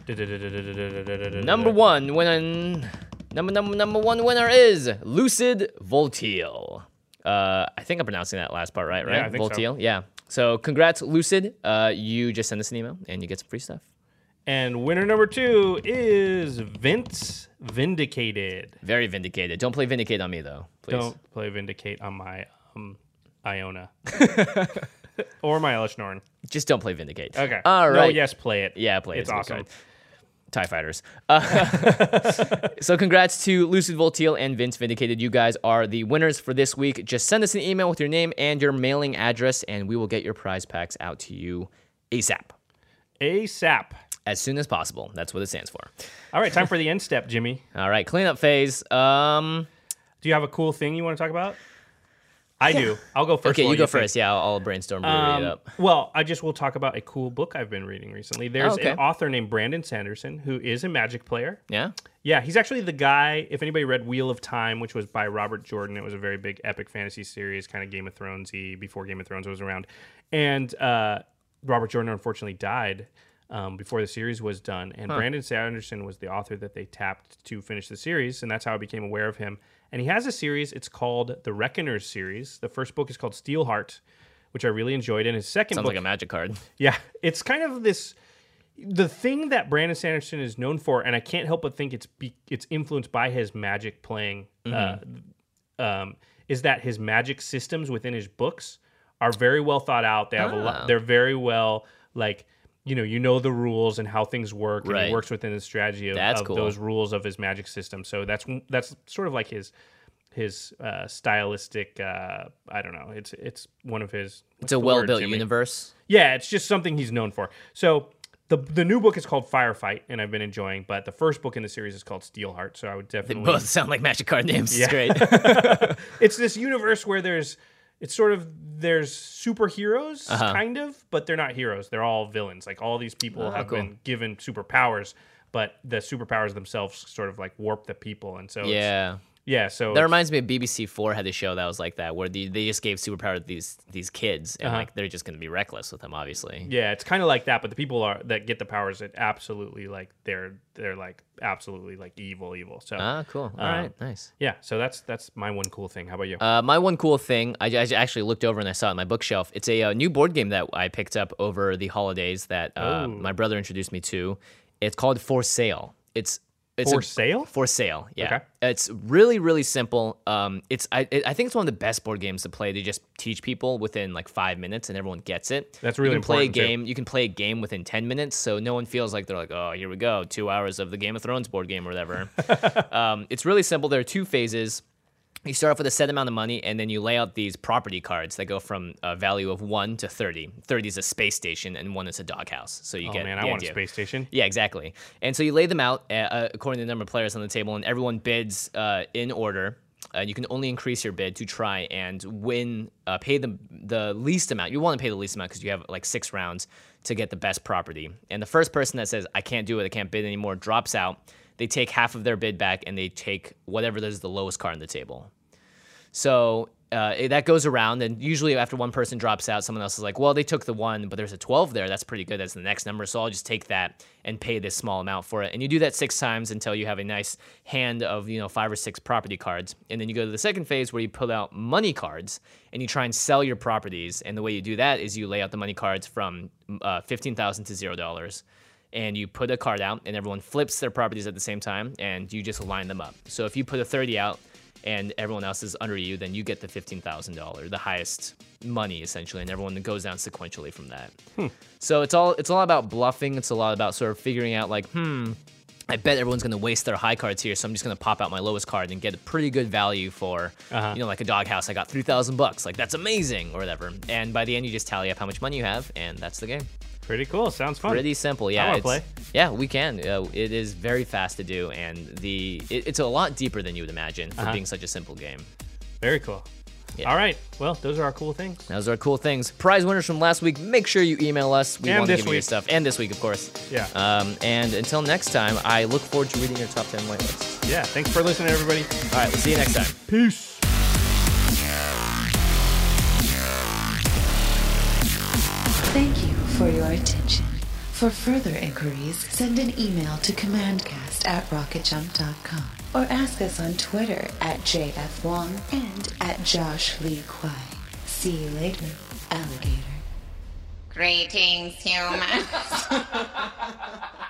[SPEAKER 2] Number one winner. Number number number one winner is Lucid Volteal. Uh, I think I'm pronouncing that last part right, right?
[SPEAKER 3] Yeah, I think so.
[SPEAKER 2] Volteal. Yeah. So congrats, Lucid. Uh, you just send us an email and you get some free stuff.
[SPEAKER 3] And winner number two is Vince Vindicated.
[SPEAKER 2] Very vindicated. Don't play Vindicate on me though, please.
[SPEAKER 3] Don't play Vindicate on my um, Iona or my Elishnorn.
[SPEAKER 2] Just don't play Vindicate.
[SPEAKER 3] Okay.
[SPEAKER 2] All
[SPEAKER 3] No,
[SPEAKER 2] right.
[SPEAKER 3] yes, play it.
[SPEAKER 2] Yeah, play it.
[SPEAKER 3] It's
[SPEAKER 2] a good
[SPEAKER 3] awesome.
[SPEAKER 2] card. TIE Fighters. Uh, so congrats to Lucid Volteal and Vince Vindicated. You guys are the winners for this week. Just send us an email with your name and your mailing address, and we will get your prize packs out to you ASAP.
[SPEAKER 3] ASAP.
[SPEAKER 2] As soon as possible. That's what it stands for.
[SPEAKER 3] All right, time for the end step, Jimmy.
[SPEAKER 2] All right, cleanup phase. Um,
[SPEAKER 3] Do you have a cool thing you want to talk about? I do. I'll go first.
[SPEAKER 2] okay,
[SPEAKER 3] while
[SPEAKER 2] you go
[SPEAKER 3] think.
[SPEAKER 2] first. Yeah, I'll, I'll brainstorm brewery
[SPEAKER 3] Um,
[SPEAKER 2] it up.
[SPEAKER 3] Well, I just will talk about a cool book I've been reading recently. There's
[SPEAKER 2] Oh, okay.
[SPEAKER 3] an author named Brandon Sanderson who is a Magic player.
[SPEAKER 2] Yeah?
[SPEAKER 3] Yeah, he's actually the guy. If anybody read Wheel of Time, which was by Robert Jordan, it was a very big epic fantasy series, kind of Game of Thrones-y, before Game of Thrones was around. And uh, Robert Jordan unfortunately died um, before the series was done. And Brandon Sanderson was the author that they tapped to finish the series, and that's how I became aware of him. And he has a series. It's called the Reckoners series. The first book is called Steelheart, which I really enjoyed. And his second
[SPEAKER 2] Sounds
[SPEAKER 3] book,
[SPEAKER 2] like a magic card.
[SPEAKER 3] yeah, it's kind of this. The thing that Brandon Sanderson is known for, and I can't help but think it's be, it's influenced by his Magic playing,
[SPEAKER 2] Mm-hmm.
[SPEAKER 3] uh, um, is that his Magic systems within his books are very well thought out. They have a
[SPEAKER 2] Ah.
[SPEAKER 3] lot. They're very well like you know you know the rules and how things work, and
[SPEAKER 2] Right.
[SPEAKER 3] he works within the strategy of,
[SPEAKER 2] That's
[SPEAKER 3] of
[SPEAKER 2] cool.
[SPEAKER 3] those rules of his Magic system. So that's that's sort of like his his uh, stylistic. Uh, I don't know. It's it's one of his.
[SPEAKER 2] It's a well-built universe.
[SPEAKER 3] Yeah, it's just something he's known for. So the the new book is called Firefight, and I've been enjoying. But the first book in the series is called Steelheart. So I would
[SPEAKER 2] They
[SPEAKER 3] definitely.
[SPEAKER 2] both sound like magic card names.
[SPEAKER 3] Yeah.
[SPEAKER 2] It's great.
[SPEAKER 3] It's this universe where there's. It's sort of there's superheroes,
[SPEAKER 2] Uh-huh.
[SPEAKER 3] kind of, but they're not heroes. They're all villains. Like all these people
[SPEAKER 2] Oh,
[SPEAKER 3] have
[SPEAKER 2] cool.
[SPEAKER 3] been given superpowers, but the superpowers themselves sort of like warp the people, and so it's,
[SPEAKER 2] Yeah.
[SPEAKER 3] Yeah, so
[SPEAKER 2] That reminds me of B B C Four had a show that was like that, where the, they just gave superpower to these these kids, and
[SPEAKER 3] Uh-huh.
[SPEAKER 2] like they're just going to be reckless with them, obviously.
[SPEAKER 3] yeah, it's kind of like that, but the people are that get the powers that absolutely like they're they're like absolutely like evil, evil. So
[SPEAKER 2] Ah, cool. All
[SPEAKER 3] Um,
[SPEAKER 2] right, nice.
[SPEAKER 3] yeah, so that's that's my one cool thing. How about you?
[SPEAKER 2] Uh, my one cool thing, I, I actually looked over and I saw it on my bookshelf. It's a, uh new board game that I picked up over the holidays that uh,
[SPEAKER 3] Oh.
[SPEAKER 2] my brother introduced me to. It's called For Sale. It's it's
[SPEAKER 3] For
[SPEAKER 2] a-
[SPEAKER 3] Sale?
[SPEAKER 2] For Sale, yeah.
[SPEAKER 3] Okay.
[SPEAKER 2] It's really really simple. Um, it's I it, I think it's one of the best board games to play. To just teach people within like five minutes, and everyone gets it.
[SPEAKER 3] That's really
[SPEAKER 2] you can play a
[SPEAKER 3] important, too.
[SPEAKER 2] game. You can play a game within ten minutes, so no one feels like they're like, oh, here we go, two hours of the Game of Thrones board game or whatever. um, it's really simple. There are two phases. You start off with a set amount of money, and then you lay out these property cards that go from a value of one to thirty. thirty is a space station, and one is a doghouse. So you
[SPEAKER 3] Oh
[SPEAKER 2] get
[SPEAKER 3] man,
[SPEAKER 2] the
[SPEAKER 3] I want
[SPEAKER 2] idea.
[SPEAKER 3] a space station.
[SPEAKER 2] Yeah, exactly. And so you lay them out uh, uh, according to the number of players on the table, and everyone bids uh, in order. Uh, you can only increase your bid to try and win, uh, pay the the least amount. You want to pay the least amount because you have like six rounds to get the best property. And the first person that says, I can't do it, I can't bid anymore, drops out. They take half of their bid back, and they take whatever is the lowest card on the table. So uh, it- that goes around, and usually after one person drops out, someone else is like, well, they took the one, but there's a twelve there. That's pretty good. That's the next number, so I'll just take that and pay this small amount for it. And you do that six times until you have a nice hand of, you know, five or six property cards. And then you go to the second phase where you pull out money cards, and you try and sell your properties. And the way you do that is you lay out the money cards from uh, fifteen thousand dollars to zero dollars. And you put a card out, and everyone flips their properties at the same time, and you just line them up. So if you put a thirty out, and everyone else is under you, then you get the fifteen thousand dollars, the highest money essentially, and everyone goes down sequentially from that.
[SPEAKER 3] Hmm.
[SPEAKER 2] So it's all it's all about bluffing. It's a lot about sort of figuring out like, hmm, I bet everyone's going to waste their high cards here, so I'm just going to pop out my lowest card and get a pretty good value for,
[SPEAKER 3] Uh-huh.
[SPEAKER 2] you know, like a doghouse. I got three thousand bucks. Like, that's amazing, or whatever. And by the end, you just tally up how much money you have, and that's the game.
[SPEAKER 3] Pretty cool. Sounds fun.
[SPEAKER 2] Pretty simple, yeah.
[SPEAKER 3] wanna
[SPEAKER 2] it's-
[SPEAKER 3] play.
[SPEAKER 2] Yeah, we can. Uh, it is very fast to do, and the it, it's a lot deeper than you would imagine for
[SPEAKER 3] Uh-huh.
[SPEAKER 2] being such a simple game.
[SPEAKER 3] Very cool.
[SPEAKER 2] Yeah.
[SPEAKER 3] All right. Well, those are our cool things.
[SPEAKER 2] Those are cool things. Prize winners from last week. Make sure you email us. We
[SPEAKER 3] And
[SPEAKER 2] want to
[SPEAKER 3] this
[SPEAKER 2] give you your
[SPEAKER 3] week.
[SPEAKER 2] stuff, and this week, of course.
[SPEAKER 3] Yeah.
[SPEAKER 2] Um, and until next time, I look forward to reading your top ten whitelists.
[SPEAKER 3] Yeah. Thanks for listening, everybody.
[SPEAKER 2] All right, we'll see you next time.
[SPEAKER 3] Peace.
[SPEAKER 1] Thank you for your attention. For further inquiries, send an email to commandcast at rocketjump dot com or ask us on Twitter at J F Wong and at Josh Lee Kwai. See you later, alligator.
[SPEAKER 4] Greetings, humans.